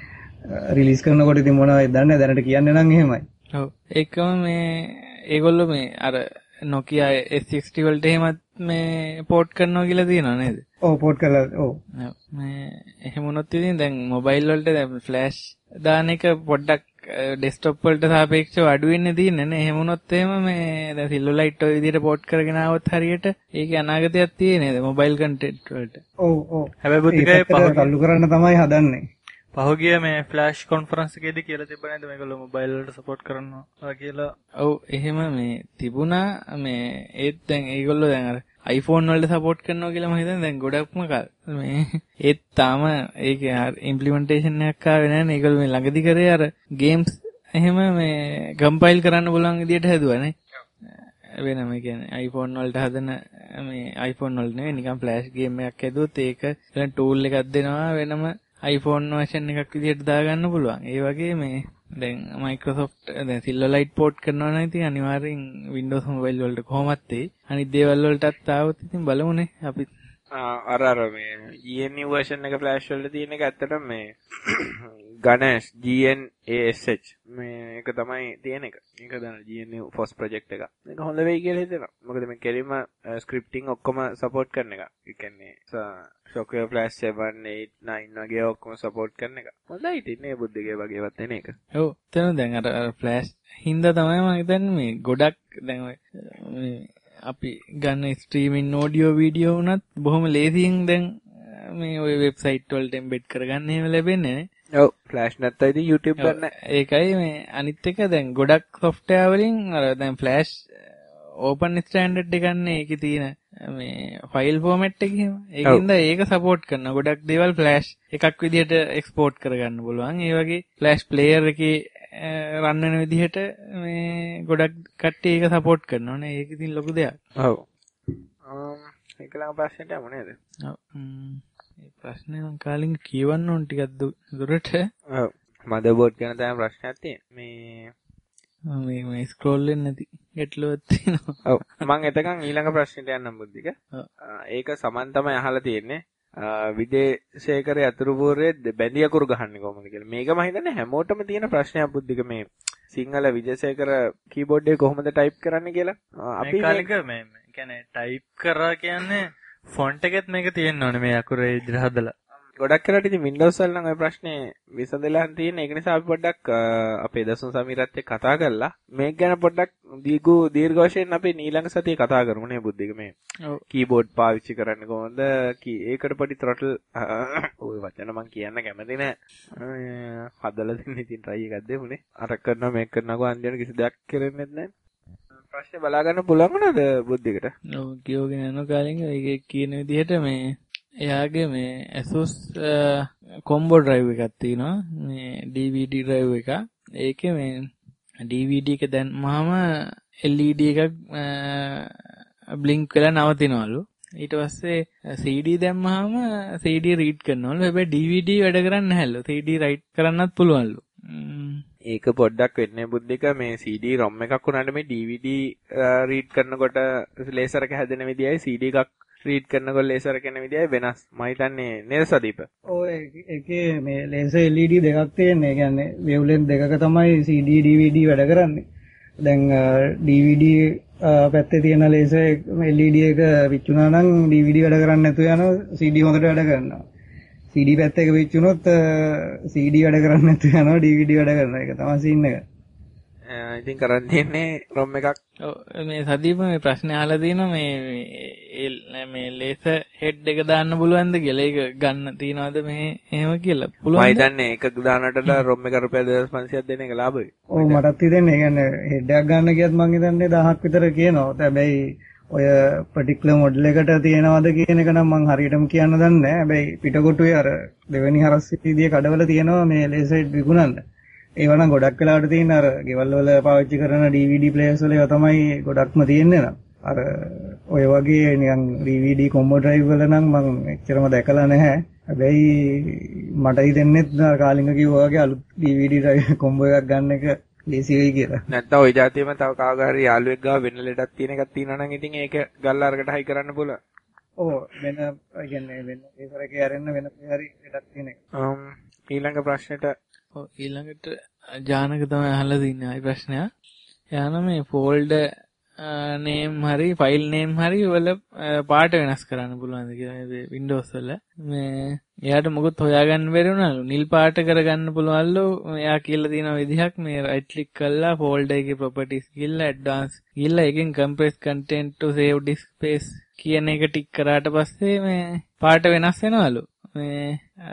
රිලීස් කරනකොට ඉතින් මොනවද දන්නේ දැනට කියන්නේ නම් එහෙමයි. ඔව්. ඒකම මේ ඒගොල්ලෝ මේ අර Nokia S sixty වලට එහෙමත් මේ පෝට් කරනවා කියලා තියෙනවා නේද? ඔව් පෝට් කරලා ඔව්. මේ එහෙම වුණොත් ඉතින් දැන් මොබයිල් වලට දැන් ෆ්ලෑෂ් දාන එක පොඩ්ඩක් ඩෙස්ක්ටොප් වලට සාපේක්ෂව අඩු වෙන්නේ තියෙන්නේ නේ. එහෙම වුණොත් එහෙම මේ දැන් Silverlight ඔය විදිහට පෝට් කරගෙන ආවොත් හරියට ඒකේ අනාගතයක් තියෙන්නේ නේද මොබයිල් කන්ටෙන්ට් වලට. ඔව් ඔව්. හැබැයි බුද්ධිකේ පහ කල්ලු කරන්න තමයි හදන්නේ. පහුගිය මේ ෆ්ලෑෂ් කොන්ෆරන්ස් එකේදී කියලා තිබ්බ නේද මේගොල්ලෝ මොබයිල් වලට සපෝට් කරනවා කියලා. ඔව් එහෙම මේ තිබුණා මේ ඒත් දැන් ඒගොල්ලෝ දැන් අර iPhone වලට සපෝට් කරනවා කියලා මම හිතන්නේ දැන් ගොඩක්ම කල් මේ ඒත් තාම ඒකේ ඉම්ප්ලිමන්ටේෂන් එකක් ආවේ නැහැ නේ. ඒගොල්ලෝ මේ ළඟදි කරේ අර ගේම්ස් එහෙම මේ කම්පයිල් කරන්න පුළුවන් විදියට හැදුවානේ. වෙනම කියන්නේ iPhone වලට හදන මේ iPhone වල නෙවෙයි නිකන් ෆ්ලෑෂ් ගේම් එකක් හැදුවොත් ඒක දැන් ටූල් එකක් දෙනවා වෙනම iPhone version එකක් විදිහට දාගන්න පුළුවන්. ඒ වගේ මේ දැන් Microsoft දැන් Silverlight port කරනවා නම් ඉතින් අනිවාර්යෙන් Windows Mobile වලට කොහොමත් ඒ අනිත් දේවල් වලටත් ආවොත් ඉතින් බලමුනේ අපි. අර අර මේ G N U version එක Flash වලට තියෙන එක ඇත්තටම මේ Ganesh G N A S H මේ එක තමයි තියෙන එක. ඒක දැන් G N U first project එක. මේක හොඳ වෙයි කියලා හිතෙනවා. මොකද මේ කෙලින්ම scripting ඔක්කොම support කරන එක. ඒ කියන්නේ Shockwave Flash seven eight nine වගේ ඔක්කොම support කරන එක. හොඳයි ඉතින් මේ බුද්ධිගේ වගේවත් එන එක. ඔව්. එතන දැන් අර Flash හින්දා තමයි මම හිතන්නේ මේ ගොඩක් දැන් මේ අපි ගන්න ස්ට්‍රීමින් ඔඩියෝ වීඩියෝ වුණත් බොහොම ලේසියෙන් දැන් මේ ওই වෙබ්සයිට් වලට එම්බෙඩ් කරගන්න එහෙම ලැබෙන්නේ නේ. ඔව් ෆ්ලෑෂ් නැත්නම් ඉතින් YouTube ගන්න. ඒකයි මේ අනිත් එක දැන් ගොඩක් software වලින් අර දැන් ෆ්ලෑෂ් ඕපන් ස්ටෑන්ඩඩ් එක ගන්න ඒකේ තියෙන මේ ෆයිල් ෆෝමැට් එක එහෙම. ඒකින්ද ඒක සපෝට් කරන ගොඩක් දේවල් ෆ්ලෑෂ් එකක් විදිහට එක්ස්පෝර්ට් කරගන්න පුළුවන්. ඒ වගේ ෆ්ලෑෂ් ප්ලේයර් එකේ රන් වෙන විදිහට මේ ගොඩක් කට්ටිය ඒක සපෝට් කරනවා නේ. ඒක ඉතින් ලොකු දෙයක්. ඔව්. ඒක ළඟ ප්‍රශ්නෙට යමු නේද? ඔව්. මේ ප්‍රශ්නේ මං කාලින් කියවන්න ඕන ටිකක් දුරට. ඔව්. මදර්බෝඩ් ගැන තමයි ප්‍රශ්නයක් තියෙන්නේ. මේ මේ මේ ස්ක්‍රෝල් වෙන්නේ නැති ගැටලුවක් තියෙනවා. ඔව්. මං එතකන් ඊළඟ ප්‍රශ්නෙට යන්නම් බුද්ධික. ඒක සමන් තමයි අහලා තියෙන්නේ. විදේශේකරේ අතුරු පූර්වයේ බැඳි අකුරු ගහන්නේ කොහොමද කියලා. මේක මම හිතන්නේ හැමෝටම තියෙන ප්‍රශ්නයක් බුද්ධික මේ සිංහල විදේශේකර කීබෝඩ් එක කොහොමද ටයිප් කරන්නේ කියලා. අපි කාලික මේ කියන්නේ ටයිප් කරා කියන්නේ ෆොන්ට් එකෙත් මේක තියෙන්න ඕනේ මේ අකුරේ ඉදිරිය හදලා. ගොඩක් කරලා ඉතින් Windows වල නම් ওই ප්‍රශ්නේ විසඳලා තියෙන. ඒක නිසා අපි පොඩ්ඩක් අපේ දසුන් සමීරත් එක්ක කතා කරලා මේක ගැන පොඩ්ඩක් දීර්ඝ දීර්ඝ වශයෙන් අපි ඊළඟ සතියේ කතා කරමු නේ බුද්ධික මේ. ඔව්. කීබෝඩ් පාවිච්චි කරන්නේ කොහොමද? ඒකට පොඩි throttle ඔය වචන මම කියන්න කැමති නෑ. හදලා දෙන්න ඉතින් try එකක් දෙමුනේ. අර කරනවා මේක කරනවා අන්තිමට කිසි දෙයක් කරෙන්නේ නැහැ. ප්‍රශ්නේ බලා ගන්න පුළුවන් නේද බුද්ධිකට? ඔව් කියෝගෙන යන කාලෙන් ඒක කියන විදිහට මේ එයාගේ මේ Asus කොම්බෝ ඩ්‍රයිව් එකක් තියෙනවා. මේ D V D ඩ්‍රයිව් එක. ඒකේ මේ D V D එක දැම්මම L E D එකක් බ්ලින්ක් වෙලා නවතිනවලු. ඊට පස්සේ C D දැම්මම C D රීඩ් කරනවලු. හැබැයි D V D වැඩ කරන්නේ නැහැලු. C D රයිට් කරන්නත් පුළුවන්ලු. ඒක පොඩ්ඩක් වෙන්නේ බුද්ධික මේ C D ROM එකක් උනාට මේ D V D රීඩ් කරනකොට ලේසර් එක හැදෙන විදියයි C D එකක් රීඩ් කරනකොට ලේසර් එක එන විදියයි වෙනස්. මම හිතන්නේ නේද සදීප? ඔය ඒකේ මේ ලේසර් L E D දෙකක් තියෙනවා. ඒ කියන්නේ වේව්ලෙන්ත් දෙකක තමයි C D D V D වැඩ කරන්නේ. දැන් D V D පැත්තේ තියෙන ලේසර් L E D එක විච්චුනා නම් D V D වැඩ කරන්නේ නැතුව යනවා. C D හොඳට වැඩ කරනවා. C D පැත්ත එක විච්චුනොත් C D වැඩ කරන්නේ නැතුව යනවා. D V D වැඩ කරනවා. ඒක තමයි සීන් එක. ඉතින් කරන් තියන්නේ ROM එකක්. ඔව් මේ සදීප මේ ප්‍රශ්නේ අහලා තියෙනවා මේ මේ ලේසර් හෙඩ් එක දාන්න පුළුවන්ද කියලා. ඒක ගන්න තියනවාද මේ එහෙම කියලා. පුළුවන්ද? මම හිතන්නේ ඒක දානටට ROM එක රුපියල් දෙදාස් පන්සියයක් දෙන එක ලාභයි. ඔව් මටත් හිතෙන්නේ. ඒ කියන්නේ හෙඩ් එකක් ගන්න කියත් මං හිතන්නේ දහයක් විතර කියනවා. හැබැයි ඔය particular model එකට තියෙනවද කියන එක නම් මං හරියටම කියන්න දන්නේ නැහැ. හැබැයි පිටකොටුවේ අර දෙවෙනි හරස් විදියේ කඩවල තියෙනවා මේ ලේසර් හෙඩ් විකුණන්න. ඒව නම් ගොඩක් වෙලාවට තියෙන අර ගෙවල් වල පාවිච්චි කරන D V D players වල ඒවා තමයි ගොඩක්ම තියෙන්නේ නම්. අර ඔය වගේ නිකන් D V D combo drive වල නම් මම එච්චරම දැකලා නැහැ. හැබැයි මට හිතෙන්නේ කාලිංග කිව්වා වගේ අලුත් D V D drive combo එකක් ගන්න එක ලේසි වෙයි කියලා. නැත්නම් ওই જાතියෙම තව කාගාරි යාළුවෙක් ගාව වෙන ලෙඩක් තියෙන එකක් තියෙනවා නම් ඉතින් ඒක ගල්ලා අරකට හයි කරන්න පුළුවන්. ඔව් වෙන ඒ කියන්නේ වෙන ඒසර එකේ ඇරෙන්න වෙන හරි ලෙඩක් තියෙන එක. ඊළඟ ප්‍රශ්නෙට ඔව් ඊළඟට ජානක තමයි අහලා තින්නේ ආයි ප්‍රශ්නයක්. එයාන මේ ෆෝල්ඩර් නේම් හරි ෆයිල් නේම් හරි වල පාට වෙනස් කරන්න පුළුවන්ද කියලා මේ Windows වල. මේ එයාට මොකද හොයාගන්න බැරි වුණාලු. නිල් පාට කරගන්න පුළුවන්ලු. එයා කියලා තියෙන විදිහක් මේ right click කරලා folder එකේ properties ගිහලා advanced ගිහලා එකෙන් compress content to save disk space කියන එක ටික් කරාට පස්සේ මේ පාට වෙනස් වෙනවලු. මේ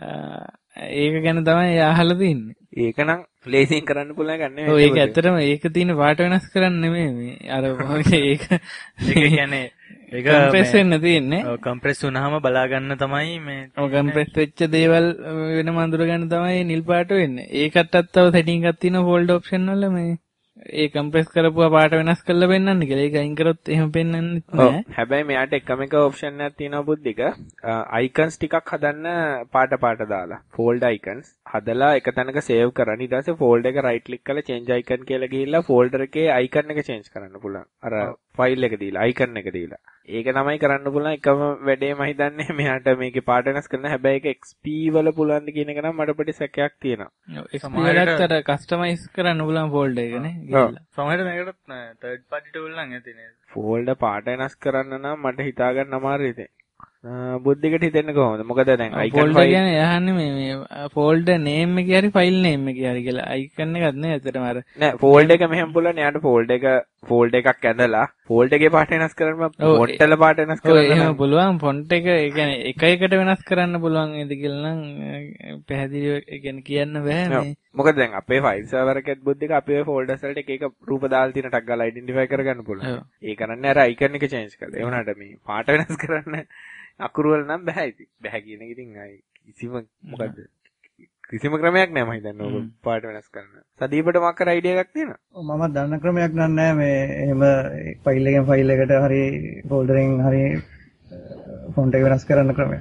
ඒක ගැන තමයි එයා අහලා තින්නේ. ඒක නම් ලේසියෙන් කරන්න පුළුවන් ගන්න නෙමෙයි. ඔව් ඒක ඇත්තටම ඒක තියෙන පාට වෙනස් කරන්න නෙමෙයි මේ අර වගේ ඒක ඒක කියන්නේ ඒක කම්ප්‍රෙස් වෙන්න තියෙන්නේ. ඔව් කම්ප්‍රෙස් වුණාම බලා ගන්න තමයි මේ ඔව් කම්ප්‍රෙස් වෙච්ච දේවල් වෙනම අඳුර ගන්න තමයි නිල් පාට වෙන්නේ. ඒකටත් තව සෙටින්ග් එකක් තියෙනවා ෆෝල්ඩර් ඔප්ෂන් වල මේ ඒ කම්ප්‍රෙස් කරපුවා පාට වෙනස් කරලා පෙන්නන්න කියලා. ඒක අයින් කරොත් එහෙම පෙන්නන්නේ නැහැ. හැබැයි මෙයාට එකම එක ඔප්ෂන් එකක් තියෙනවා බුද්ධික. අයිකන්ස් ටිකක් හදන්න පාට පාට දාලා. ෆෝල්ඩර් අයිකන්ස් හදලා එක තැනක සේව් කරන්න. ඊට පස්සේ ෆෝල්ඩර් එක රයිට් ක්ලික් කරලා change icon කියලා ගිහිල්ලා ෆෝල්ඩර් එකේ අයිකන් එක change කරන්න පුළුවන්. අර ෆයිල් එක දීලා අයිකන් එක දීලා. ඒක තමයි කරන්න පුළුවන් එකම වැඩේ මම හිතන්නේ මෙයාට මේකේ පාට වෙනස් කරන්න. හැබැයි ඒක X P වල පුළුවන්ද කියන එක නම් මට පොඩි සැකයක් තියෙනවා. ඔව් X P වලත් අර කස්ටමයිස් කරන්න පුළුවන් ෆෝල්ඩර් එක නේ. සමහරවිට මේකට third party tool නම් ඇති නේද? ෆෝල්ඩර් පාට වෙනස් කරන්න නම් මට හිතා ගන්න අමාරුයි ඉතින්. බුද්ධිකට හිතෙන්නේ කොහොමද? මොකද දැන් අයිකන් ෆෝල්ඩර් කියන්නේ යහන්නේ මේ මේ ෆෝල්ඩර් නේම් එක හරි ෆයිල් නේම් එක හරි කියලා අයිකන් එකක් නේ ඇත්තටම අර නෑ ෆෝල්ඩර් එක මෙහෙම පුළුවන්. එයාට ෆෝල්ඩර් එක ෆෝල්ඩර් එකක් ඇඳලා ෆෝල්ඩර් එකේ පාට වෙනස් කරන්න ෆොන්ට් වල පාට වෙනස් කරන්න. ඔව් එහෙම පුළුවන්. ෆොන්ට් එක ඒ කියන්නේ එක එකට වෙනස් කරන්න පුළුවන් නේද කියලා නම් පැහැදිලිව ඒ කියන්නේ කියන්න බෑ මේ. මොකද දැන් අපේ ෆයිල් සර්වර් එකෙත් බුද්ධික අපේ ෆෝල්ඩර්ස් වලට එක එක රූප දාලා තියෙන ටග් ගාලා අයිඩෙන්ටිෆයි කරගන්න පුළුවන්. ඒ කරන්නේ අර අයිකන් එක චේන්ජ් කරලා. ඒ වුණාට මේ පාට වෙනස් කරන්න අකුරු වල නම් බෑ ඉතින්. බෑ කියන එක ඉතින් අය කිසිම මොකද්ද? කිසිම ක්‍රමයක් නැහැ මම හිතන්නේ ඕක පාට වෙනස් කරන්න. සදීපට මොකක් කර අයිඩියා එකක් තියෙනවද? ඔව් මම දන්න ක්‍රමයක් නෑ මේ එහෙම ෆයිල් එකෙන් ෆයිල් එකට හරි ෆෝල්ඩරෙන් හරි ෆොන්ට් එක වෙනස් කරන්න ක්‍රමයක්.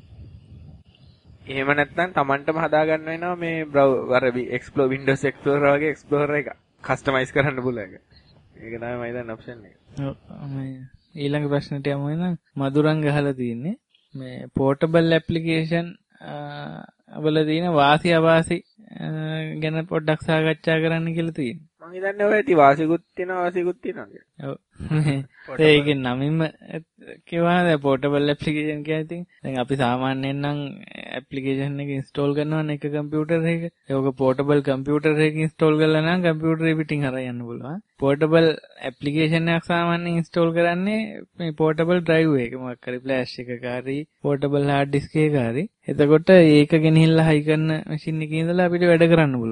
එහෙම නැත්නම් Tamanටම හදා ගන්න වෙනවා මේ අර Explorer Windows Explorer වගේ Explorer එක කස්ටමයිස් කරන්න පුළුවන් එක. ඒක තමයි මම හිතන්නේ ඔප්ෂන් එක. ඔව් මේ ඊළඟ ප්‍රශ්නට යමු එහෙනම්. මధుරංග අහලා තියෙන්නේ මේ පෝටබල් ඇප්ලිකේෂන් වල තියෙන වාසි අවාසි ගැන පොඩ්ඩක් සාකච්ඡා කරන්න කියලා තියෙනවා. මම හිතන්නේ ඔය ඇති වාසිකුත් තියෙනවා වාසිකුත් තියෙනවා කියලා. ඔව්. ඒකේ නමින්ම කියවන දැන් පෝටබල් ඇප්ලිකේෂන් කියන්නේ ඉතින් දැන් අපි සාමාන්‍යයෙන් නම් ඇප්ලිකේෂන් එක ඉන්ස්ටෝල් කරනවනේ එක කම්පියුටර් එකක. ඒක පෝටබල් කම්පියුටර් එකක ඉන්ස්ටෝල් කරලා නම් කම්පියුටරේ පිටින් හරහා යන්න පුළුවන්. පෝටබල් ඇප්ලිකේෂන් එකක් සාමාන්‍යයෙන් ඉන්ස්ටෝල් කරන්නේ මේ පෝටබල් ඩ්‍රයිව් එක මොකක් හරි ෆ්ලෑෂ් එකක හරි පෝටබල් හાર્ඩ් ඩිස්ක් එකක හරි. එතකොට ඒක ගෙනහිල්ලා හයි කරන මැෂින් එකේ ඉඳලා අපිට වැඩ කරන්න පුළුවන්.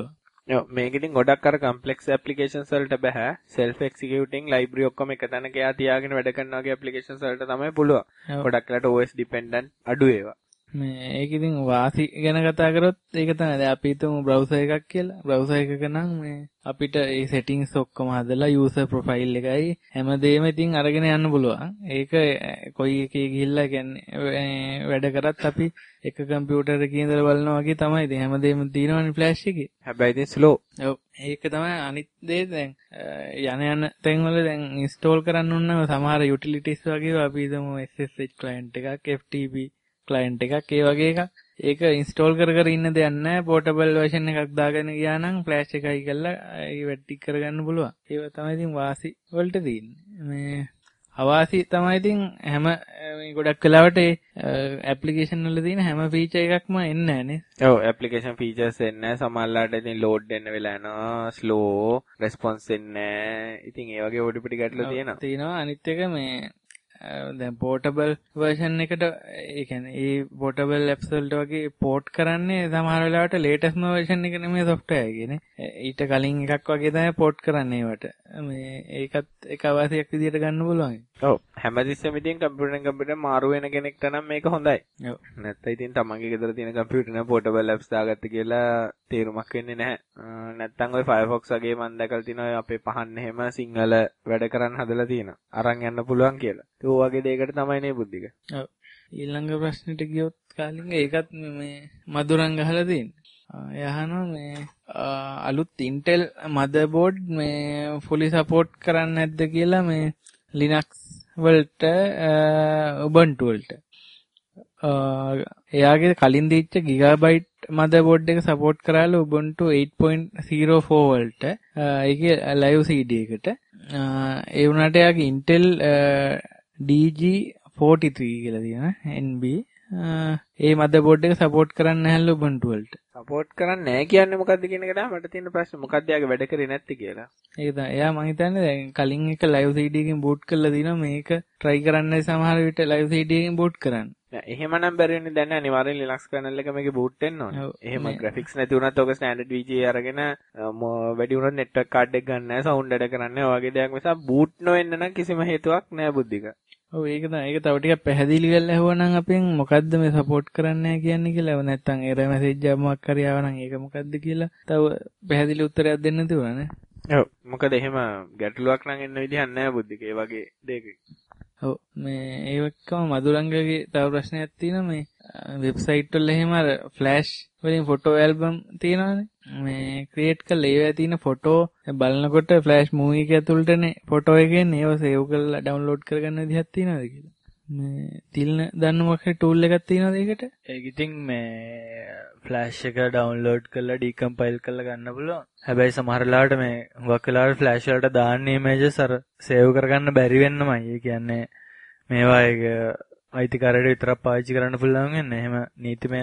ඔව් මේක ඉතින් ගොඩක් අර කම්ප්ලෙක්ස් ඇප්ලිකේෂන්ස් වලට බෑ. self executing library ඔක්කොම එක තැනක යා තියාගෙන වැඩ කරන වගේ ඇප්ලිකේෂන්ස් වලට තමයි පුළුවන්. ගොඩක් වෙලාට O S dependent අඩු ඒවා. මේ ඒක ඉතින් වාසි ගැන කතා කරොත් ඒක තමයි. දැන් අපි හිතමු browser එකක් කියලා. browser එකක නම් මේ අපිට ඒ settings ඔක්කොම හදලා user profile එකයි හැමදේම ඉතින් අරගෙන යන්න පුළුවන්. ඒක කොයි එකේ ගිහිල්ලා කියන්නේ වැඩ කරත් අපි එක කම්පියුටර් එකේ ඉඳලා බලනවා වගේ තමයි. ඉතින් හැමදේම තියෙනවනේ flash එකේ. හැබැයි ඉතින් slow. ඔව් ඒක තමයි අනිත් දේ. දැන් යන යන තැන්වල දැන් install කරන්න ඕන සමහර utilities වගේ අපි හිතමු S S H client එකක් F T P client එකක් ඒ වගේ එකක්. ඒක install කර කර ඉන්න දෙයක් නැහැ. portable version එකක් දාගෙන ගියා නම් flash එකයි කරලා ඒ වැඩ ටික කරගන්න පුළුවන්. ඒක තමයි ඉතින් වාසි වලට තියෙන්නේ. මේ අවාසි තමයි ඉතින් හැම මේ ගොඩක් වෙලාවට ඒ application වල තියෙන හැම feature එකක්ම එන්නේ නැහැ නේ. ඔව් application features එන්නේ නැහැ. සමහරවිට ඉතින් load වෙන්න වෙලා යනවා. slow response එන්නේ නැහැ. ඉතින් ඒ වගේ පොඩි පොඩි ගැටලු තියෙනවා. තියෙනවා. අනිත් එක මේ දැන් portable version එකට ඒ කියන්නේ ඒ portable apps වලට වගේ port කරන්නේ සමහර වෙලාවට latest version එක නෙමෙයි software එකේ නේ. ඊට කලින් එකක් වගේ තමයි port කරන්නේ ඒවට. මේ ඒකත් එක අවශ්‍යයක් විදිහට ගන්න පුළුවන්. ඔව් හැමතිස්සෙම ඉතින් කම්පියුටරෙන් කම්පියුටර් මාරු වෙන කෙනෙක්ට නම් මේක හොඳයි. ඔව් නැත්නම් ඉතින් තමන්ගේ ගෙදර තියෙන කම්පියුටර් නේ portable apps දාගත්ත කියලා තේරුමක් වෙන්නේ නැහැ. නැත්නම් ওই Firefox වගේ මම දැකලා තිනවා අපේ පහන් එහෙම සිංහල වැඩ කරන්න හදලා තියෙනවා. අරන් යන්න පුළුවන් කියලා. ඒ වගේ දෙයකට තමයි නේ බුද්ධික. ඔව් ඊළඟ ප්‍රශ්නෙට ගියොත් කාලින්ග ඒකත් මේ මధుරං ගහලා තියෙන්නේ. යහනවා මේ අලුත් Intel motherboard මේ fully support කරන්නේ නැද්ද කියලා මේ Linux වලට Ubuntu වලට. එයාගේ කලින් දීච්ච gigabyte motherboard එක support කරාලු Ubuntu eight point oh four වලට. ඒකේ live C D එකට. ඒ වුණාට එයාගේ Intel D G forty-three කියලා තියෙනවා N B. ඒ motherboard එක support කරන්නේ නැහැලු Ubuntu වලට. support කරන්නේ නැහැ කියන්නේ මොකද්ද කියන එක තමයි මට තියෙන ප්‍රශ්නේ. මොකද්ද යාගේ වැඩ කරේ නැත්තේ කියලා. ඒක තමයි. එයා මං හිතන්නේ දැන් කලින් එක live C D එකකින් boot කරලා දිනවා මේක try කරන්නයි සමහර විට live C D එකකින් boot කරන්න. නෑ එහෙමනම් බැරි වෙන්නේ දැන් අනිවාර්යෙන් Linux kernel එක මේකේ boot වෙන්න ඕනේ. එහෙම graphics නැති වුණත් ඔක standard V G A අරගෙන වැඩි වුණොත් network card එක ගන්න නැහැ sound වැඩ කරන්නේ නැහැ. ඔය වගේ දෙයක් නිසා boot නොවෙන්න නම් කිසිම හේතුවක් නැහැ බුද්ධික. ඔව් ඒක තමයි. ඒක තව ටිකක් පැහැදිලි කරලා ඇහුවනම් අපෙන් මොකද්ද මේ සපෝට් කරන්නේ නැහැ කියන්නේ කියලා. නැත්තම් error message එකක් මොකක් හරි ආවනම් ඒක මොකද්ද කියලා තව පැහැදිලි උත්තරයක් දෙන්න තිබුණා නේ. ඔව් මොකද එහෙම ගැටලුවක් නම් එන්න විදිහක් නැහැ බුද්ධික. ඒ වගේ දෙයක. ඔව් මේ ඒ එක්කම මధుරංගගේ තව ප්‍රශ්නයක් තියෙනවා. මේ වෙබ්සයිට් වල එහෙම අර ෆ්ලෑෂ් වලින් ෆොටෝ ඇල්බම් තියෙනවානේ. මේ ක්‍රියේට් කරලා ඒවා තියෙන ෆොටෝ බලනකොට ෆ්ලෑෂ් මූවි එක ඇතුළටනේ ෆොටෝ එකේ ඒව සේව් කරලා ඩවුන්ලෝඩ් කරගන්න විදිහක් තියෙනවද කියලා. මේ තිල්න දන්න මොකක් හරි ටූල් එකක් තියෙනවද ඒකට? ඒක ඉතින් මේ ෆ්ලෑෂ් එක ඩවුන්ලෝඩ් කරලා ඩිකම්පයිල් කරලා ගන්න පුළුවන්. හැබැයි සමහර වෙලාවට මේ හුඟක් වෙලාවට ෆ්ලෑෂ් වලට දාන්න ඉමේජස් අර සේව් කරගන්න බැරි වෙන්නමයි. ඒ කියන්නේ මේවා ඒක අයිතිකාරයට විතරක් පාවිච්චි කරන්න පුළුවන් වෙන්නේ. එහෙම නීතිමය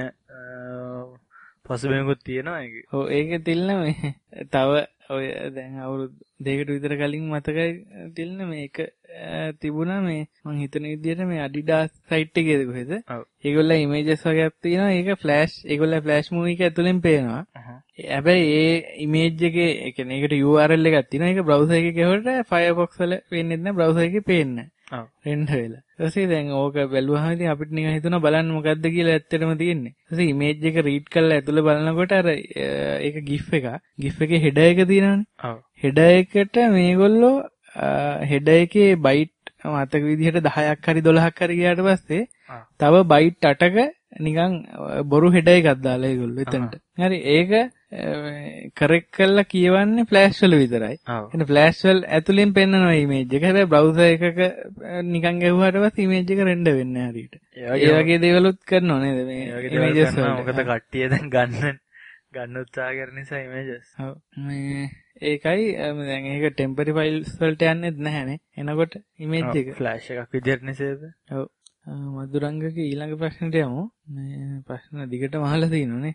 පසුබිමකුත් තියෙනවා ඒක. ඔව් ඒක තිල්න මේ තව ඔය දැන් අවුරුදු දෙකකට විතර කලින් මතකයි තිල්න මේක තිබුණා මේ මං හිතන විදිහට මේ Adidas site එකේද කොහෙද? ඔව්. ඒගොල්ලෝ images වගේක් තියෙනවා. ඒක flash ඒගොල්ලෝ flash movie එක ඇතුලෙන් පේනවා. හැබැයි ඒ image එකේ ඒ කියන්නේ ඒකට U R L එකක් තියෙනවා. ඒක browser එකේ ගෙවුවට Firefox වල වෙන්නේ නැහැ. browser එකේ පේන්නේ නැහැ. ඔව්. රෙන්ඩර් වෙලා. ඊටසේ දැන් ඕක බැලුවාම ඉතින් අපිට නිකන් හිතුණා බලන්න මොකද්ද කියලා ඇත්තටම තියෙන්නේ. ඊටසේ image එක read කරලා ඇතුලේ බලනකොට අර ඒක GIF එක. GIF එකේ header එක තියෙනවනේ. ඔව්. header එකට මේගොල්ලෝ header එකේ byte මතක විදිහට දහයක් හරි දොළහක් හරි ගියාට පස්සේ තව byte අටක නිකන් බොරු header එකක් දාලා ඒගොල්ලෝ එතනට. හරි ඒක කරෙක්ට් කරලා කියවන්නේ ෆ්ලෑෂ් වල විතරයි. එතන ෆ්ලෑෂ් වල ඇතුලෙන් පෙන්නනවා image එක. හැබැයි browser එකක නිකන් ගැහුවාට පස්සේ image එක රෙන්ඩර් වෙන්නේ නැහැ හරියට. ඒ වගේ දේවලුත් කරනව නේද මේ images වල. මොකද කට්ටිය දැන් ගන්න ගන්න උත්සාහ කරන නිසා images. ඔව් මේ ඒකයි දැන් ඒක ටෙම්පරරි ෆයිල්ස් වලට යන්නේ නැහැනේ. එනකොට image එක ෆ්ලෑෂ් එකක් විදියට නේද? ඔව්. මధుරංගගේ ඊළඟ ප්‍රශ්නෙට යමු. මේ ප්‍රශ්න දිගටම අහලා තිනෝනේ.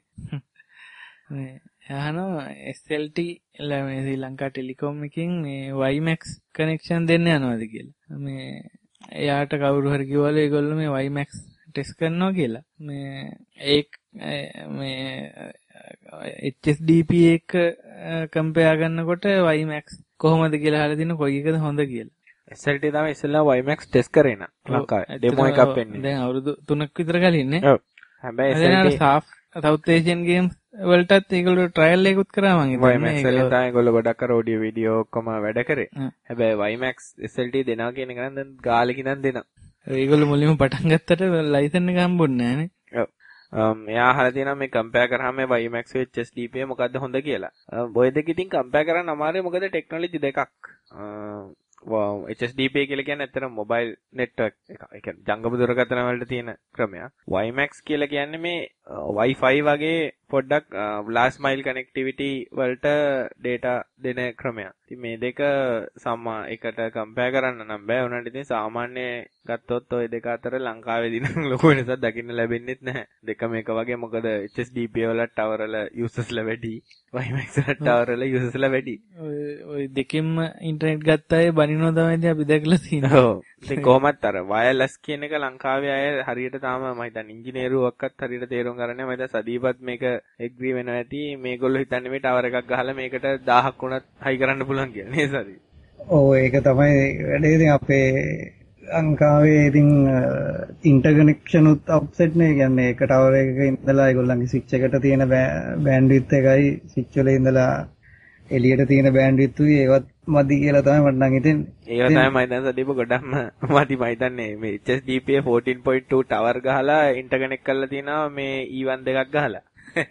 මේ අහනවා S L T මේ ශ්‍රී ලංකා ටෙලිකොම් එකකින් මේ Y MAX කනෙක්ෂන් දෙන්න යනවාද කියලා. මේ එයාට කවුරු හරි කිව්වලු ඒගොල්ලෝ මේ Y MAX ටෙස්ට් කරනවා කියලා. මේ ඒක මේ H S D P එක කම්පෙයාර් කරනකොට WiMAX කොහොමද කියලා අහලා තිනු කොයි එකද හොඳ කියලා. S L T තමයි ඉස්සෙල්ලා WiMAX ටෙස්ට් කරේ නා ලංකාවේ. ඩෙමෝ එකක් පෙන්නේ. දැන් අවුරුදු තුනක් විතර කලින් නේ. ඔව්. හැබැයි S L T සාෆ් South Asian games වලටත් ඒගොල්ලෝ ට්‍රයල් එකකුත් කරා මං හිතන්නේ. WiMAX වලින් තමයි ඒගොල්ලෝ ගොඩක් අර ඔඩියෝ වීඩියෝ ඔක්කොම වැඩ කරේ. හැබැයි WiMAX S L T දෙනවා කියන එක නම් දැන් ගාලකින් නම් දෙනවා. ඒගොල්ලෝ මුලින්ම පටන් ගත්තට ලයිසන් එක හම්බුන්නේ නැහැ නේ. ඔව්. එයා අහලා තියෙනවා මේ කම්පෙයාර් කරාම WiMAX H S D P මොකද්ද හොඳ කියලා. ඔය දෙක ඉතින් කම්පෙයාර් කරන්න අමාරුයි මොකද ටෙක්නොලොජි දෙකක්. H S D P කියලා කියන්නේ ඇත්තටම මොබයිල් නෙට්වර්ක් එක. ඒ කියන්නේ ජංගම දුරකථන වලට තියෙන ක්‍රමයක්. WiMAX කියලා කියන්නේ මේ Wi-Fi වගේ පොඩ්ඩක් last mile connectivity වලට data දෙන ක්‍රමයක්. ඉතින් මේ දෙක සම්මා එකට කම්පෙයාර් කරන්න නම් බෑ. උනට ඉතින් සාමාන්‍ය ගත්තොත් ওই දෙක අතර ලංකාවේදී නම් ලොකු වෙනසක් දකින්න ලැබෙන්නේ නැහැ. දෙකම එක වගේ මොකද H S D P වල ටවර් වල users ලා වැඩි. WiMAX වල ටවර් වල users ලා වැඩි. ඔය දෙකෙන්ම ඉන්ටර්නෙට් ගත්ත අය බනිනවා තමයි අපි දැකලා තියෙනවා. ඔව්. ඉතින් කොහොමත් අර වයර්ලස් කියන එක ලංකාවේ අය හරියට තාම මම හිතන්නේ ඉංජිනේරුවක්වත් හරියට තේරුම් ගන්න නැහැ. මම හිතා සදීපත් මේක එග්‍රී වෙනවා ඇති. මේගොල්ලෝ හිතන්නේ මේ ටවර් එකක් ගහලා මේකට දහයක් වුණත් හයි කරන්න පුළුවන් කියලා නේද සදී? ඔව් ඒක තමයි වැඩේ. ඉතින් අපේ ලංකාවේ ඉතින් ඉන්ටර්කනෙක්ෂන් උත් ඔෆ්සෙට් නේ. කියන්නේ එක ටවර් එකක ඉඳලා ඒගොල්ලන්ගේ ස්විච් එකට තියෙන බෑන්ඩ්විඩ්ත් එකයි ස්විච් වල ඉඳලා එළියට තියෙන බෑන්ඩ්විඩ්ත් උයි ඒවත් මදි කියලා තමයි මට නම් හිතෙන්නේ. ඒක තමයි මම දැන් සදීප ගොඩක්ම මදි මම හිතන්නේ මේ H S D P fourteen point two tower ගහලා ඉන්ටර්කනෙක්ට් කරලා තියෙනවා මේ E one දෙකක් ගහලා.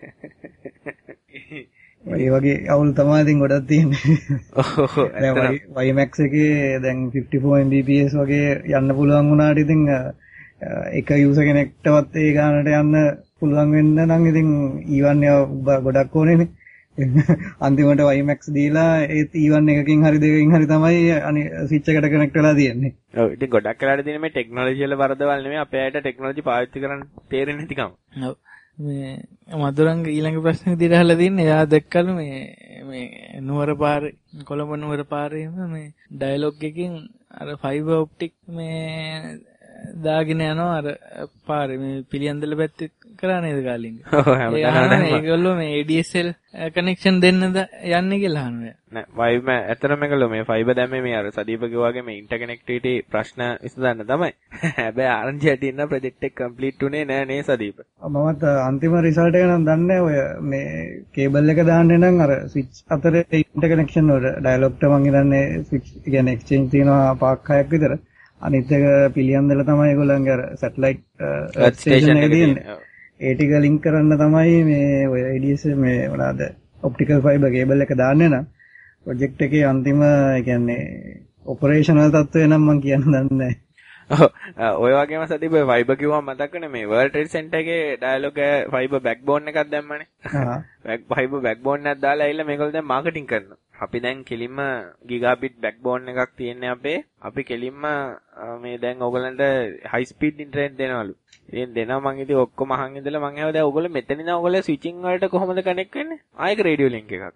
ඒ වගේ අවුල් තමයි ඉතින් ගොඩක් තියෙන්නේ. ඔව් දැන් WiMAX එකේ දැන් fifty-four Mbps වගේ යන්න පුළුවන් වුණාට ඉතින් එක යූසර් කෙනෙක්ටවත් ඒ ගානට යන්න පුළුවන් වෙන්න නම් ඉතින් E one එක ගොඩක් ඕනේනේ. අන්තිමට WiMAX දීලා ඒත් E one එකකින් හරි දෙකකින් හරි තමයි අනි ස්විච් එකට කනෙක්ට් වෙලා තියෙන්නේ. ඔව් ඉතින් ගොඩක් වෙලාට තියෙන මේ ටෙක්නොලොජි වල වරදවල් නෙමෙයි අපේ අයට ටෙක්නොලොජි පාවිච්චි කරන්න තේරෙන්නේ නැතිකම. ඔව්. මේ මధుරංග ඊළඟ ප්‍රශ්නේ විදිහට අහලා තින්නේ එයා දැක්කලු මේ මේ නුවර පාරේ කොළඹ නුවර පාරේම මේ ඩයලොග් එකකින් අර ෆයිබර් ඔප්ටික් මේ දාගෙන යනවා අර පාරේ මේ පිළියන්දල පැත්තේ කරා නේද කාලින්ග. ඔව් හැමදාම ඒගොල්ලෝ මේ A D S L connection දෙන්නද යන්නේ කියලා අහනවා. නෑ වයිම ඇත්තටම මේගොල්ලෝ මේ ෆයිබර් දැම්මේ මේ අර සදීප කිව්වා වගේ මේ ඉන්ටර්කනෙක්ටිවිටි ප්‍රශ්න විසඳන්න තමයි. හැබැයි R N G ඇටින් නම් ප්‍රොජෙක්ට් එක කම්ප්ලීට් උනේ නෑ නේ සදීප. මමත් අන්තිම රිසල්ට් එක නම් දන්නේ ඔය මේ කේබල් එක දාන්නේ නම් අර ස්විච් අතරේ ඉන්ටර්කනෙක්ෂන් වල ඩයලොග්ට මං හිතන්නේ ස්විච් කියන්නේ එක්ස්චේන්ජ් තියෙනවා පාක් හයක් විතර. අනිත් එක පිළියන්දල තමයි ඒගොල්ලන්ගේ අර සැටලයිට් ස්ටේෂන් එකේ තියෙන්නේ. ඒ ටික ලින්ක් කරන්න තමයි මේ ඔය A D S මේ මොනවාද ඔප්ටිකල් ෆයිබර් කේබල් එක දාන්නේ නම් ප්‍රොජෙක්ට් එකේ අන්තිම ඒ කියන්නේ ඔපරේෂනල් තත්ත්වය නම් මම කියන්න දන්නේ නැහැ. ඔව් ඔය වගේම සදීප ෆයිබර් කිව්වම මතක්කනේ මේ World Trade Center එකේ ඩයලොග් ෆයිබර් බෑක්බෝන් එකක් දැම්මනේ. හා. ෆයිබර් බෑක්බෝන් එකක් දාලා ඇවිල්ලා මේගොල්ලෝ දැන් මාකටිං කරනවා. අපි දැන් කෙලින්ම ගිගාබිට් බෑක්බෝන් එකක් තියෙන්නේ අපේ. අපි කෙලින්ම මේ දැන් ඕගලන්ට හයි ස්පීඩ් ඉන්ටර්නෙට් දෙනවලු. ඉතින් දෙනවා මං ඉතින් ඔක්කොම අහන් ඉඳලා මං ඇහුවා දැන් ඕගොල්ලෝ මෙතන ඉඳන් ඕගොල්ලෝ ස්විචින් වලට කොහොමද කනෙක්ට් වෙන්නේ? ආයෙක රේඩියෝ ලින්ක් එකක්.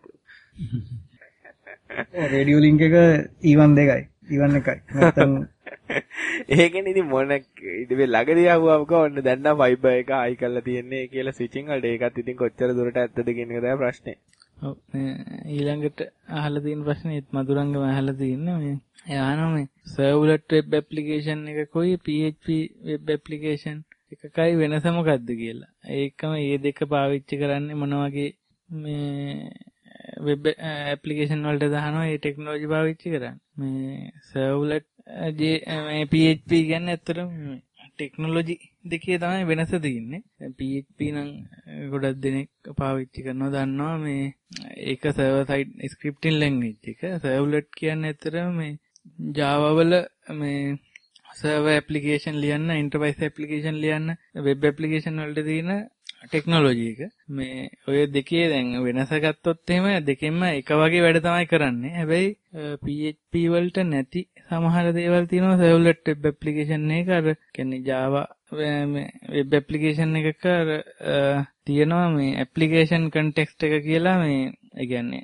ඔව් රේඩියෝ ලින්ක් එක E one දෙකයි. E one එකයි. නැත්තම් ඒකනේ ඉතින් මොන ඉතින් ළඟදී ආවම කොහොමද දැන් නම් ෆයිබර් එක ආයි කරලා තියෙන්නේ කියලා ස්විචින් වලට ඒකත් ඉතින් කොච්චර දුරට ඇත්තද කියන එක තමයි ප්‍රශ්නේ. ඔව් ඊළඟට අහලා තියෙන ප්‍රශ්නේ මధుරංගම අහලා තියෙන්නේ මේ එයානම් මේ සර්ව්ලට් වෙබ් ඇප්ලිකේෂන් එකකෝයි P H P web application එකකයි වෙනස මොකක්ද කියලා. ඒකම මේ දෙක පාවිච්චි කරන්නේ මොන වගේ මේ වෙබ් ඇප්ලිකේෂන් වලට දානවා මේ ටෙක්නොලොජි පාවිච්චි කරන්නේ. මේ සර්ව්ලට් මේ P H P කියන්නේ ඇත්තටම ටෙක්නොලොජි දෙකේ තමයි වෙනස තියෙන්නේ. P H P නම් ගොඩක් දෙනෙක් පාවිච්චි කරනවා දන්නවා මේ ඒක සර්වර් සයිඩ් ස්ක්‍රිප්ටින් ලැන්ග්වේජ් එක. සර්ව්ලට් කියන්නේ ඇත්තටම මේ Java වල මේ සර්වර් ඇප්ලිකේෂන් ලියන්න, එන්ටර්ප්‍රයිස් ඇප්ලිකේෂන් ලියන්න, වෙබ් ඇප්ලිකේෂන් වලට තියෙන ටෙක්නොලොජි එක. මේ ඔය දෙකේ දැන් වෙනස ගත්තොත් එහෙම දෙකෙන්ම එක වගේ වැඩ තමයි කරන්නේ. හැබැයි P H P වලට නැති සමහර දේවල් තියෙනවා සර්ව්ලට් වෙබ් ඇප්ලිකේෂන් එක. අර කියන්නේ Java මේ වෙබ් ඇප්ලිකේෂන් එකක අර තියෙනවා මේ ඇප්ලිකේෂන් කන්ටෙක්ස්ට් එක කියලා මේ ඒ කියන්නේ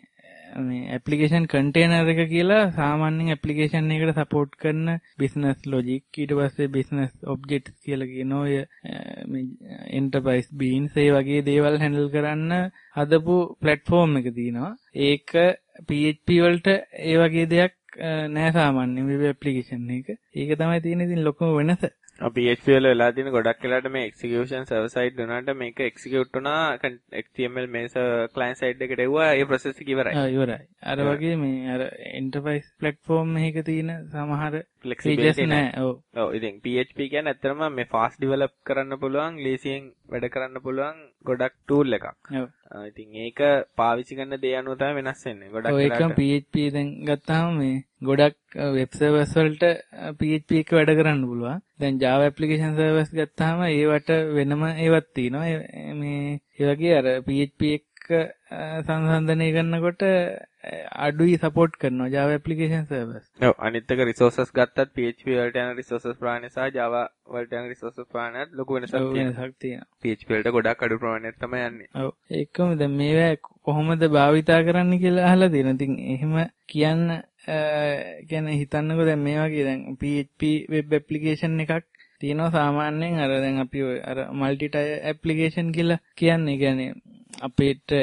මේ ඇප්ලිකේෂන් කන්ටේනර් එක කියලා සාමාන්‍යයෙන් ඇප්ලිකේෂන් එකකට සපෝට් කරන බිස්නස් ලොජික් ඊට පස්සේ බිස්නස් ඔබ්ජෙක්ට්ස් කියලා කියන ඔය මේ එන්ටර්ප්‍රයිස් බීන්ස් ඒ වගේ දේවල් හැන්ඩල් කරන්න හදපු ප්ලැට්ෆෝම් එක තියෙනවා. ඒක පී එච් පී වලට ඒ වගේ දෙයක් නෑ සාමාන්‍යයෙන් වෙබ් ඇප්ලිකේෂන් එක. ඒක තමයි තියෙන ඉතින් ලොකුම වෙනස. පී එච් පී වල වෙලා තියෙන ගොඩක් වෙලාට මේ එක්සිකියුෂන් සර්වර් සයිඩ් වුණාට මේක එක්සිකියුට් වුණා එච් ටී එම් එල් මේ ක්ලයන්ට් සයිඩ් එකට එවුවා ඒ ප්‍රොසෙස් එක ඉවරයි. ආ ඉවරයි. අර වගේ මේ අර එන්ටර්ප්‍රයිස් ප්ලැට්ෆෝම් එකක තියෙන සමහර ෆීචර්ස් නෑ. ඔව්. ඔව් ඉතින් පී එච් පී කියන්නේ ඇත්තටම මේ ෆාස්ට් ඩෙවලොප් කරන්න පුළුවන්, ලීසියෙන් වැඩ කරන්න පුළුවන් ගොඩක් ටූල් එකක්. ඔව්. ඉතින් ඒක පාවිච්චි කරන දේ අනුව තමයි වෙනස් වෙන්නේ. ගොඩක් වෙලාට ඔය එකම පී එච් පී දැන් ගත්තාම මේ ගොඩක් වෙබ් සර්වර්ස් වලට පී එච් පී එක වැඩ කරන්න පුළුවන්. දැන් Java application servers ගත්තාම ඒවට වෙනම ඒවත් තියෙනවා. මේ ඒ වගේ අර පී එච් පී එක සංසන්දනය කරනකොට අඩුයි සපෝට් කරනවා Java application servers. ඔව් අනිත් එක resources ගත්තත් පී එච් පී වලට යන resources ප්‍රමාණය සහ Java වලට යන resources ප්‍රමාණයත් ලොකු වෙනසක් තියෙනවා. පී එච් පී වලට ගොඩක් අඩු ප්‍රමාණයක් තමයි යන්නේ. ඔව් ඒකම දැන් මේවා කොහොමද භාවිතා කරන්න කියලා අහලා තියෙනවා. ඉතින් එහෙම කියන්න කියන්නේ හිතන්නකෝ දැන් මේ වගේ දැන් P H P web application එකක් තියෙනවා සාමාන්‍යයෙන් අර දැන් අපි අර මල්ටි ටයර් ඇප්ලිකේෂන් කියලා කියන්නේ. කියන්නේ අපේට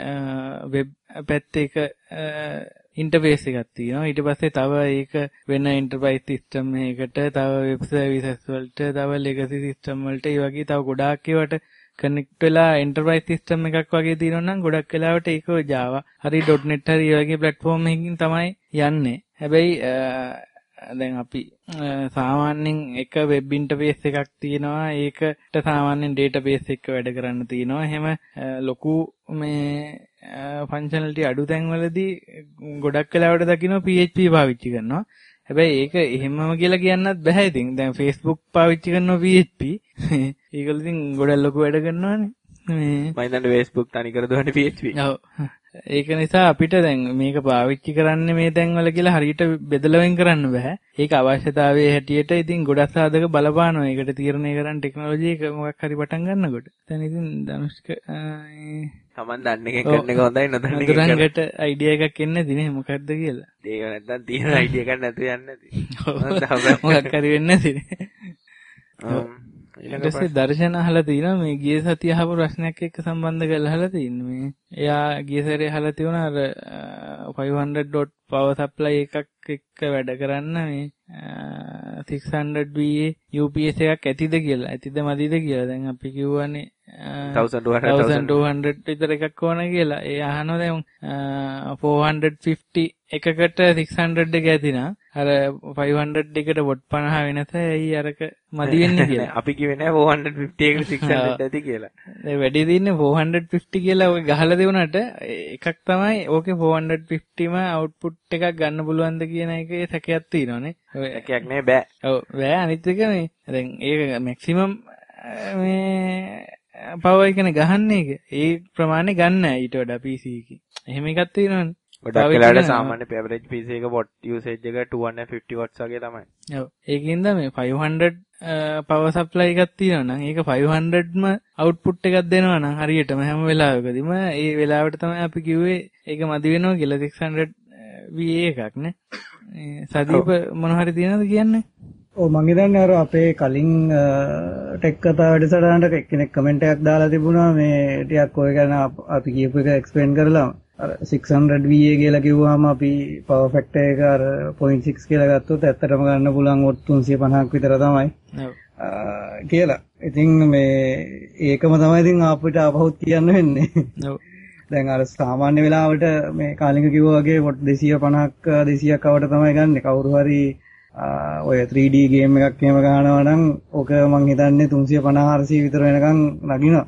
වෙබ් පැත්තේ එක ඉන්ටර්ෆේස් එකක් තියෙනවා. ඊට පස්සේ තව ඒක වෙන එන්ටර්ප්‍රයිස් සිස්ටම් එකකට, තව වෙබ් සර්විසස් වලට, තව ලෙගසි සිස්ටම් වලට, ඒ වගේ තව ගොඩාක් ඒවට කනෙක්ට් වෙලා එන්ටර්ප්‍රයිස් සිස්ටම් එකක් වගේ තියෙනවා නම් ගොඩක් වෙලාවට ඒක Java හරි .net හරි ඒ වගේ ප්ලැට්ෆෝම් එකකින් තමයි යන්නේ. හැබැයි දැන් අපි සාමාන්‍යයෙන් එක වෙබ් ඉන්ටර්ෆේස් එකක් තියෙනවා. ඒකට සාමාන්‍යයෙන් ඩේටාබේස් එක වැඩ කරන්න තියෙනවා. එහෙම ලොකු මේ ෆන්ක්ෂනලිටි අඩු තැන්වලදී ගොඩක් වෙලාවට දකින්න පී එච් පී පාවිච්චි කරනවා. හැබැයි ඒක එහෙමම කියලා කියන්නත් බෑ. ඉතින් දැන් Facebook පාවිච්චි කරනවා පී එච් පී. ඒගොල්ලෝ ඉතින් ගොඩක් ලොකු වැඩ කරනවානේ. මේ මම හිතන්නේ Facebook තනි කර දුවන්නේ පී එච් පී. ඔව්. ඒක නිසා අපිට දැන් මේක පාවිච්චි කරන්නේ මේ තැන්වල කියලා හරියට බෙදලා වෙන් කරන්න බෑ. ඒක අවශ්‍යතාවයේ හැටියට ඉතින් ගොඩක් සාධක බලපානවා. ඒකට තීරණය කරන්න ටෙක්නොලොජි එක මොකක් හරි පටන් ගන්නකොට. දැන් ඉතින් ධනුෂ්ක තමන් දන්න එකෙන් කරන එක හොඳයි නොදන්න එකෙන් කරන එකට අයිඩියා එකක් එන්නේ නැති නේ මොකද්ද කියලා. ඒක නැත්තම් තියෙන අයිඩියා එකක් නැතුව යන්නේ නැති. මොකක් හරි වෙන්නේ නැති නේ. ඊට පස්සේ දර්ශන අහලා තිනවා මේ ගිය සතිය අහපු ප්‍රශ්නයක් එක්ක සම්බන්ධ කරලා අහලා තින්නේ මේ. එයා ගිය සැරේ අහලා තියුණා අර five hundred dot power supply එකක් එක්ක වැඩ කරන්න මේ six hundred V A U P S එකක් ඇතිද කියලා. ඇතිද මදිද කියලා. දැන් අපි කිව්වනේ twelve hundred විතර එකක් ඕන කියලා. ඒ අහනවා දැන් four fifty එකකට six hundred එක ඇතිනා. අර five hundred එකට watt fifty වෙනස ඇයි අරක මදි වෙන්නේ කියලා. අපි කිව්වේ නෑ four fifty එකට six hundred ඇති කියලා. ඒ වැඩි දින්නේ four fifty කියලා ඔය ගහලා දෙවුනට එකක් තමයි ඕකේ four fifty ම output එකක් ගන්න පුළුවන්ද කියන එකේ සැකයක් තියෙනවානේ. සැකයක් නෑ බෑ. ඔව් බෑ. අනිත් එක මේ දැන් ඒක maximum මේ power එකනේ ගහන්නේ ඒක. ඒ ප්‍රමාණය ගන්න නෑ ඊට වඩා පී සී එකකින්. එහෙම එකක් තියෙනවනේ. ගොඩක් වෙලාවට සාමාන්‍ය average පී සී එක watt usage එක two fifty watts වගේ තමයි. ඔව්. ඒකින්ද මේ five hundred power supply එකක් තියෙනවා නම් ඒක five hundred ම output එකක් දෙනවා නම් හරියටම හැම වෙලාවකදීම ඒ වෙලාවට තමයි අපි කිව්වේ ඒක මදි වෙනවා කියලා six hundred V A එකක් නේ. සදීප මොන හරි තියෙනවද කියන්නේ? ඔව් මං හිතන්නේ අර අපේ කලින් ටෙක් කතා වැඩසටහනට එක්කෙනෙක් කමෙන්ට් එකක් දාලා තිබුණා මේ ටිකක් ඔය ගැන අපි කියපු එක එක්ස්ප්ලেইন කරලා අර six hundred V A කියලා කිව්වම අපි power factor එක අර zero point six කියලා ගත්තොත් ඇත්තටම ගන්න පුළුවන් watt three fifty විතර තමයි. ඔව්. කියලා. ඉතින් මේ ඒකම තමයි ඉතින් අපිට අපහුත් කියන්න වෙන්නේ. ඔව්. දැන් අර සාමාන්‍ය වෙලාවට මේ කාලින්ක කිව්වා වගේ watt two fifty two hundred කට තමයි ගන්න. කවුරු හරි ඔය three D game එකක් එහෙම ගහනවා නම් ඕක මං හිතන්නේ three fifty four hundred විතර වෙනකන් නගිනවා.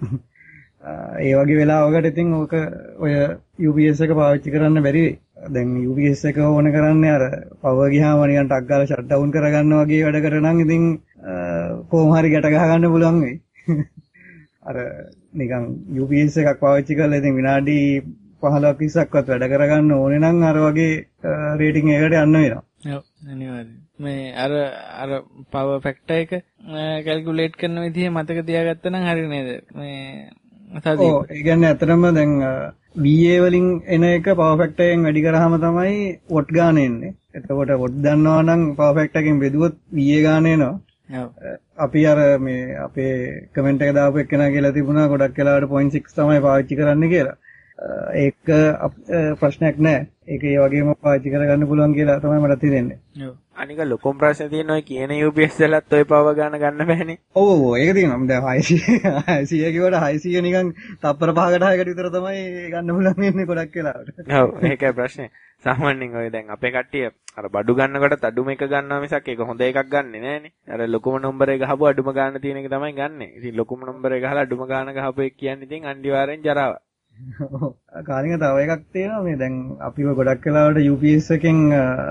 ඒ වගේ වෙලාවකට ඉතින් ඕක ඔය U P S එක පාවිච්චි කරන්න බැරි වෙයි. දැන් U P S එක ඕන කරන්නේ අර පවර් ගියාම නිකන් ටක් ගාලා ෂට් ඩවුන් කරගන්න වගේ වැඩකට නම් ඉතින් කොහොම හරි ගැට ගහ ගන්න පුළුවන් වෙයි. අර නිකන් U P S එකක් පාවිච්චි කරලා ඉතින් විනාඩි පහළොවක් විස්සක්වත් වැඩ කරගන්න ඕනේ නම් අර වගේ රේටින් එකකට යන්න වෙනවා. ඔව් අනිවාර්යයෙන්. මේ අර අර power factor එක කැල්කියුලේට් කරන විදිහ මතක තියාගත්තා නම් හරි නේද? මේ සතිය. ඔව් ඒ කියන්නේ අතරම දැන් V A වලින් එන එක power factor එකෙන් වැඩි කරාම තමයි watt ගාන එන්නේ. එතකොට watt දන්නවා නම් power factor එකෙන් බෙදුවොත් V A ගාන එනවා. අපි අර මේ අපේ කමෙන්ට් එක දාපු එක්කෙනා කියලා තිබුණා ගොඩක් වෙලාවට zero point six තමයි පාවිච්චි කරන්න කියලා. ඒක ප්‍රශ්නයක් නෑ. ඒක ඒ වගේම පාවිච්චි කරගන්න පුළුවන් කියලා තමයි මට හිතෙන්නේ. ඔව්. අනික ලොකුම ප්‍රශ්නේ තියෙන ඔය කියන U P S වලත් ඔය පව ගන්න ගන්න බෑනේ. ඔව් ඔව් ඒක තියෙනවා. දැන් හයසිය කිව්වට හයසිය නිකන් තප්පර පහකට හයකට විතර තමයි ගන්න පුළුවන් ඉන්නේ ගොඩක් වෙලාවට. ඔව් ඒකයි ප්‍රශ්නේ. සාමාන්‍යයෙන් ඔය දැන් අපේ කට්ටිය අර බඩු ගන්නකොට අඩුම එක ගන්නවා මිසක් ඒක හොඳ එකක් ගන්නෙ නෑනේ. අර ලොකුම නම්බරේ ගහපුව අඩුම ගන්න තියෙන එක තමයි ගන්නෙ. ඉතින් ලොකුම නම්බරේ ගහලා අඩුම ගාන ගහපුව එක කියන්නේ ඉතින් අනිවාර්යෙන් ජරාව. ඔව්. කාලින්ග තව එකක් තියෙනවා මේ දැන් අපිව ගොඩක් වෙලාවට U P S එකෙන්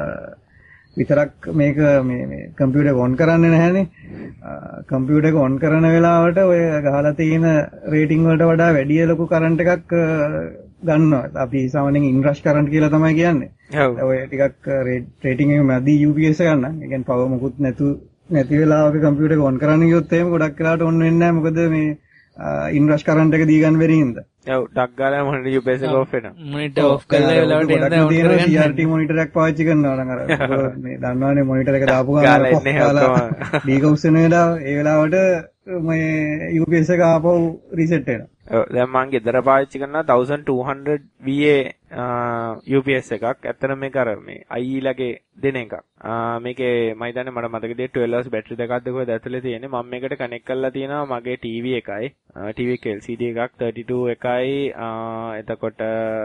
විතරක් මේක මේ මේ කම්පියුටර් එක ඔන් කරන්නේ නැහැනේ. කම්පියුටර් එක ඔන් කරන වෙලාවට ඔය ගහලා තියෙන රේටින් වලට වඩා වැඩි ලොකු කරන්ට් එකක් ගන්නවා. අපි සාමාන්‍යයෙන් ඉන්රෂ් කරන්ට් කියලා තමයි කියන්නේ. ඔව්. ඔය ටිකක් රේටින් එක මැදි U P S ගන්න. ඒ කියන්නේ පවර් මොකුත් නැතු නැති වෙලාවක කම්පියුටර් එක ඔන් කරන්න ගියොත් එහෙම ගොඩක් වෙලාවට ඔන් වෙන්නේ නැහැ. මොකද මේ ඉන්රෂ් කරන්ට් එක දී ගන්න බැරි හින්දා. ඔව් ඩක් ගාලා මොනිටර් U P S එක ඔෆ් වෙනවා. මොනිටර් ඔෆ් කරලා ඒ වෙලාවට එන්න ඔන් කරගන්න. C R T මොනිටර් එකක් පාවිච්චි කරනවා නම් අර මේ දන්නවනේ මොනිටර් එක දාපු ගාලා ඩීකවුස් වෙන වෙලාව ඒ වෙලාවට මේ U P S එක ආපහු රීසෙට් වෙනවා. ඔව් දැන් මම ගෙදර පාවිච්චි කරනවා twelve hundred V A U P S එකක්. ඇත්තට මේක අර මේ I E ලගේ දෙන එකක්. මේකේ මම හිතන්නේ මට මතක දෙය twelve hours බැටරි දෙකක්ද කොහෙද ඇතුලේ තියෙන්නේ. මම මේකට කනෙක්ට් කරලා තියෙනවා මගේ T V එකයි. T V එක L C D එකක් thirty-two එකයි. එතකොට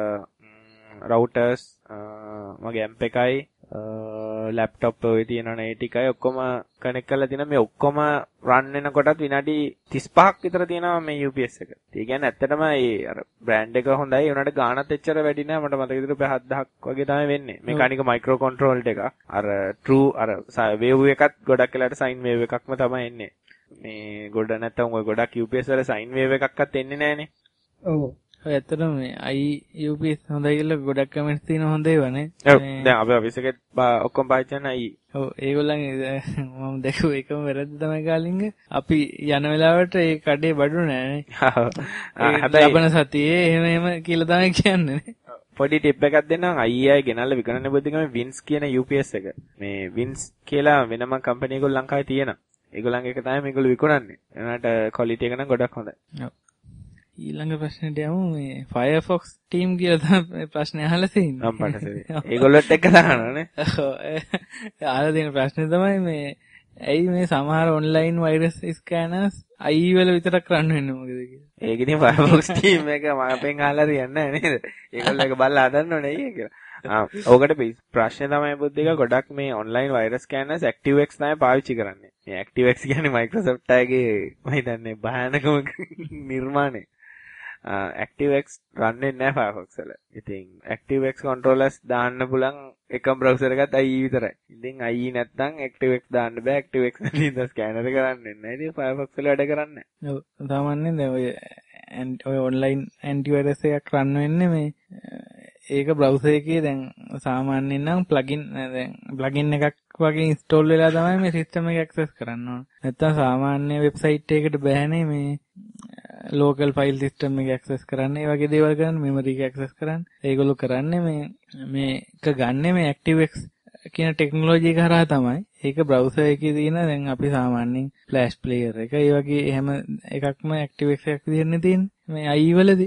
routers මගේ amp එකයි ලැප්ටොප් ඔය තියෙනවනේ ඒ ටිකයි ඔක්කොම කනෙක්ට් කරලා තියෙනවා. මේ ඔක්කොම රන් වෙනකොටත් විනාඩි thirty-five විතර තියෙනවා මේ U P S එක. ඒ කියන්නේ ඇත්තටම මේ අර බ්‍රෑන්ඩ් එක හොඳයි. උනාට ගාණත් එච්චර වැඩි නෑ. මට මතක විතර seven thousand වගේ තමයි වෙන්නේ. මේක අනික මයික්‍රෝ කන්ට්‍රෝල්ඩ් එක. අර true අර wave එකත් ගොඩක් වෙලාට sine wave එකක්ම තමයි එන්නේ. මේ ගොඩ නැත්තම් ඔය ගොඩක් U P S වල sine wave එකක්වත් එන්නේ නෑනේ. ඔව්. ඔය ඇත්තටම මේ I U P S හොඳයි කියලා ගොඩක් කමෙන්ට්ස් තියෙන හොඳ ඒවා නේ. ඔව් දැන් අපි ඔෆිස් එකේ ඔක්කොම පාවිච්චි කරන I. ඔව් ඒගොල්ලන්ගේ මම දැක්කු එකම වැරද්ද තමයි කාලින්ග. අපි යන වෙලාවට ඒ කඩේ බඩු නෑනේ. හැබැයි ලබන සතියේ එහෙම එහෙම කියලා තමයි කියන්නේ නේ. පොඩි ටිප් එකක් දෙන්නම්. I අය ගෙනල්ලා විකරණ බුද්ධිකම වින්ස් කියන U P S එක. මේ වින්ස් කියලා වෙනම කම්පැනි එකක් ලංකාවේ තියෙනවා. ඒගොල්ලන්ගේ එක තමයි මේගොල්ලෝ විකුණන්නේ. ඒනට ක්වොලිටි එක නම් ගොඩක් හොඳයි. ඔව්. ඊළඟ ප්‍රශ්නෙට යමු. මේ Firefox team කියලා තමයි ප්‍රශ්නේ අහලා තියෙන්නේ. මම පටසෙයි. ඒගොල්ලොත් එක්ක දානවනේ. ඔව්. අහලා තියෙන ප්‍රශ්නේ තමයි මේ ඇයි මේ සමහර online virus scanners I වල විතරක් රන් වෙන්නේ මොකද කියලා. ඒක ඉතින් Firefox team එක මම අපෙන් අහලා හරියන්නේ නැහැ නේද? ඒගොල්ලෝ එක බලලා හදන්න ඕනේ අයියේ කියලා. ආ ඕකට ප්‍රශ්නේ තමයි බුද්ධික ගොඩක් මේ online virus scanners ActiveX තමයි පාවිච්චි කරන්නේ. මේ ActiveX කියන්නේ Microsoft එකගේ මම හිතන්නේ භයානකම නිර්මාණය. ActiveX රන් වෙන්නේ නැහැ Firefox වල. ඉතින් ActiveX controllers දාන්න පුළුවන් එකම browser එකත් I E විතරයි. ඉතින් I E නැත්නම් ActiveX දාන්න බෑ. ActiveX වලින් ද ස්කෑනර් කරන්නේ නැහැ. ඉතින් Firefox වල වැඩ කරන්නේ නැහැ. ඔව් සාමාන්‍යයෙන් දැන් ඔය ඔය online antivirus එකක් රන් වෙන්නේ මේ ඒක browser එකේ දැන් සාමාන්‍යයෙන් නම් plugin දැන් plugin එකක් වගේ install වෙලා තමයි මේ system එක access කරන්න ඕන. නැත්නම් සාමාන්‍ය website එකකට බෑනේ මේ local file system එක access කරන්න. ඒ වගේ දේවල් කරන්න memory එක access කරන්න. ඒගොල්ලෝ කරන්නේ මේ මේක ගන්න මේ ActiveX කියන ටෙක්නොලොජි එක හරහා තමයි. ඒක browser එකේ තියෙන දැන් අපි සාමාන්‍යයෙන් flash player එක ඒ වගේ එහෙම එකක්ම ActiveX එකක් විදිහට තියෙන්නේ. මේ I E වලදී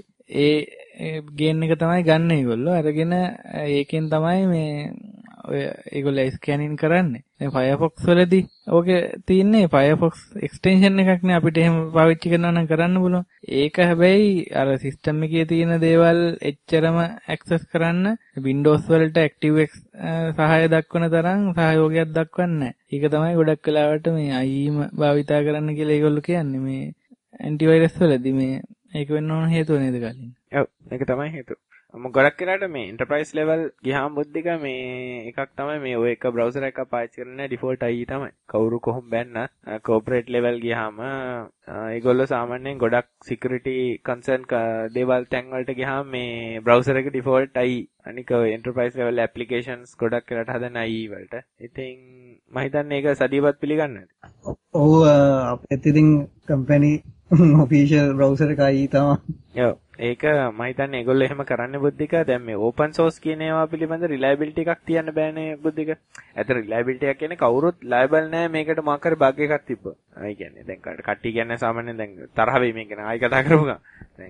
ඒ ගේන් එක තමයි ගන්න ඒගොල්ලෝ. අරගෙන ඒකෙන් තමයි මේ ඔය ඒගොල්ලෝ ස්කෑනින් කරන්නේ. දැන් Firefox වලදී ඕකේ තියෙන්නේ Firefox extension එකක් නේ අපිට එහෙම පාවිච්චි කරනවා නම් කරන්න පුළුවන්. ඒක හැබැයි අර system එකේ තියෙන දේවල් එච්චරම access කරන්න Windows වලට ActiveX සහාය දක්වන තරම් සහයෝගයක් දක්වන්නේ නැහැ. ඒක තමයි ගොඩක් වෙලාවට මේ I E ම භාවිතා කරන්න කියලා ඒගොල්ලෝ කියන්නේ මේ antivirus වලදී මේ ඒක වෙන්න ඕන හේතුව නේද කලින්. ඔව් ඒක තමයි හේතුව. මම ගොඩක් වෙලාට මේ enterprise level ගියාම බුද්ධික මේ එකක් තමයි මේ ඔය එක browser එකක් පාවිච්චි කරන්නේ default I E තමයි. කවුරු කොහොම බැන්න corporate level ගියාම ඒගොල්ලෝ සාමාන්‍යයෙන් ගොඩක් security concern දේවල් තැන් වලට ගියාම මේ browser එක default I E. අනික enterprise level applications ගොඩක් වෙලාට හදන I E වලට. ඉතින් මම හිතන්නේ ඒක සදීවත් පිළිගන්නද? ඔව් අපිත් ඉතින් කම්පැනි ඔෆිෂියල් බ්‍රවුසර් එකයි තමයි. ඔව්. ඒක මම හිතන්නේ ඒගොල්ලෝ එහෙම කරන්නේ බුද්ධික. දැන් මේ ඕපන් සෝස් කියන ඒවා පිළිබඳ රිලයබිලිටි එකක් තියන්න බෑනේ බුද්ධික. ඇතර රිලයබිලිටි එකක් කියන්නේ කවුරුත් ලයබල් නැහැ මේකට මොකක් හරි බග් එකක් තිබ්බා. ඒ කියන්නේ දැන් කට්ටිය කියන්නේ සාමාන්‍යයෙන් දැන් තරහ වෙයි මේක නේ ආයි කතා කරමු ගා. දැන්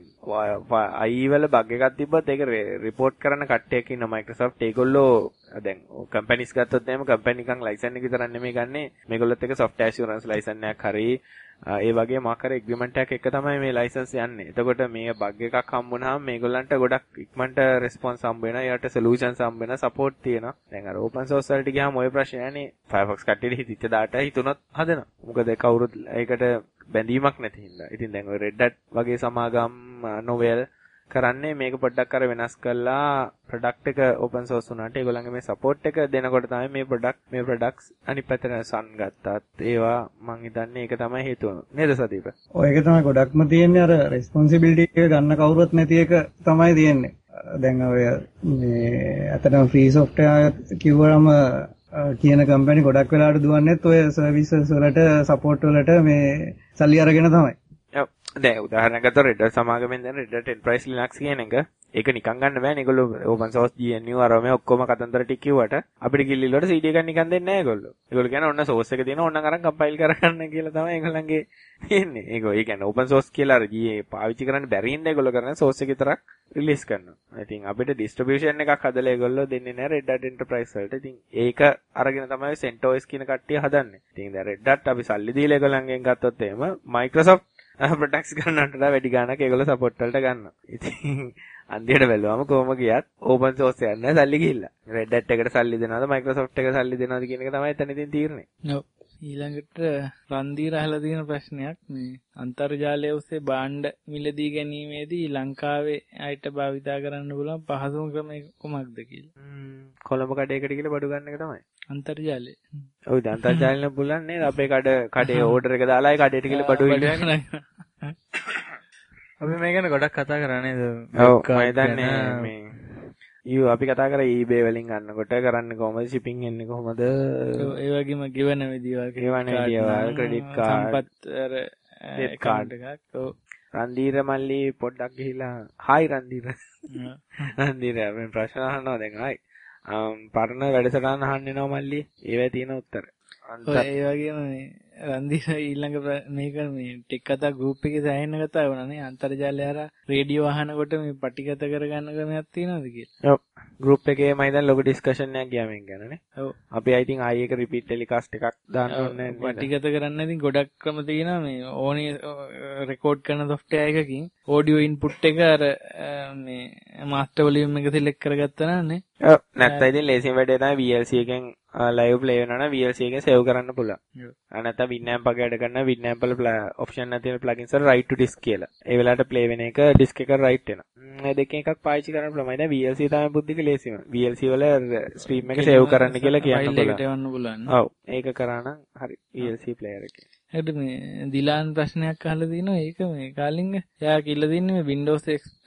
අයි වල බග් එකක් තිබ්බත් ඒක රිපෝට් කරන කට්ටියක් ඉන්න Microsoft ඒගොල්ලෝ දැන් කම්පැනිස් ගත්තොත් එහෙම කම්පැනි එකන් ලයිසන් එක විතරක් නෙමෙයි ගන්නෙ. මේගොල්ලොත් එක software assurance ලයිසන් එකක් හරි ඒ වගේ මාකර එග්‍රීමන්ට් එකක් එක තමයි මේ ලයිසන්ස් යන්නේ. එතකොට මේ බග් එකක් හම්බුනහම මේගොල්ලන්ට ගොඩක් ඉක්මනට රෙස්පොන්ස් හම්බ වෙනවා. ඊට සොලියුෂන්ස් හම්බ වෙනවා, සපෝට් තියෙනවා. දැන් අර ඕපන් සෝස් වලට ගියාම ওই ප්‍රශ්නේ යන්නේ Firefox කට්ටියට හිතිච්ච data හිතුනොත් හදනවා. මොකද කවුරුත් ඒකට බැඳීමක් නැති හින්දා. ඉතින් දැන් ඔය Red Hat වගේ සමාගම් Novell කරන්නේ මේක පොඩ්ඩක් අර වෙනස් කරලා ප්‍රොඩක්ට් එක ඕපන් සෝස් වුණාට ඒගොල්ලන්ගේ මේ සපෝට් එක දෙනකොට තමයි මේ ප්‍රොඩක්ට් මේ ප්‍රොඩක්ට්ස් අනිත් පැත්තට සන් ගත්තත් ඒවා මං හිතන්නේ ඒක තමයි හේතුව නේද සදීප? ඔය ඒක තමයි ගොඩක්ම තියෙන්නේ අර රෙස්පොන්සිබිලිටි එක ගන්න කවුරුත් නැති එක තමයි තියෙන්නේ. දැන් ඔය මේ අතන ෆ්‍රී සොෆ්ට්වෙයාර් කිව්වම කියන කම්පැනි ගොඩක් වෙලාවට දුවන්නේත් ඔය සර්විසස් වලට සපෝට් වලට මේ සල්ලි අරගෙන තමයි. ඔව්. දැන් උදාහරණයක් ගත්තොත් Red Hat සමාගමෙන් දැන් Red Hat Enterprise Linux කියන එක ඒක නිකන් ගන්න බෑනේ. ඒගොල්ලෝ open source G N U අර මේ ඔක්කොම කතන්දර ටික කිව්වට අපිට කිල්ලිල් වලට C D එකක් නිකන් දෙන්නේ නැහැ ඒගොල්ලෝ. ඒගොල්ලෝ කියන්නේ ඔන්න source එක තියෙනවා ඕන්න අරන් compile කරගන්න කියලා තමයි ඒගොල්ලන්ගේ තියෙන්නේ. ඒක ඒ කියන්නේ open source කියලා අර G A පාවිච්චි කරන්න බැරි ඉන්න ඒගොල්ලෝ කරන්නේ source එක විතරක් release කරනවා. ඉතින් අපිට distribution එකක් හදලා ඒගොල්ලෝ දෙන්නේ නැහැ Red Hat Enterprise වලට. ඉතින් ඒක අරගෙන තමයි CentOS කියන කට්ටිය හදන්නේ. ඉතින් දැන් Red Hat අපි සල්ලි දීලා ඒගොල්ලන්ගෙන් ගත්තොත් එහෙම Microsoft ප්‍රොඩක්ට්ස් ගන්නට වඩා වැඩි ගාණක් ඒගොල්ලෝ සපෝට් වලට ගන්නවා. ඉතින් අන්තිමට බැලුවම කොහොම ගියත් ඕපන් සෝස් එකක් නෑ සල්ලි ගිහිල්ලා. Red Hat එකට සල්ලි දෙනවද Microsoft එකට සල්ලි දෙනවද කියන එක තමයි එතන ඉතින් තීරණය. ඔව්. ඊළඟට රන්දීර අහලා තියෙන ප්‍රශ්නයක් මේ අන්තර්ජාලය ඔස්සේ භාණ්ඩ මිලදී ගැනීමේදී ලංකාවේ අයට භාවිතා කරන්න පුළුවන් පහසුම ක්‍රමය කොහොමද කියලා. කොළඹ කඩේකට ගිහලා බඩු ගන්න එක තමයි. අන්තර්ජාලය. ඔව් දැන් අන්තර්ජාලයෙන් පුළුවන් නේද අපේ කඩ කඩේ ඕඩර් එක දාලා ඒ කඩේට ගිහලා බඩු ඉල්ලන්න. අපි මේ ගැන ගොඩක් කතා කරා නේද? ඔව් මම දන්නේ මේ ඊ අපි කතා කරා eBay වලින් ගන්නකොට කරන්නේ කොහොමද shipping එන්නේ කොහොමද? ඒ වගේම ගෙවන විදිය ගෙවන විදිය credit card සම්පත් අර account එකක්. ඔව් රන්දීර මල්ලි පොඩ්ඩක් ගිහිලා හායි රන්දීර. රන්දීර මම ප්‍රශ්න අහනවා දැන් හායි. පරණ වැඩසටහන අහන්න එනවා මල්ලි. ඒවැ තියෙන උත්තර. ඒ වගේම මේ රන්දීර ඊළඟ මේක මේ ටෙක් කතා ගෲප් එකේ සෑහෙන කතා වුණා නේ අන්තර්ජාලය හරහා රේඩියෝ අහනකොට මේ පටිගත කරගන්න ක්‍රමයක් තියෙනවද කියලා. ඔව් ගෲප් එකේ මම දැන් ලොකු ඩිස්කෂන් එකක් ගියා මේක ගැන නේ. ඔව් අපි I think ආයේ එක රිපීට් ටෙලිකාස්ට් එකක් දාන්න ඕනේ නේද? පටිගත කරන්න ඉතින් ගොඩක් ක්‍රම තියෙනවා මේ ඕනේ රෙකෝඩ් කරන software එකකින් audio input එක අර මේ master volume එක select කරගත්තා නනේ. ඔව් නැත්නම් ඉතින් ලේසියෙන් වැඩේ තමයි V L C එකෙන් live play වෙනවා නම් V L C එකෙන් save කරන්න පුළුවන්. ඔව් නැත්නම් Winamp එක වැඩ කරන Winamp වල option නැති වෙන plugins වල write to disk කියලා. ඒ වෙලාවට play වෙන එක disk එක write වෙනවා. මේ දෙකෙන් එකක් පාවිච්චි කරන්න පුළුවන්. දැන් V L C තමයි බුද්ධික ලේසියම. V L C වල stream එක save කරන්න කියලා කියන්න පුළුවන්. ඔව් ඒක කරා නම් හරි V L C player එකේ. හරි මේ දිලාන් ප්‍රශ්නයක් අහලා තිනවා ඒක මේ කාලින්ග එයා කියලා තින්නේ මේ Windows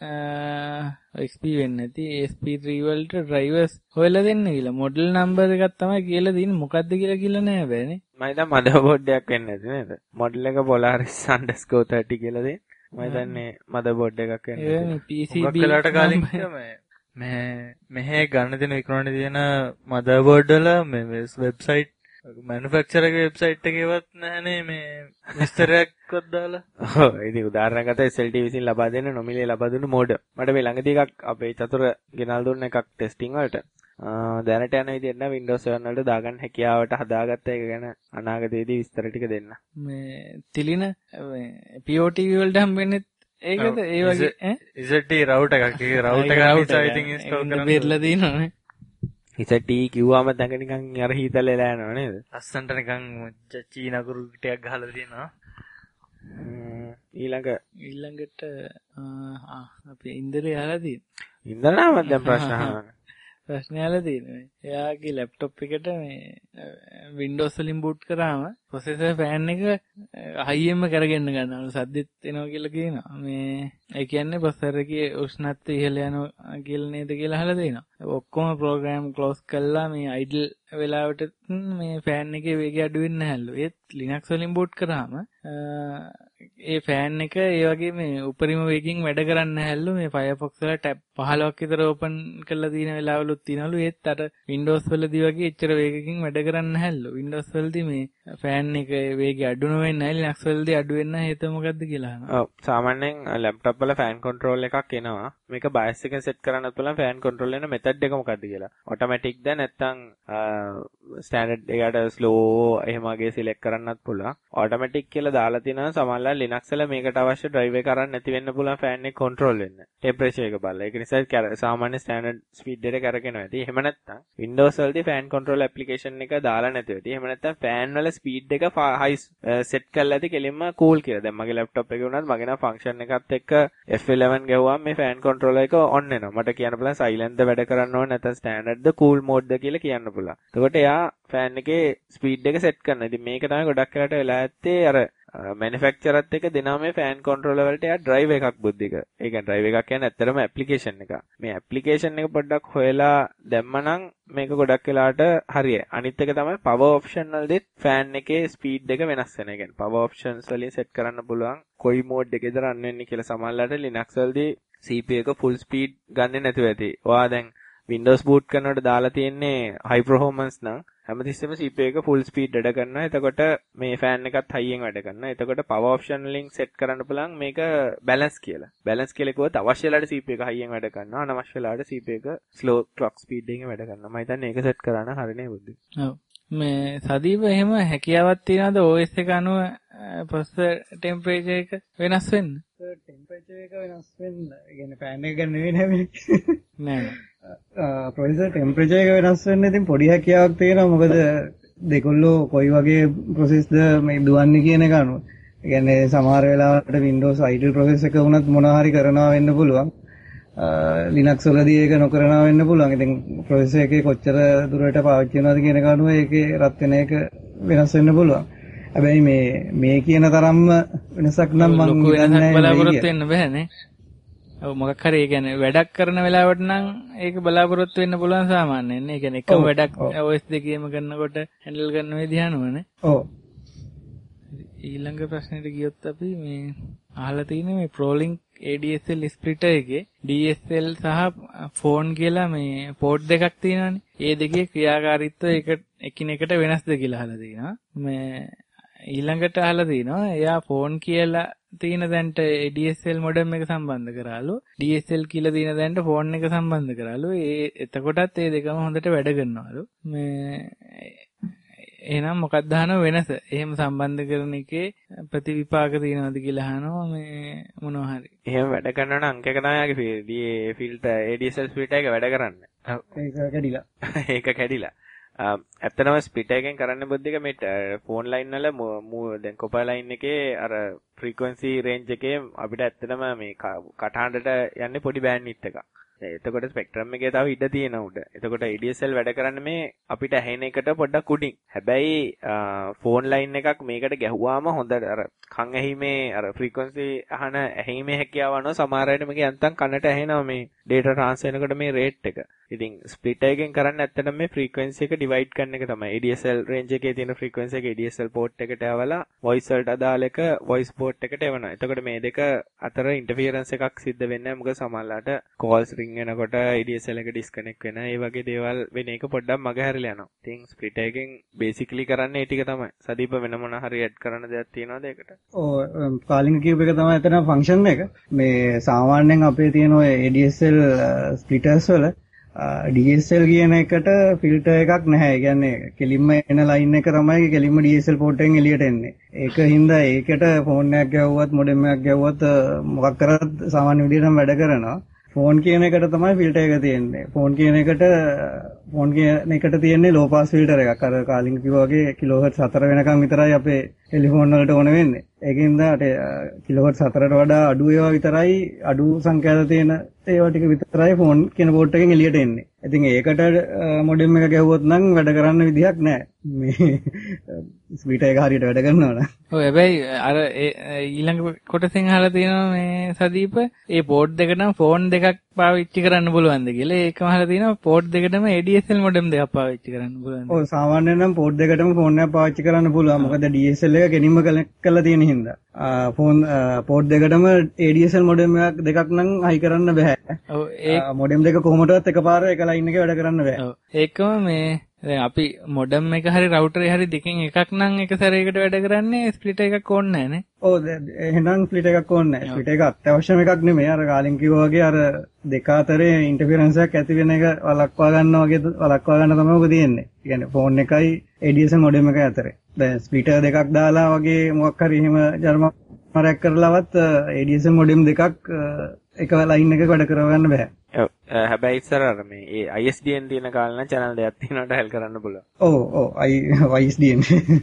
X P වෙන්නේ නැති A S P three වලට drivers හොයලා දෙන්න කියලා මොඩල් නම්බර් එකක් තමයි කියලා තින්නේ මොකද්ද කියලා කියලා නෑ බෑනේ මම හිතා මදර්බෝඩ් එකක් වෙන්නේ නැති නේද මොඩල් එක Polaris underscore thirty කියලා දෙන්න මම හිතන්නේ මදර්බෝඩ් එකක් වෙන්නේ ඒ P C B කලට කාලින් මේ මෙහෙ ගන්න දෙන විකුණන තියෙන මදර්බෝඩ් වල මේ වෙබ්සයිට් manufacturer එකේ වෙබ්සයිට් එකේවත් නැහනේ මේ විස්තරයක්වත් දාලා. ඔව් ඉතින් උදාහරණයක් ගත්තා S L T විසින් ලබා දෙන නොමිලේ ලබා දුන්නු මෝඩ. මට මේ ළඟදී එකක් අපේ චතුර ගෙනල් දුන්න එකක් ටෙස්ටිං වලට. දැනට යන විදිහට නම් Windows seven වලට දාගන්න හැකියාවට හදාගත්ත එක ගැන අනාගතයේදී විස්තර ටික දෙන්න. මේ තිලින මේ P O T වලට හම්බෙන්නේ ඒකද ඒ වගේ ඈ Z T router එකක්. ඒ router එක නිසා ඉතින් install කරන්න බෙරලා දිනවනේ. Z T කිව්වම දැන් නිකන් අර හීතල එලා යනවා නේද? ලස්සන්ට නිකන් චීන අකුරු ටිකක් ගහලා තියෙනවා. ඊළඟ ඊළඟට ආ අපි ඉන්දරේ අහලා තියෙනවා. ඉන්දර නම් දැන් ප්‍රශ්න අහනවා. ප්‍රශ්න අහලා තියෙනවා. එයාගේ ලැප්ටොප් එකට මේ Windows වලින් boot කරාම processor fan එක high-එන්ම කරගෙන ගන්නවා. සද්දෙත් එනවා කියලා කියනවා. මේ ඒ කියන්නේ processor එකේ උෂ්ණත්වය ඉහළ යනවා කියලා නේද කියලා අහලා තියෙනවා. ඔක්කොම program close කළා මේ idle වෙලාවට මේ fan එකේ වේගය අඩු වෙන්නේ නැහැලු. ඒත් Linux වලින් boot කරාම ඒ ෆෑන් එක ඒ වගේ මේ උපරිම වේගකින් වැඩ කරන්නේ නැහැලු. මේ Firefox වල ටැබ් පහළොවක් විතර ඕපන් කරලා තියෙන වෙලාවලුත් තියෙනලු. ඒත් අර Windows වලදී වගේ එච්චර වේගකින් වැඩ කරන්නේ නැහැලු. Windows වලදී මේ ෆෑන් එක වේගය අඩු නොවෙන්නේ නැහැ. Linux වලදී අඩු වෙන්න හේතුව මොකද්ද කියලා අහනවා. ඔව් සාමාන්‍යයෙන් ලැප්ටොප් වල ෆෑන් කන්ට්‍රෝල් එකක් එනවා. මේක බයස් එකෙන් සෙට් කරන්නත් පුළුවන් ෆෑන් කන්ට්‍රෝල් වෙන මෙතඩ් එක මොකද්ද කියලා. ඔටෝමැටික්ද නැත්නම් ස්ටෑන්ඩඩ් එකට ස්ලෝ එහෙම වගේ සිලෙක්ට් කරන්නත් පුළුවන්. ඔටෝමැටික් කියලා දාලා තිනවා සමහරවල් Linux වල මේකට අවශ්‍ය ඩ්‍රයිව් එක කරන් නැති වෙන්න පුළුවන් ෆෑන් එක කන්ට්‍රෝල් වෙන්න. ටෙම්පරේචර් එක බලලා. ඒක නිසා සාමාන්‍ය ස්ටෑන්ඩඩ් ස්පීඩ් එක කරගෙනවා ඇති. එහෙම නැත්නම් Windows වලදී ෆෑන් කන්ට්‍රෝල් ඇප්ලිකේෂන් එක දාලා නැති වෙති. එහෙම නැත්නම් ෆෑන් වල ස්පීඩ් එක හයි සෙට් කරලා ඇති කෙලින්ම කූල් කියලා. දැන් මගේ ලැප්ටොප් එකේ වුණත් මගේ නම් ෆන්ක්ෂන් එකත් එක්ක F eleven ගැහුවාම මේ ෆෑන් කන්ට්‍රෝලර් එක ඔන් වෙනවා. මට කියන්න පුළුවන් සයිලන්ට්ද වැඩ කරන්න ඕනේ නැත්නම් ස්ටෑන්ඩඩ්ද කූල් මෝඩ්ද කියලා කියන්න පුළුවන්. එතකොට එයා ෆෑන් එකේ ස්පීඩ් එක සෙට් කරනවා. ඉතින් මේක තමයි ගොඩක් වෙලාට වෙලා ඇත්තේ අර මැනුෆැක්චරර්ත් එක දෙනවා මේ ෆෑන් කන්ට්‍රෝලර් වලට එයා ඩ්‍රයිව් එකක් බුද්ධික. ඒ කියන්නේ ඩ්‍රයිව් එකක් කියන්නේ ඇත්තටම ඇප්ලිකේෂන් එකක්. මේ ඇප්ලිකේෂන් එක පොඩ්ඩක් හොයලා දැම්මනම් මේක ගොඩක් වෙලාට හරියයි. අනිත් එක තමයි power option වලදීත් ෆෑන් එකේ ස්පීඩ් එක වෙනස් වෙනවා. ඒ කියන්නේ power options වලින් සෙට් කරන්න පුළුවන් කොයි මෝඩ් එකේද රන් වෙන්නේ කියලා. සමහරවිට Linux වලදී C P U එක full speed ගන්නෙ නැතුව ඇති. ඔයා දැන් Windows boot කරනකොට දාලා තියෙන්නේ high performance නම් හැමතිස්සෙම C P U එක full speed වැඩ කරනවා. එතකොට මේ fan එකත් high-යෙන් වැඩ කරනවා. එතකොට power option වලින් set කරන්න පුළුවන් මේක balance කියලා. balance කියලා කිව්වොත් අවශ්‍ය වෙලාවට C P U එක high-යෙන් වැඩ කරනවා. අනවශ්‍ය වෙලාවට C P U එක slow clock speed එකකින් වැඩ කරනවා. මම හිතන්නේ ඒක set කරා නම් හරිනේ බුද්ධි. ඔව්. මේ සදීප එහෙම හැකියාවක් තියනද O S එක අනුව processor temperature එක වෙනස් වෙන්න? temperature එක වෙනස් වෙන්න. ඒ කියන්නේ fan එක ගන්න නෙවෙයි නේද? නෑ. processor temperature එක වෙනස් වෙන්න ඉතින් පොඩි හැකියාවක් තියෙනවා. මොකද දෙකොල්ලෝ කොයි වගේ process ද මේ දුවන්නේ කියන එක අනුව. ඒ කියන්නේ සමහර වෙලාවට Windows idle process එක වුණත් මොනවා හරි කරනවා වෙන්න පුළුවන්. Linux වලදී ඒක නොකරනවා වෙන්න පුළුවන්. ඉතින් processor එකේ කොච්චර දුරට පාවිච්චි කරනවද කියන එක අනුව ඒකේ රත් වෙන එක වෙනස් වෙන්න පුළුවන්. හැබැයි මේ මේ කියන තරම්ම වෙනසක් නම් මම හිතන්නේ බලාපොරොත්තු වෙන්න බෑනේ. ඔව් මොකක් හරි ඒ කියන්නේ වැඩක් කරන වෙලාවට නම් ඒක බලාපොරොත්තු වෙන්න පුළුවන් සාමාන්‍යයෙන්. ඒ කියන්නේ එකම වැඩක් O S දෙකේම කරනකොට හැන්ඩල් කරන විදිහ අනුවනේ. ඔව්. ඊළඟ ප්‍රශ්නෙට ගියොත් අපි මේ අහලා තියෙන මේ ProLink A D S L splitter එකේ D S L සහ phone කියලා මේ port දෙකක් තියෙනවානේ. ඒ දෙකේ ක්‍රියාකාරීත්වය එක එකිනෙකට වෙනස්ද කියලා අහලා තියෙනවා. මේ ඊළඟට අහලා තිනවා එයා ෆෝන් කියලා තියෙන දැන්ට D S L මොඩම් එක සම්බන්ධ කරාලු D S L කියලා තියෙන දැන්ට ෆෝන් එක සම්බන්ධ කරාලු ඒ එතකොටත් ඒ දෙකම හොඳට වැඩ කරනවලු මේ එහෙනම් මොකක්ද අහන වෙනස එහෙම සම්බන්ධ කරන එකේ ප්‍රතිවිපාක තියෙනවද කියලා අහනවා මේ මොනවා හරි එහෙම වැඩ කරනවා නම් අංක එක තමයි ආගේ filter A D S L splitter එක වැඩ කරන්නේ ඒක කැඩිලා ඒක කැඩිලා ඇත්තනම ස්ප්ලිටර් එකෙන් කරන්න බුද්ධික මේ ෆෝන් ලයින් වල දැන් කොපර් ලයින් එකේ අර ෆ්‍රීකවන්සි රේන්ජ් එකේ අපිට ඇත්තටම මේ කටහඬට යන්නේ පොඩි බෑන්ඩ්විඩ්ත් එකක්. එතකොට ස්පෙක්ට්‍රම් එකේ තව ඉඩ තියෙනවා උඩ. එතකොට A D S L වැඩ කරන්නේ මේ අපිට ඇහෙන එකට පොඩ්ඩක් උඩින්. හැබැයි ෆෝන් ලයින් එකක් මේකට ගැහුවාම හොඳට අර කන් ඇහිමේ අර ෆ්‍රීකවන්සි අහන ඇහිමේ හැකියාව අනුව සමහර වෙලාවට මේක යන්තම් කනට ඇහෙනවා මේ data transfer වෙනකොට මේ rate එක. ඉතින් ස්ප්ලිටර් එකෙන් කරන්නේ ඇත්තටම මේ ෆ්‍රීකවන්සි එක ඩිවයිඩ් කරන එක තමයි. A D S L range එකේ තියෙන ෆ්‍රීකවන්සි එක A D S L port එකට යවලා voice වලට අදාළ එක voice port එකට එවනවා. එතකොට මේ දෙක අතර ඉන්ටර්ෆියරන්ස් එකක් සිද්ධ වෙන්නේ නැහැ. මොකද සමහරලාට calls ring වෙනකොට A D S L එක disconnect වෙනවා. ඒ වගේ දේවල් වෙන එක පොඩ්ඩක් මග හැරිලා යනවා. ඉතින් ස්ප්ලිටර් එකෙන් basically කරන්නේ ඒ ටික තමයි. සදීප වෙන මොන හරි ඇඩ් කරන්න දෙයක් තියෙනවද ඒකට? ඔව් කාලින් කියූප් එක තමයි එතන ෆන්ක්ෂන් එක. මේ සාමාන්‍යයෙන් අපේ තියෙන ඔය A D S L ස්ප්ලිටර්ස් වල D S L කියන එකට ෆිල්ටර් එකක් නැහැ. ඒ කියන්නේ කෙලින්ම එන ලයින් එක තමයි කෙලින්ම D S L port එකෙන් එළියට එන්නේ. ඒක හින්දා ඒකට ෆෝන් එකක් ගැහුවත් මොඩම් එකක් ගැහුවත් මොකක් කරත් සාමාන්‍ය විදිහටම වැඩ කරනවා. ෆෝන් කියන එකට තමයි ෆිල්ටර් එක තියෙන්නේ. ෆෝන් කියන එකට ෆෝන් කියන එකට තියෙන්නේ ලෝ පාස් ෆිල්ටර් එකක්. අර කාලින් කිව්වා වගේ කිලෝහර්ට්ස් හතර වෙනකම් විතරයි අපේ ටෙලිෆෝන් වලට ඕන වෙන්නේ. ඒකින්ද අර කිලෝහර්ට්ස් හතරට වඩා අඩු ඒවා විතරයි අඩු සංඛ්‍යාත තියෙන ඒවා ටික විතරයි ෆෝන් කියන පෝට් එකෙන් එළියට එන්නේ. ඉතින් ඒකට මොඩම් එක ගැහුවොත් නම් වැඩ කරන්න විදිහක් නැහැ. මේ ස්පීඩ් එක හරියට වැඩ කරනවා නම්. ඔව් හැබැයි අර ඊළඟ කොටසෙන් අහලා තියෙනවා මේ සදීප ඒ පෝට් දෙක නම් ෆෝන් දෙකක් පාවිච්චි කරන්න පුළුවන්ද කියලා. ඒකම අහලා තියෙනවා පෝට් දෙකටම A D S L modem දෙකක් පාවිච්චි කරන්න පුළුවන්. ඔව් සාමාන්‍යයෙන් නම් පෝට් දෙකටම ෆෝන් එකක් පාවිච්චි කරන්න පුළුවන්. මොකද D S L එක ගෙනින්ම කරලා තියෙන හින්දා. ෆෝන් පෝට් දෙකටම A D S L modem එකක් දෙකක් නම් හයි කරන්න බෑ. ඔව් ඒ මොඩම් දෙක කොහොමදවත් එකපාර එක ලයින් එකේ වැඩ කරන්න බෑ. ඔව් ඒකම මේ දැන් අපි මොඩම් එක හරි රවුටර් එක හරි දෙකෙන් එකක් නම් එක සැරයකට වැඩ කරන්නේ ස්ප්ලිට් එකක් ඕනේ නැහැ නේ. ඔව් එහෙනම් ස්ප්ලිට් එකක් ඕනේ නැහැ. ස්ප්ලිට් එක අත්‍යවශ්‍යම එකක් නෙමෙයි. අර කාලින් කිව්වා වගේ අර දෙක අතරේ ඉන්ටර්ෆියරන්ස් එකක් ඇති වෙන එක වළක්වා ගන්නවා වගේ වළක්වා ගන්න තමයි ඔබ තියෙන්නේ. ඒ කියන්නේ ෆෝන් එකයි A D S L modem එකයි අතරේ. දැන් ස්ප්ලිටර් දෙකක් දාලා වගේ මොකක් හරි එහෙම ජර්මරයක් කරලවත් A D S L modem දෙකක් එක ලයින් එකක වැඩ කරවන්න බෑ. ඔව් හැබැයි ඉස්සර අර මේ ඒ I S D N තියෙන කාලේ නම් channel දෙකක් තියෙනවට help කරන්න පුළුවන්. ඔව් ඔව් I S D N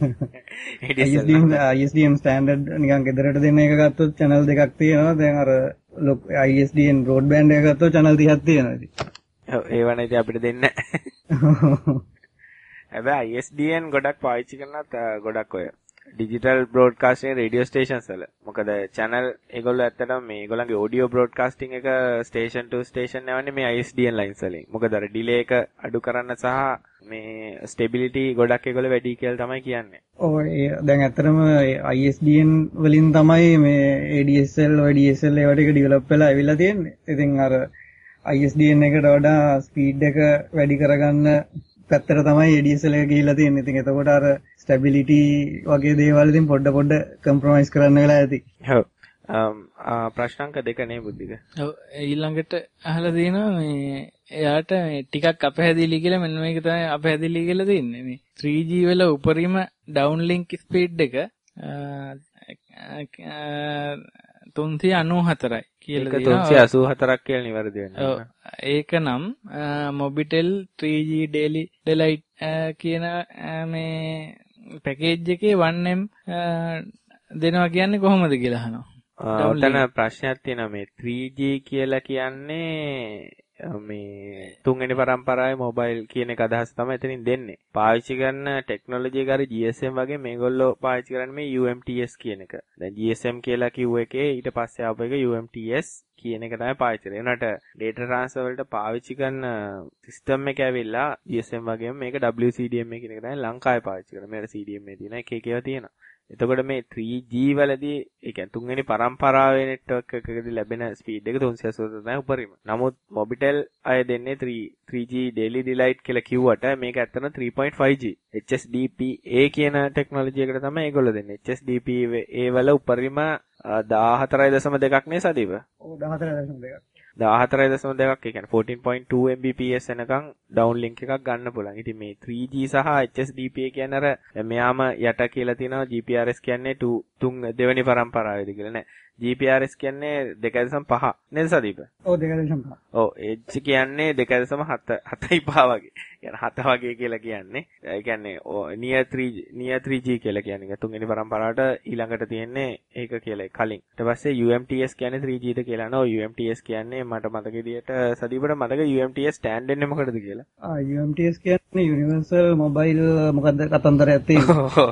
I S D N standard නිකන් ගෙදරට දෙන එක ගත්තොත් channel දෙකක් තියෙනවා. දැන් අර I S D N broadband එක ගත්තොත් channel තිහක් තියෙනවා ඉතින්. ඔව් ඒව නැති අපිට දෙන්නේ නැහැ. හැබැයි I S D N ගොඩක් පාවිච්චි කරනත් ගොඩක් ඔය ඩිජිටල් බ්‍රෝඩ්කාස්ටිං රේඩියෝ ස්ටේෂන්ස් වල. මොකද channel ඒගොල්ලෝ ඇත්තටම මේ ඒගොල්ලන්ගේ ඔඩියෝ බ්‍රෝඩ්කාස්ටිං එක ස්ටේෂන් ටු ස්ටේෂන් යවන්නේ මේ I S D N lines වලින්. මොකද අර ඩිලේ එක අඩු කරන්න සහ මේ ස්ටෙබිලිටි ගොඩක් ඒගොල්ලෝ වැඩි කියලා තමයි කියන්නේ. ඔව් ඒ දැන් ඇත්තටම I S D N වලින් තමයි මේ A D S L ඔය D S L ඒවට එක ඩෙවලොප් වෙලා ඇවිල්ලා තියෙන්නේ. ඉතින් අර I S D N එකට වඩා ස්පීඩ් එක වැඩි කරගන්න පැත්තට තමයි A D S L එක ගිහිල්ලා තියෙන්නේ. ඉතින් එතකොට අර ස්ටැබිලිටි වගේ දේවල් ඉතින් පොඩ පොඩ කම්ප්‍රොමයිස් කරන්න වෙලා ඇති. ඔව්. ප්‍රශ්නාංක දෙක නේ බුද්ධික. ඔව් ඊළඟට අහලා තියෙනවා මේ එයාට මේ ටිකක් අපහැදිලි කියලා මෙන්න මේක තමයි අපහැදිලි කියලා තියෙන්නේ. මේ three G වල උපරිම ඩවුන්ලින්ක් ස්පීඩ් එක තුන්සිය අනූහතරයි කියලා තියෙනවා. ඒක තුන්සිය අසූ හතරක් කියලා නිවැරදි වෙනවා. ඔව් ඒක නම් Mobitel three G daily delight කියන මේ පැකේජ් එකේ one M දෙනවා කියන්නේ කොහොමද කියලා අහනවා. ඔතන ප්‍රශ්නයක් තියෙනවා මේ three G කියලා කියන්නේ මේ තුන්වෙනි පරම්පරාවේ මොබයිල් කියන එක අදහස් තමයි එතනින් දෙන්නේ. පාවිච්චි කරන ටෙක්නොලොජි එක හරි G S M වගේ මේගොල්ලෝ පාවිච්චි කරන්නේ මේ U M T S කියන එක. දැන් G S M කියලා කිව්ව එකේ ඊට පස්සේ ආපු එක U M T S කියන එක තමයි පාවිච්චි කරන්නේ. ඒනට data transfer වලට පාවිච්චි කරන සිස්ටම් එක ඇවිල්ලා G S M වගේම මේක W C D M කියන එක තමයි ලංකාවේ පාවිච්චි කරන්නේ. මේකට C D M එක තියෙන එක එක ඒවා තියෙනවා. එතකොට මේ three G වලදී ඒ කියන්නේ තුන්වෙනි පරම්පරාවේ නෙට්වර්ක් එකකදී ලැබෙන ස්පීඩ් එක තුන්සිය අසූ තමයි උපරිම. නමුත් මොබිටෙල් අය දෙන්නේ three G daily delight කියලා කිව්වට මේක ඇත්තටම three point five G H S D P A කියන ටෙක්නොලොජි එකට තමයි ඒගොල්ලෝ දෙන්නේ. H S D P A වල උපරිම දාහතරයි දශම දෙකක් නේ සදීව. ඔව් දාහතරයි දශම දෙකක්. දාහතරයි දශම දෙකක් ඒ කියන්නේ fourteen point two M B P S එනකන් ඩවුන් ලින්ක් එකක් ගන්න පුළුවන්. ඉතින් මේ three G සහ H S D P A කියන්නේ අර මෙයාම යට කියලා තියෙනවා G P R S කියන්නේ two තුන් දෙවෙනි පරම්පරාවේදී කියලා නෑ. G P R S කියන්නේ දෙක දශම පහ නේද සදීප? ඔව් දෙක දශම පහ. ඔව් H කියන්නේ දෙක දශම හත හතයි පහ වගේ. يعني හත වගේ කියලා කියන්නේ. ඒ කියන්නේ near three G near three G කියලා කියන්නේ. තුන්වෙනි පරම්පරාවට ඊළඟට තියෙන්නේ ඒක කියලා කලින්. ඊට පස්සේ U M T S කියන්නේ three G ද කියලා නෝ U M T S කියන්නේ මට මතක විදියට සදීපට මතක U M T S stand වෙන්නේ මොකටද කියලා? ආ U M T S කියන්නේ Universal Mobile මොකද්ද කතන්දරයක් තියෙන්නේ. ඔව්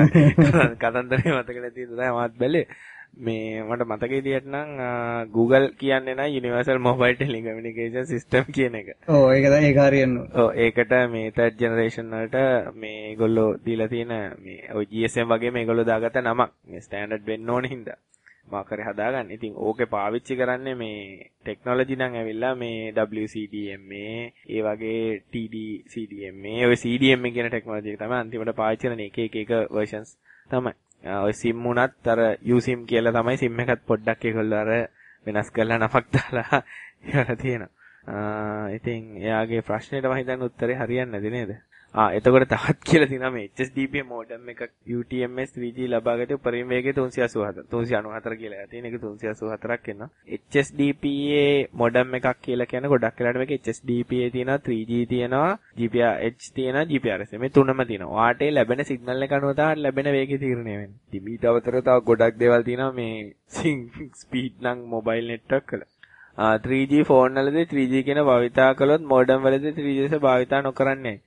ඒක කතන්දරේ මතක නැති ඉඳලා මාත් බැලේ. මේ මට මතක විදියට නම් Google කියන්නේ නෑ Universal Mobile Telecommunication System කියන එක. ඔව් ඒක තමයි ඒක හරියන්නේ. ඔව් ඒකට මේ third generation වලට මේ ඒගොල්ලෝ දීලා තියෙන මේ ඔය G S M වගේ මේගොල්ලෝ දාගත්ත නමක්. මේ ස්ටෑන්ඩඩ් වෙන්න ඕන හින්දා. මාකරේ හදාගන්න. ඉතින් ඕකේ පාවිච්චි කරන්නේ මේ ටෙක්නොලොජි නම් ඇවිල්ලා මේ W C D M ඒ වගේ T D C D M ඔය C D M කියන ටෙක්නොලොජි එක තමයි අන්තිමට පාවිච්චි කරන එක එක එක versions තමයි. ඔය SIM උනත් අර U SIM කියලා තමයි SIM එකත් පොඩ්ඩක් ඒගොල්ලෝ අර වෙනස් කරලා නමක් දාලා ඉවර තියෙනවා. ඉතින් එයාගේ ප්‍රශ්නෙට මම හිතන්නේ උත්තරේ හරියන්නේ නැති නේද? ආ එතකොට තවත් කියලා තියෙනවා මේ H S D P A modem එකක් U T M S three G ලබාගත උපරිම වේගය තුන්සිය අසූ හතර තුන්සිය අනූ හතර කියලා තියෙන එක තුන්සිය අසූ හතරක් එනවා. H S D P A modem එකක් කියලා කියන්නේ ගොඩක් වෙලාවට මේක H S D P A තියෙනවා three G තියෙනවා G P R S තියෙනවා G P R S මේ තුනම තියෙනවා. වාටේ ලැබෙන සිග්නල් එක අනුව තමයි ලැබෙන වේගය තීරණය වෙන්නේ. ඉතින් ඊට අවතරව තව ගොඩක් දේවල් තියෙනවා මේ ස්පීඩ් නම් මොබයිල් නෙට්වර්ක් වල. three G ෆෝන් වලදී three G කියන භාවිතා කළොත් modem වලදී three G එක භාවිතා නොකරන්නේ.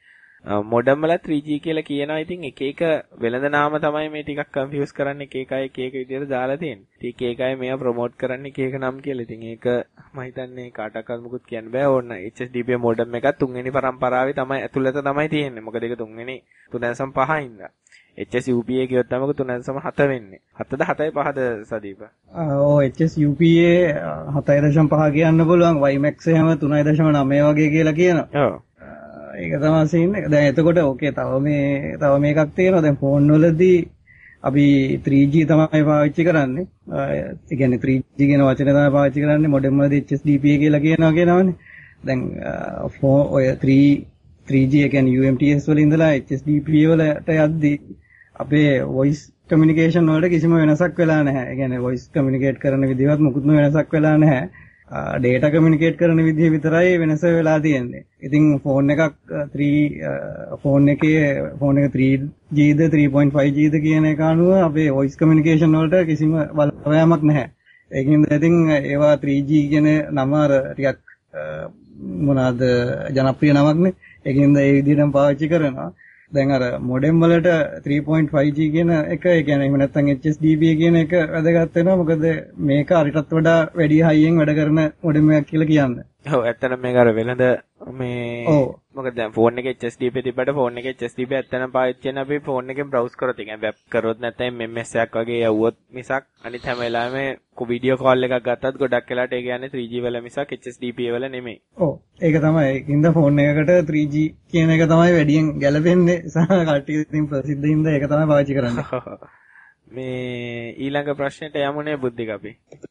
මොඩම් වල three G කියලා කියනවා. ඉතින් එක එක වෙළඳ නාම තමයි මේ ටිකක් කන්ෆියුස් කරන්නේ. එක එකයි එක එක විදිහට දාලා තියෙන්නේ. ඉතින් එක එකයි මේවා ප්‍රොමෝට් කරන්නේ එක එක නම් කියලා. ඉතින් ඒක මම හිතන්නේ කාටවත් මුකුත් කියන්න බෑ. ඕන්න H S D P modem එකක් තුන්වෙනි පරම්පරාවේ තමයි ඇතුළත තමයි තියෙන්නේ. මොකද ඒක තුන්වෙනි තුන දශම පහ ඉඳලා. H S U P A කියොත් තමයි තුන දශම හත වෙන්නේ. හතද හතයි පහද සදීප? ඔව් H S U P A හතයි දශම පහ කියන්න පුළුවන්. Y max එහෙම තුනයි දශම නවය වගේ කියලා කියනවා. ඔව්. ඒක තමයි සීන් එක. දැන් එතකොට ඕකේ තව මේ තව මේකක් තියෙනවා. දැන් ෆෝන් වලදී අපි three G තමයි පාවිච්චි කරන්නේ. ඒ කියන්නේ three G කියන වචනේ තමයි පාවිච්චි කරන්නේ. මොඩම් වලදී H S D P A කියලා කියනවා කියනවනේ. දැන් ෆෝන් ඔය three G ඒ කියන්නේ U M T S වල ඉඳලා H S D P A වලට යද්දී අපේ voice communication වලට කිසිම වෙනසක් වෙලා නැහැ. ඒ කියන්නේ voice communicate කරන විදිහවත් මොකුත්ම වෙනසක් වෙලා නැහැ. data communicate කරන විදිහ විතරයි වෙනස වෙලා තියෙන්නේ. ඉතින් ෆෝන් එකක් three ෆෝන් එකේ ෆෝන් එක three G ද three point five G ද කියන එක අනුව අපේ voice communication වලට කිසිම බලපෑමක් නැහැ. ඒකින්ද ඉතින් ඒවා three G කියන නම අර ටිකක් මොනවාද ජනප්‍රිය නමක්නේ. ඒකින්ද ඒ විදිහටම පාවිච්චි කරනවා. දැන් අර මොඩම් වලට three point five G කියන එක ඒ කියන්නේ එහෙම නැත්නම් H S D P A කියන එක වැදගත් වෙනවා. මොකද මේක අරිටත් වඩා වැඩි හයියෙන් වැඩ කරන මොඩම් එකක් කියලා කියන්නේ. ඔව් ඇත්තටම මේක අර වෙනද මේ මොකද දැන් ෆෝන් එකේ H S D P A තිබ්බට ෆෝන් එකේ H S D P A ඇත්තටම පාවිච්චි කරන අපි ෆෝන් එකෙන් browse කරොත් ඒ කියන්නේ වෙබ් කරොත් නැත්නම් M M S එකක් වගේ යවුවොත් මිසක් අනිත් හැම වෙලාවෙම වීඩියෝ කෝල් එකක් ගත්තත් ගොඩක් වෙලාට ඒ කියන්නේ three G වල මිසක් H S D P A වල නෙමෙයි. ඔව් ඒක තමයි. ඒකින්ද ෆෝන් එකකට three G කියන එක තමයි වැඩියෙන් ගැලපෙන්නේ. සහ කට්ටිය ඉතින් ප්‍රසිද්ධ හින්දා ඒක තමයි පාවිච්චි කරන්නේ. මේ ඊළඟ ප්‍රශ්නෙට යමුනේ බුද්ධික අපි.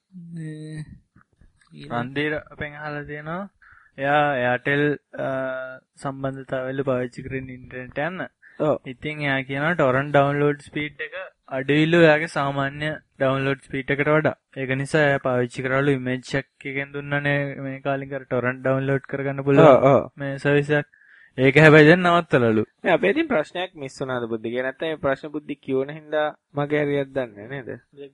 රන්දීර අපෙන් අහලා තියෙනවා එයා එයාටෙල් සම්බන්ධතාවවල පාවිච්චි කරන ඉන්ටර්නෙට් යන්න. ඔව්. ඉතින් එයා කියනවා ටොරන්ට් ඩවුන්ලෝඩ් ස්පීඩ් එක අඩුයිලු එයාගේ සාමාන්‍ය ඩවුන්ලෝඩ් ස්පීඩ් එකට වඩා. ඒක නිසා එයා පාවිච්චි කරවලු ඉමේජ් එකකින් දුන්නනේ මේ කාලින් කර ටොරන්ට් ඩවුන්ලෝඩ් කරගන්න පුළුවන් මේ සර්විස් එක. ඒක හැබැයි දැන් නවත්තලලු. මේ අපේ ඉතින් ප්‍රශ්නයක් මිස් වුණාද බුද්ධි කියලා නැත්නම් මේ ප්‍රශ්න බුද්ධි කියවන හින්දා මගේ හරියක් දන්නේ නේද?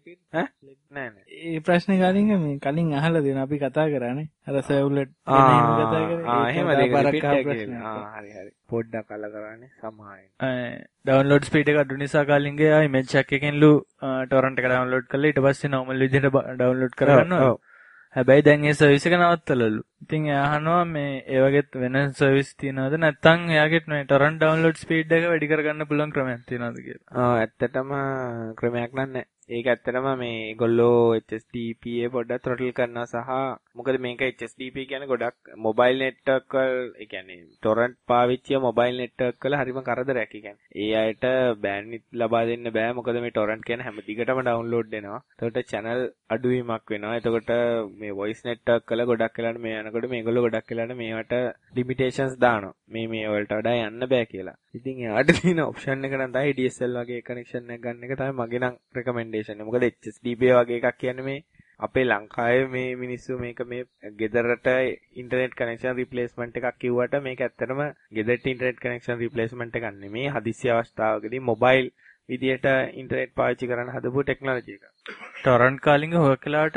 ඈ නෑ නෑ. ඒ ප්‍රශ්නේ කලින් මේ කලින් අහලා දෙන අපි කතා කරානේ. අර සර්වලට් ගැන කතා කරේ. ආ එහෙම දෙයක් ආ හරි හරි. පොඩ්ඩක් අල්ල කරානේ සමායයි. ඩවුන්ලෝඩ් ස්පීඩ් එක අඩු නිසා කලින්ගේ ආ ඉමේජ් එකකින්ලු ටොරන්ට් එක ඩවුන්ලෝඩ් කරලා ඊට පස්සේ normal විදිහට ඩවුන්ලෝඩ් කරගන්නවා. හැබැයි දැන් ඒ සර්විස් එක නවත්තලලු. ඉතින් එයා අහනවා මේ ඒ වගේත් වෙන සර්විස් තියනවද නැත්නම් එයාගෙත් මේ ටොරන්ට් ඩවුන්ලෝඩ් ස්පීඩ් එක වැඩි කරගන්න පුළුවන් ක්‍රමයක් තියනවද කියලා. ආ ඇත්තටම ක්‍රමයක් නැහැ. ඒක ඇත්තටම මේ ඒගොල්ලෝ H S D P A පොඩ්ඩක් throttle කරනවා සහ මොකද මේක H S D P A කියන්නේ ගොඩක් මොබයිල් නෙට්වර්ක් වල ඒ කියන්නේ ටොරන්ට් පාවිච්චිය මොබයිල් නෙට්වර්ක් වල හරිම කරදරයක්. ඒ කියන්නේ ඒ අයට බෑන්ඩ්විඩ්ත් ලබා දෙන්න බෑ. මොකද මේ ටොරන්ට් කියන හැම දිගටම ඩවුන්ලෝඩ් වෙනවා. එතකොට channel අඩුවීමක් වෙනවා. එතකොට මේ voice network වල ගොඩක් වෙලාට මේ යනකොට මේගොල්ලෝ ගොඩක් වෙලාට මේවට limitations දානවා. මේ මේ වලට වඩා යන්න බෑ කියලා. ඉතින් එයාට තියෙන option එක නම් තමයි D S L වගේ connection එකක් ගන්න එක තමයි මගේ නම් recommendation එක. මොකද H S D P A වගේ එකක් කියන්නේ මේ අපේ ලංකාවේ මේ මිනිස්සු මේක මේ ගෙදරට ඉන්ටර්නෙට් කනෙක්ෂන් රිප්ලේස්මන්ට් එකක් කිව්වට මේක ඇත්තටම ගෙදරට ඉන්ටර්නෙට් කනෙක්ෂන් රිප්ලේස්මන්ට් එකක් නෙමෙයි. හදිසි අවස්ථාවකදී මොබයිල් විදියට ඉන්ටර්නෙට් පාවිච්චි කරන්න හදපු ටෙක්නොලොජි එකක්. ටොරන්ට් කාලින්ග හොයක කලාවට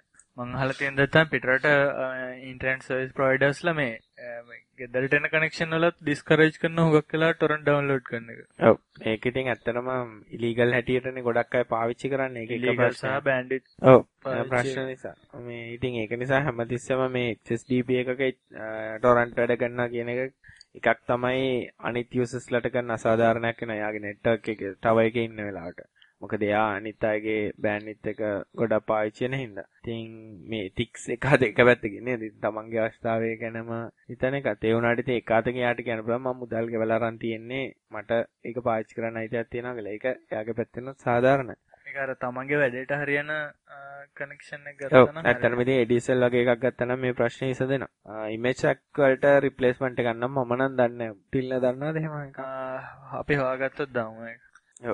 මං අහලා තියෙන දේ තමයි පිටරට ඉන්ටර්නෙට් සර්විස් ප්‍රොවයිඩර්ස්ලා මේ ගෙදරට එන කනෙක්ෂන් වලත් ඩිස්කරේජ් කරන හුඟක් වෙලාවට ටොරන්ට් ඩවුන්ලෝඩ් කරන එක. ඔව්. ඒක ඉතින් ඇත්තටම ඉලීගල් හැටියටනේ ගොඩක් අය පාවිච්චි කරන්නේ. ඒක එක ප්‍රශ්න සහ බෑන්ඩ්විඩ්ත්. ඔව්. ප්‍රශ්න නිසා. මේ ඉතින් ඒක නිසා හැමතිස්සෙම මේ H S D P A එකක ටොරන්ට් වැඩ කරනවා කියන එක එකක් තමයි අනිත් යූසර්ස්ලාට කරන අසාධාරණයක් වෙන යාගේ නෙට්වර්ක් එකේ ටවර් එකේ ඉන්න වෙලාවට. මොකද එයා අනිත් අයගේ බෑන්ඩ්විඩ්ත් එක ගොඩක් පාවිච්චි වෙන හින්දා. ඉතින් මේ ටික්ස් එක දෙක පැත්තකින් නේද? ඉතින් තමන්ගේ අවස්ථාවේ ගැනම හිතන එක. ඒ වුණාට ඉතින් එක අතකින් යාට කියන්න පුළුවන් මම මුදල් ගෙවලා අරන් තියෙන්නේ මට ඒක පාවිච්චි කරන්න අයිතියක් තියෙනවා කියලා. ඒක එයාගේ පැත්තෙන් සාධාරණයි. ඒක අර තමන්ගේ වැඩේට හරියන කනෙක්ෂන් එක ගත්තා නම් ඇත්තටම ඉතින් A D S L වගේ එකක් ගත්තා නම් මේ ප්‍රශ්නේ ඉසදෙනවා. ඉමේජ් එකක් වලට රිප්ලේස්මන්ට් එකක් නම් මම නම් දන්නේ නැහැ. ටිල්ලා දන්නවද එහෙම එකක්? අපි හොයාගත්තොත් දාමු ඒක.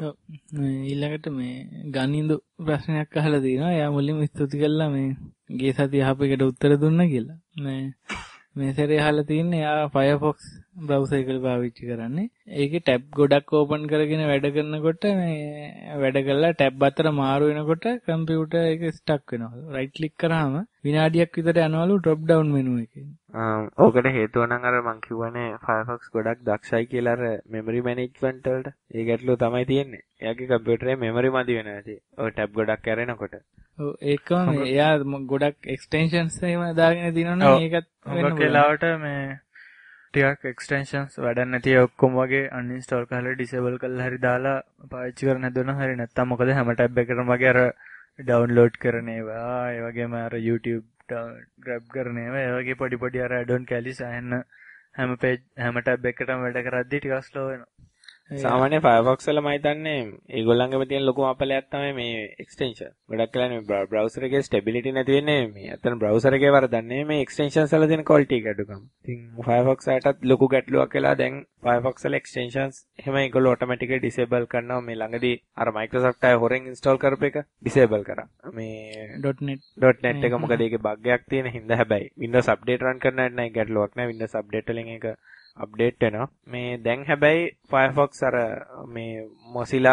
ඊළඟට මේ ගනින්දු ප්‍රශ්නයක් අහලා තියෙනවා. එයා මුලින්ම ස්තුති කළා මේ ගිය සතිය අහපු එකට උත්තර දුන්නා කියලා. මේ මේ සැරේ අහලා තින්නේ එයා Firefox browser එක පාවිච්චි කරන්නේ. ඒකේ ටැබ් ගොඩක් ඕපන් කරගෙන වැඩ කරනකොට මේ වැඩ කළා ටැබ් අතර මාරු වෙනකොට කම්පියුටර් එක ස්ටක් වෙනවා. රයිට් ක්ලික් කරාම විනාඩියක් විතර යනවලු drop down menu එකේ. ඕකට හේතුව නම් අර මං කිව්වනේ Firefox ගොඩක් දක්ෂයි කියලා අර memory management වලට. ඒ ගැටලුව තමයි තියෙන්නේ. එයාගේ කම්පියුටරේ memory මදි වෙනවා ඇති. ඔය tab ගොඩක් ඇරෙනකොට. ඔව් ඒකම එයා ගොඩක් extensions එහෙම දාගෙන දිනවනේ ඒකත් වෙන වෙලාවට මේ ටිකක් extensions වැඩක් නැති ඔක්කොම වගේ uninstall කරලා disable කරලා හරි දාලා පාවිච්චි කරන්න හදනවා හරි නැත්තම් මොකද හැම tab එකකටම වගේ අර download කරන ඒවා ඒ වගේම අර YouTube grab කරන ඒවා ඒ වගේ පොඩි පොඩි අර add-on කැලිස් අහන්න හැම page හැම tab එකකටම වැඩ කරද්දී ටිකක් slow වෙනවා. සාමාන්‍ය Firefox වල මම හිතන්නේ ඒගොල්ලන්ගේම තියෙන ලොකුම අපලයක් තමයි මේ extension. ගොඩක් වෙලා මේ browser එකේ stability නැති වෙන්නේ මේ අතන browser එකේ වරදක් නෙමෙයි මේ extensions වල තියෙන quality එක අඩුකම. ඉතින් Firefox එකටත් ලොකු ගැටලුවක් වෙලා දැන් Firefox වල extensions එහෙම ඒගොල්ලෝ automatically disable කරනවා මේ ළඟදී අර Microsoft අය හොරෙන් install කරපු එක disable කරා. මේ .net .net එක මොකද ඒකේ bug එකක් තියෙන හින්දා හැබැයි Windows update run කරන්න නෑ ගැටලුවක් නෑ Windows update වලින් ඒක අප්ඩේට් වෙනවා. මේ දැන් හැබැයි Firefox අර මේ Mozilla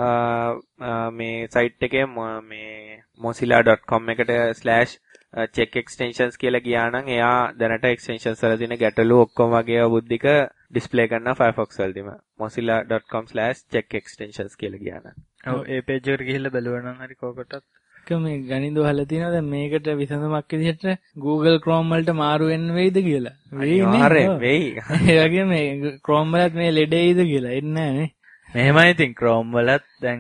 මේ සයිට් එකේ මේ mozilla dot com එකට slash check extensions කියලා ගියා නම් එයා දැනට extensions වල තියෙන ගැටලු ඔක්කොම වගේ බුද්ධික display කරනවා Firefox වලදීම. mozilla dot com slash check extensions කියලා ගියා නම්. ඔව් ඒ page එකට ගිහිල්ලා බලුවා නම් හරි කොකටත් මේ ගණින්දු අහලා තියෙනවා දැන් මේකට විසඳුමක් විදිහට Google Chrome වලට මාරු වෙන්න වෙයිද කියලා. වෙයි නේ. වෙයි. ඒ වගේ මේ Chrome වලත් මේ ලෙඩේයිද කියලා එන්නේ නැහැ නේ. මෙහෙමයි ඉතින් Chrome වලත් දැන්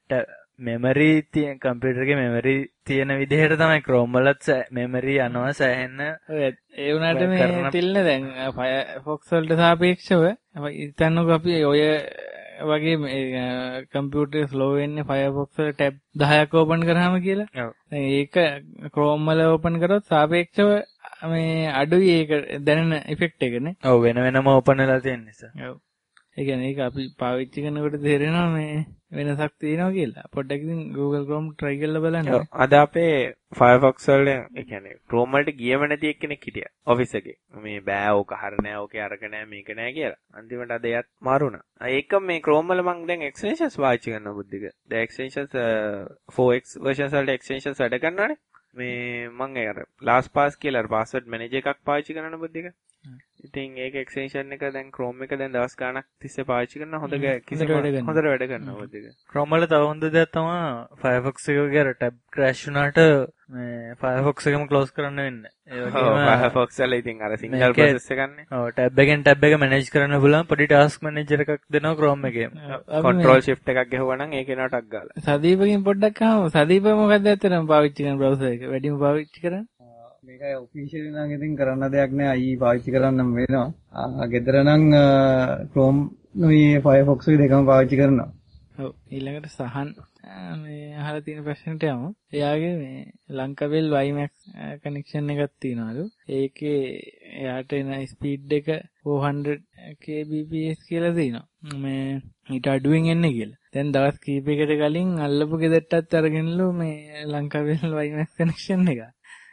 memory තියෙන කම්පියුටර් එකේ memory තියෙන විදිහට තමයි Chrome වලත් memory යනවා සෑහෙන්න. ඒ වුණාට මේ තිල්නේ දැන් Firefox වලට සාපේක්ෂව හිතන්නකෝ අපි ඔය වගේ කම්පියුටර් ස්ලෝ වෙන්නේ Firefox වල tab දහයක් ඕපන් කරාම කියලා. ඔව්. දැන් ඒක Chrome වල ඕපන් කරොත් සාපේක්ෂව මේ අඩුයි ඒක දැනෙන ඉෆෙක්ට් එකනේ. ඔව් වෙන වෙනම ඕපන් වෙලා තියෙන නිසා. ඔව්. ඒ කියන්නේ ඒක අපි පාවිච්චි කරනකොට තේරෙනවා මේ වෙනසක් තියෙනවා කියලා. පොඩ්ඩක් ඉතින් Google Chrome try කරලා බලන්න. ඔව්. අද අපේ Firefox වල ඒ කියන්නේ Chrome වලට ගියම නැති එක්කෙනෙක් හිටියා ඔෆිස් එකේ. මේ බෑ ඕක හර නෑ ඕකේ අරක නෑ මේක නෑ කියලා. අන්තිමට අද එයත් මාරු වුණා. ඒක මේ Chrome වල මම දැන් extensions පාවිච්චි කරනවා බුද්ධික. දැන් extensions four X versions වලට extensions වැඩ කරනවානේ. මේ මම ඒ අර LastPass කියලා අර password manager එකක් පාවිච්චි කරනවා බුද්ධික. ඉතින් ඒක extension එක දැන් Chrome එක දැන් දවස් ගාණක් තිස්සේ පාවිච්චි කරනවා හොඳ කිසිම හොඳට වැඩ කරනවා බුද්ධික. Chrome වල තව හොඳ දෙයක් තමයි Firefox එකේ අර tab crash වුණාට මේ Firefox එකම close කරන්න වෙන්නේ. ඒ වගේම Firefox වල ඉතින් අර single process එකන්නේ. ඔව් tab එකෙන් tab එක manage කරන්න පුළුවන් පොඩි task manager එකක් දෙනවා Chrome එකේ. control shift එකක් ගහුවා නම් ඒකේ නටක් ගාලා. සදීපකින් පොඩ්ඩක් අහමු. සදීප මොකක්ද ඇත්තටම පාවිච්චි කරන browser එක? වැඩිම පාවිච්චි කරන්නේ? මේකයි ඔෆිෂියලි නම් ඉතින් කරන්න දෙයක් නෑ. අයි පාවිච්චි කරන්නම වෙනවා. ආ ගෙදර නම් Chrome නුයි Firefox දෙකම පාවිච්චි කරනවා. ඔව් ඊළඟට සහන් මේ අහලා තියෙන ප්‍රශ්නෙට යමු. එයාගේ මේ ලංකාවෙල් WiMAX කනෙක්ෂන් එකක් තියනවලු. ඒකේ එයාට එන ස්පීඩ් එක four hundred kbps කියලා තියෙනවා. මේ ඊට අඩුවෙන් එන්නේ කියලා. දැන් දවස් කීපයකට කලින් අල්ලපු ගෙදරටත් අරගෙනලු මේ ලංකාවෙල් WiMAX කනෙක්ෂන් එක.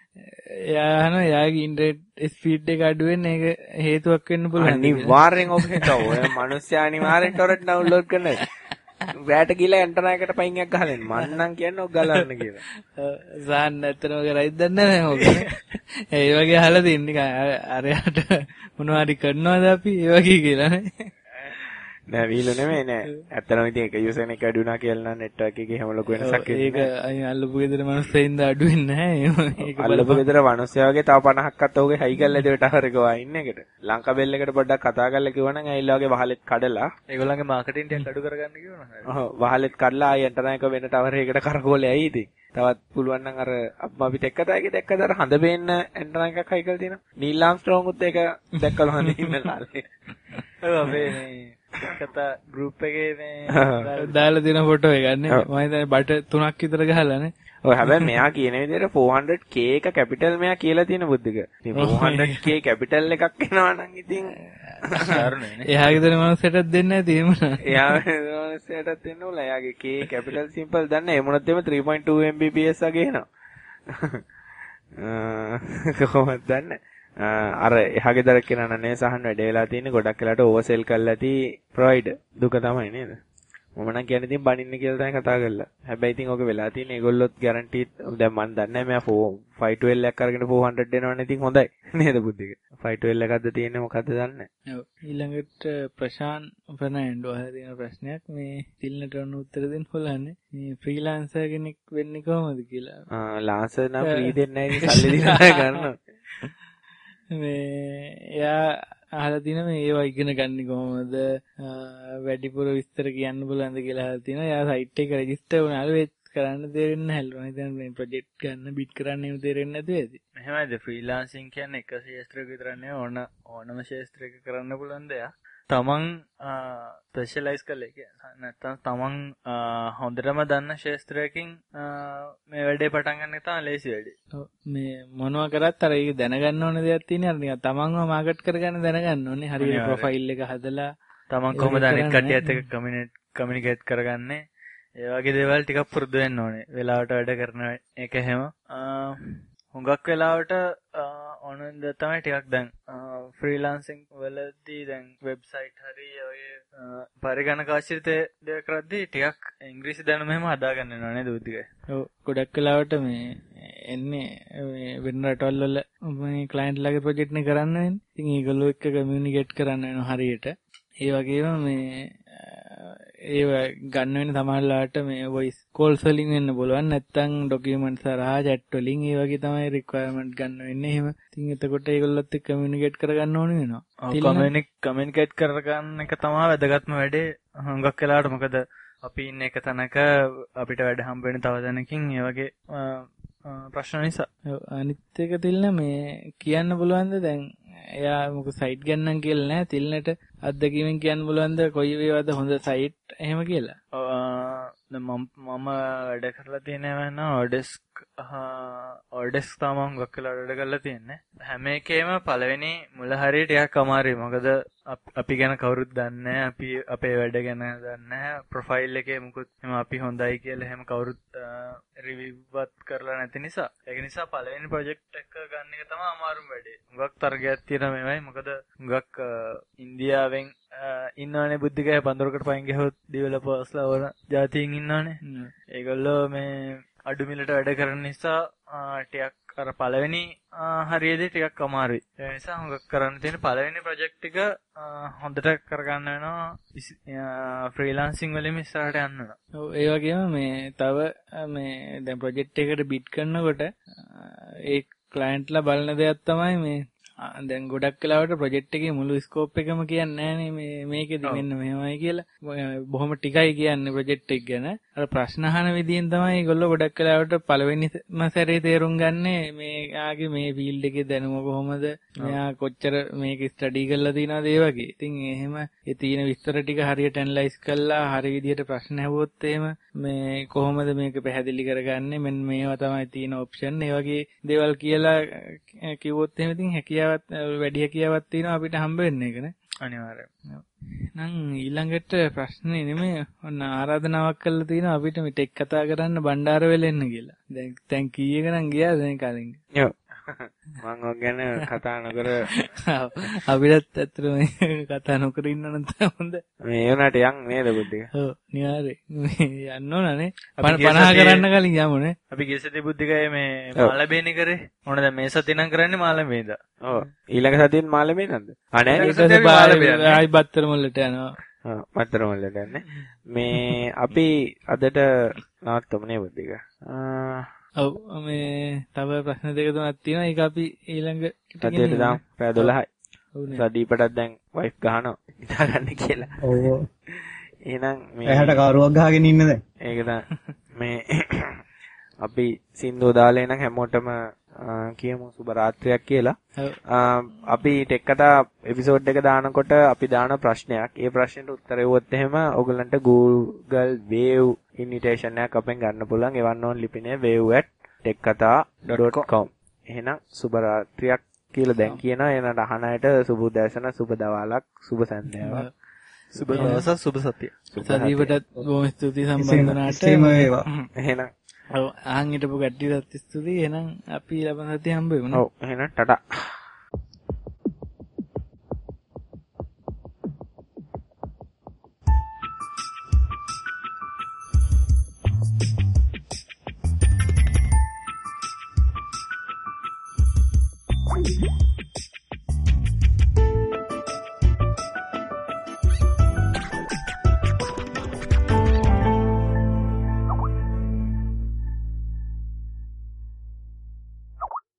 එයා අහන එයාගේ ඉන්ටර්නෙට් ස්පීඩ් එක අඩු වෙන එක හේතුවක් වෙන්න පුළුවන්. අනිවාර්යෙන් ඔබ හිතව ඔය මිනිස්සයා අනිවාර්යෙන් ටොරන්ට් ඩවුන්ලෝඩ් කරනවා. වැට ගිහලා ඇන්ටනායකට පයින් එකක් ගහලා එන්න. මං නම් කියන්නේ ඔක් ගලන්න කියලා. සාන්න ඇත්තටම කරයිද දන්නේ නැහැ මොකද. ඒ වගේ අහලා තින් නිකන් අරයට මොනවාරි කරනවද අපි ඒ වගේ කියලා නේ. නෑ වීලු නෙමෙයි නෑ. ඇත්තටම ඉතින් එක යූසර් එක අඩු වුණා කියලා නම් නෙට්වර්ක් එකේ හැම ලොකු වෙනසක් වෙන්නේ නෑ. ඒක අයින් අල්ලපු ගෙදර මිනිස්සෙින්ද අඩු වෙන්නේ නැහැ. ඒක අල්ලපු ගෙදර මිනිස්සයා වගේ තව පනහක්වත් ඔහුගේ හයි කරලා දෙව ටවර් එක වයින් එකට. ලංකා බෙල් එකට පොඩ්ඩක් කතා කරලා කිව්වනම් ඇයිලා වගේ වහලෙත් කඩලා ඒගොල්ලන්ගේ මාකටිං ටික අඩු කරගන්න කිව්වනම් ඔව් වහලෙත් කඩලා ආයෙ එන්ටර්නෙට් එක වෙන ටවර් එකකට කරකෝලේ ඇයි ඉතින්. තවත් පුළුවන් නම් අර අපි ටෙක්කතයිගේ දැක්කද අර හඳ බේන්න එන්ටර්නෙට් එකක් හයි කරලා තියෙනවා. නීල් ආම්ස්ට්‍රෝං උත් ඒක දැක්කලු හඳ ඉන්න ලාලේ. ඔව් අපේ මේ කතා ගෲප් එකේ මේ දාලා දෙන ෆොටෝ එක නේ මම හිතන්නේ බට තුනක් විතර ගහලානේ. ඔය හැබැයි මෙයා කියන විදිහට four hundred k එක කැපිටල් මෙයා කියලා තියෙන බුද්ධික. ඉතින් four hundred k කැපිටල් එකක් එනවා නම් ඉතින් සාරුනේ. එයා ගෙදර මනුස්සයටත් දෙන්නේ නැති එහෙම නෑ. එයා මනුස්සයටත් දෙන්න ඕල. එයාගේ k කැපිටල් සිම්පල් දන්නේ. ඒ මොනොත් එම three point two mbps වගේ එනවා. කොහොමද දන්නේ? අර එහා ගෙදර කෙනා නේ සහන් වැඩ වෙලා තියෙන්නේ ගොඩක් වෙලාට ඕවර්සෙල් කරලා ඇති ප්‍රොවයිඩර් දුක තමයි නේද? මම නම් කියන්නේ ඉතින් බනින්න කියලා තමයි කතා කරලා. හැබැයි ඉතින් ඕක වෙලා තියෙන ඒගොල්ලොත් ගැරන්ටි දැන් මම දන්නේ නැහැ මම five twelve එකක් අරගෙන four hundred දෙනවනේ ඉතින් හොඳයි. නේද බුද්ධික? five twelve එකක්ද තියෙන්නේ මොකද්ද දන්නේ නැහැ. ඔව් ඊළඟට ප්‍රශාන්ත් ෆර්නෑන්ඩෝ අහලා තියෙන ප්‍රශ්නයක් මේ තිල්නට උන උත්තර දෙන්න හොලන්නේ. මේ ෆ්‍රීලාන්සර් කෙනෙක් වෙන්නේ කොහොමද කියලා. ආ ලාන්සර් නම් ෆ්‍රී දෙන්නේ නැහැ ඉතින් සල්ලි දීලා ගන්නවා. මේ එයා අහලා තියෙන මේ ඒවා ඉගෙන ගන්න කොහොමද වැඩිපුර විස්තර කියන්න බලන්ද කියලා අහලා තියෙනවා. එයා සයිට් එක රෙජිස්ටර් වුණාලු ඒක කරන්න දෙන්නේ නැහැලු. ඉතින් මේ ප්‍රොජෙක්ට් ගන්න බිට් කරන්න එහෙම දෙරෙන්නේ නැතුව ඇති. මෙහෙමයිද ෆ්‍රීලාන්සින් කියන්නේ එක ශාස්ත්‍රයක විතර නෙවෙයි ඕන ඕනම ශාස්ත්‍රයක කරන්න පුළුවන් දෙයක්. තමන් ස්පෙෂලායිස් කරලා කියන්නේ නැත්තම් තමන් හොඳටම දන්න ශාස්ත්‍රයකින් මේ වැඩේ පටන් ගන්න එක තමයි ලේසි වැඩේ. ඔව් මේ මොනවා කරත් අර ඒක දැනගන්න ඕන දෙයක් තියෙනවා. අර නිකන් තමන්ව මාකට් කරගන්න දැනගන්න ඕනේ. හරියට ප්‍රොෆයිල් එක හදලා තමන් කොහොමද අනිත් කට්ටියත් එක්ක කමියුනිකේට් කමියුනිකේට් කරගන්නේ. ඒ වගේ දේවල් ටිකක් පුරුදු වෙන්න ඕනේ. වෙලාවට වැඩ කරන එක හැම හුඟක් වෙලාවට ඕනෙන්ද තමයි ටිකක් දැන් ෆ්‍රීලාන්සින් වලදී දැන් වෙබ්සයිට් හරි ඔය පරිගණක ආශ්‍රිත දේවල් කරද්දී ටිකක් ඉංග්‍රීසි දැනුම එහෙම හදාගන්න වෙනවා නේද උද්දිකයි. ඔව් ගොඩක් වෙලාවට මේ එන්නේ මේ වෙන රටවල් වල මේ ක්ලයන්ට් ලගේ ප්‍රොජෙක්ට් නේ කරන්න වෙන්නේ. ඉතින් ඒගොල්ලෝ එක්ක කමියුනිකේට් කරන්න වෙනවා හරියට. ඒ වගේම මේ ඒව ගන්න වෙන සමහරලාට මේ වොයිස් කෝල්ස් වලින් වෙන්න පුළුවන් නැත්නම් ડોකියුමන්ට්ස් හරහා chat වලින් ඒ වගේ තමයි රික්වයර්මන්ට් ගන්න වෙන්නේ. එහෙම ඉතින් එතකොට ඒගොල්ලොත් එක්ක කමියුනිකේට් කරගන්න ඕනේ වෙනවා. කමියුනික් කමියුනිකේට් කරගන්න එක තමයි වැදගත්ම වැඩේ. හුඟක් වෙලාවට මොකද අපි ඉන්න එක තැනක අපිට වැඩ හම්බ වෙන තව දැනකින් ඒ වගේ ප්‍රශ්න නිසා. අනිත් එක තිල්න මේ කියන්න පුළුවන්ද දැන් එයා මොකද සයිට් ගන්නම් කියලා නෑ තිල්නට අත්දැකීමෙන් කියන්න පුළුවන්ද කොයි වේවද හොඳ සයිට් එහෙම කියලා. මම මම වැඩ කරලා තියෙනවා නම් ඔඩෙස්ක් ඔඩෙස්ක් තමයි හුඟක් වෙලා වැඩ කරලා තියෙන්නේ. හැම එකේම පළවෙනි මුල හරිය ටිකක් අමාරුයි. මොකද අපි ගැන කවුරුත් දන්නේ නැහැ. අපි අපේ වැඩ ගැන දන්නේ නැහැ. ප්‍රොෆයිල් එකේ මුකුත් එහෙම අපි හොඳයි කියලා එහෙම කවුරුත් රිවිව්වත් කරලා නැති නිසා. ඒක නිසා පළවෙනි ප්‍රොජෙක්ට් එක ගන්න එක තමයි අමාරුම වැඩේ. හුඟක් තරගයක් තියෙනවා මේවයි. මොකද හුඟක් ඉන්දියාවෙන් ඉන්නවනේ බුද්ධිකය බඳුරකට පයින් ගහුවොත් ඩෙවලොපර්ස්ලා ඕන જાතියින් ඉන්නවනේ. ඒගොල්ලෝ මේ අඩු මිලට වැඩ කරන නිසා ටිකක් අර පළවෙනි හරියේදී ටිකක් අමාරුයි. ඒ නිසා හුඟක් කරන්න තියෙන පළවෙනි ප්‍රොජෙක්ට් එක හොඳට කරගන්න වෙනවා ෆ්‍රීලාන්සින් වලින් ඉස්සරහට යන්න වෙනවා. ඔව් ඒ වගේම මේ තව මේ දැන් ප්‍රොජෙක්ට් එකකට බිඩ් කරනකොට ඒ ක්ලයන්ට්ලා බලන දෙයක් තමයි මේ දැන් ගොඩක් වෙලාවට ප්‍රොජෙක්ට් එකේ මුළු ස්කෝප් එකම කියන්නේ නැහනේ මේ මේකෙදි මෙන්න මෙහෙමයි කියලා. බොහොම ටිකයි කියන්නේ ප්‍රොජෙක්ට් එක ගැන. අර ප්‍රශ්න අහන විදියෙන් තමයි ඒගොල්ලෝ ගොඩක් වෙලාවට පළවෙනිම සැරේ තේරුම් ගන්නේ මේ ආගේ මේ ෆීල්ඩ් එකේ දැනුම කොහොමද? මෙයා කොච්චර මේක ස්ටඩි කරලා තියෙනවද ඒ වගේ. ඉතින් එහෙම ඒ තියෙන විස්තර ටික හරියට ඇනලයිස් කරලා හරි විදියට ප්‍රශ්න අහුවොත් එහෙම මේ කොහොමද මේක පැහැදිලි කරගන්නේ? මෙන්න මේවා තමයි තියෙන ඔප්ෂන්. ඒ වගේ දේවල් කියලා කිව්වොත් එහෙම ඉතින් හැකියාව වැඩි හැකියාවක් තියෙනවා අපිට හම්බ වෙන්න එක නේ. අනිවාර්යයෙන්. නම් ඊළඟට ප්‍රශ්නේ නෙමෙයි ඔන්න ආරාධනාවක් කරලා තියෙනවා අපිට මේ ටෙක් කතා කරන්න බණ්ඩාරවෙල එන්න කියලා. දැන් දැන් කීයක නම් ගියාද මේ කලින්? ඔව්. මම ඔය ගැන කතා නොකර අපිටත් ඇත්තටම කතා නොකර ඉන්න නම් තමයි හොඳ. මේ උනාට යන් නේද බුද්ධික? ඔව් නිවාරේ. යන්න ඕනනේ. පනහ කරන්න කලින් යමුනේ. අපි ගිය සතියේ බුද්ධිකය මේ මාළඹේනේ කරේ. මොන දැන් මේ සතිය නම් කරන්නේ මාළඹේද? ඔව්. ඊළඟ සතියෙන් මාළඹේ නේද? ආ නෑ ඊට පස්සේ ආයි බත්තර මුල්ලට යනවා. ආ බත්තර මුල්ලට යන්නේ. මේ අපි අදට නවත්තමු නේ බුද්ධික. ආ ඔව් මේ තව ප්‍රශ්න දෙක තුනක් තියෙනවා. ඒක අපි ඊළඟ සතියේට දාමු. පැය දොළහයි. සදීපටත් දැන් වයිෆ් ගහනවා ඉතා ගන්න කියලා. ඔව්. එහෙනම් මේ ඇහැට කවුරුවක් ගහගෙන ඉන්න දැන්. ඒක තමයි මේ අපි සින්දෝ දාලා එනං හැමෝටම කියමු සුබ රාත්‍රියක් කියලා. අපි ටෙක් කතා එපිසෝඩ් එක දානකොට අපි දාන ප්‍රශ්නයක්. ඒ ප්‍රශ්නෙට උත්තර දෙවොත් එහෙම ඔයගලන්ට Google Wave invitation එකක් අපෙන් ගන්න පුළුවන්. එවන්න ඕන ලිපිනේ wave at tekkatha dot com. එහෙනම් සුබ රාත්‍රියක් කියලා දැන් කියනවා. එනට අහන අයට සුබ උදෑසන, සුබ දවාලක්, සුබ සන්ධ්‍යාවක්, සුබ දවසක්, සුබ සතිය. සදීපටත් බොහොම ස්තුතියි සම්බන්ධ වුණාට. වේවා. එහෙනම් ඔව් අහන් හිටපු කට්ටියටත් ස්තුතියි. එහෙනම් අපි ඊළඟ සතියේ හම්බ වෙමු. ඔව් එහෙනම් ටටා. Bye.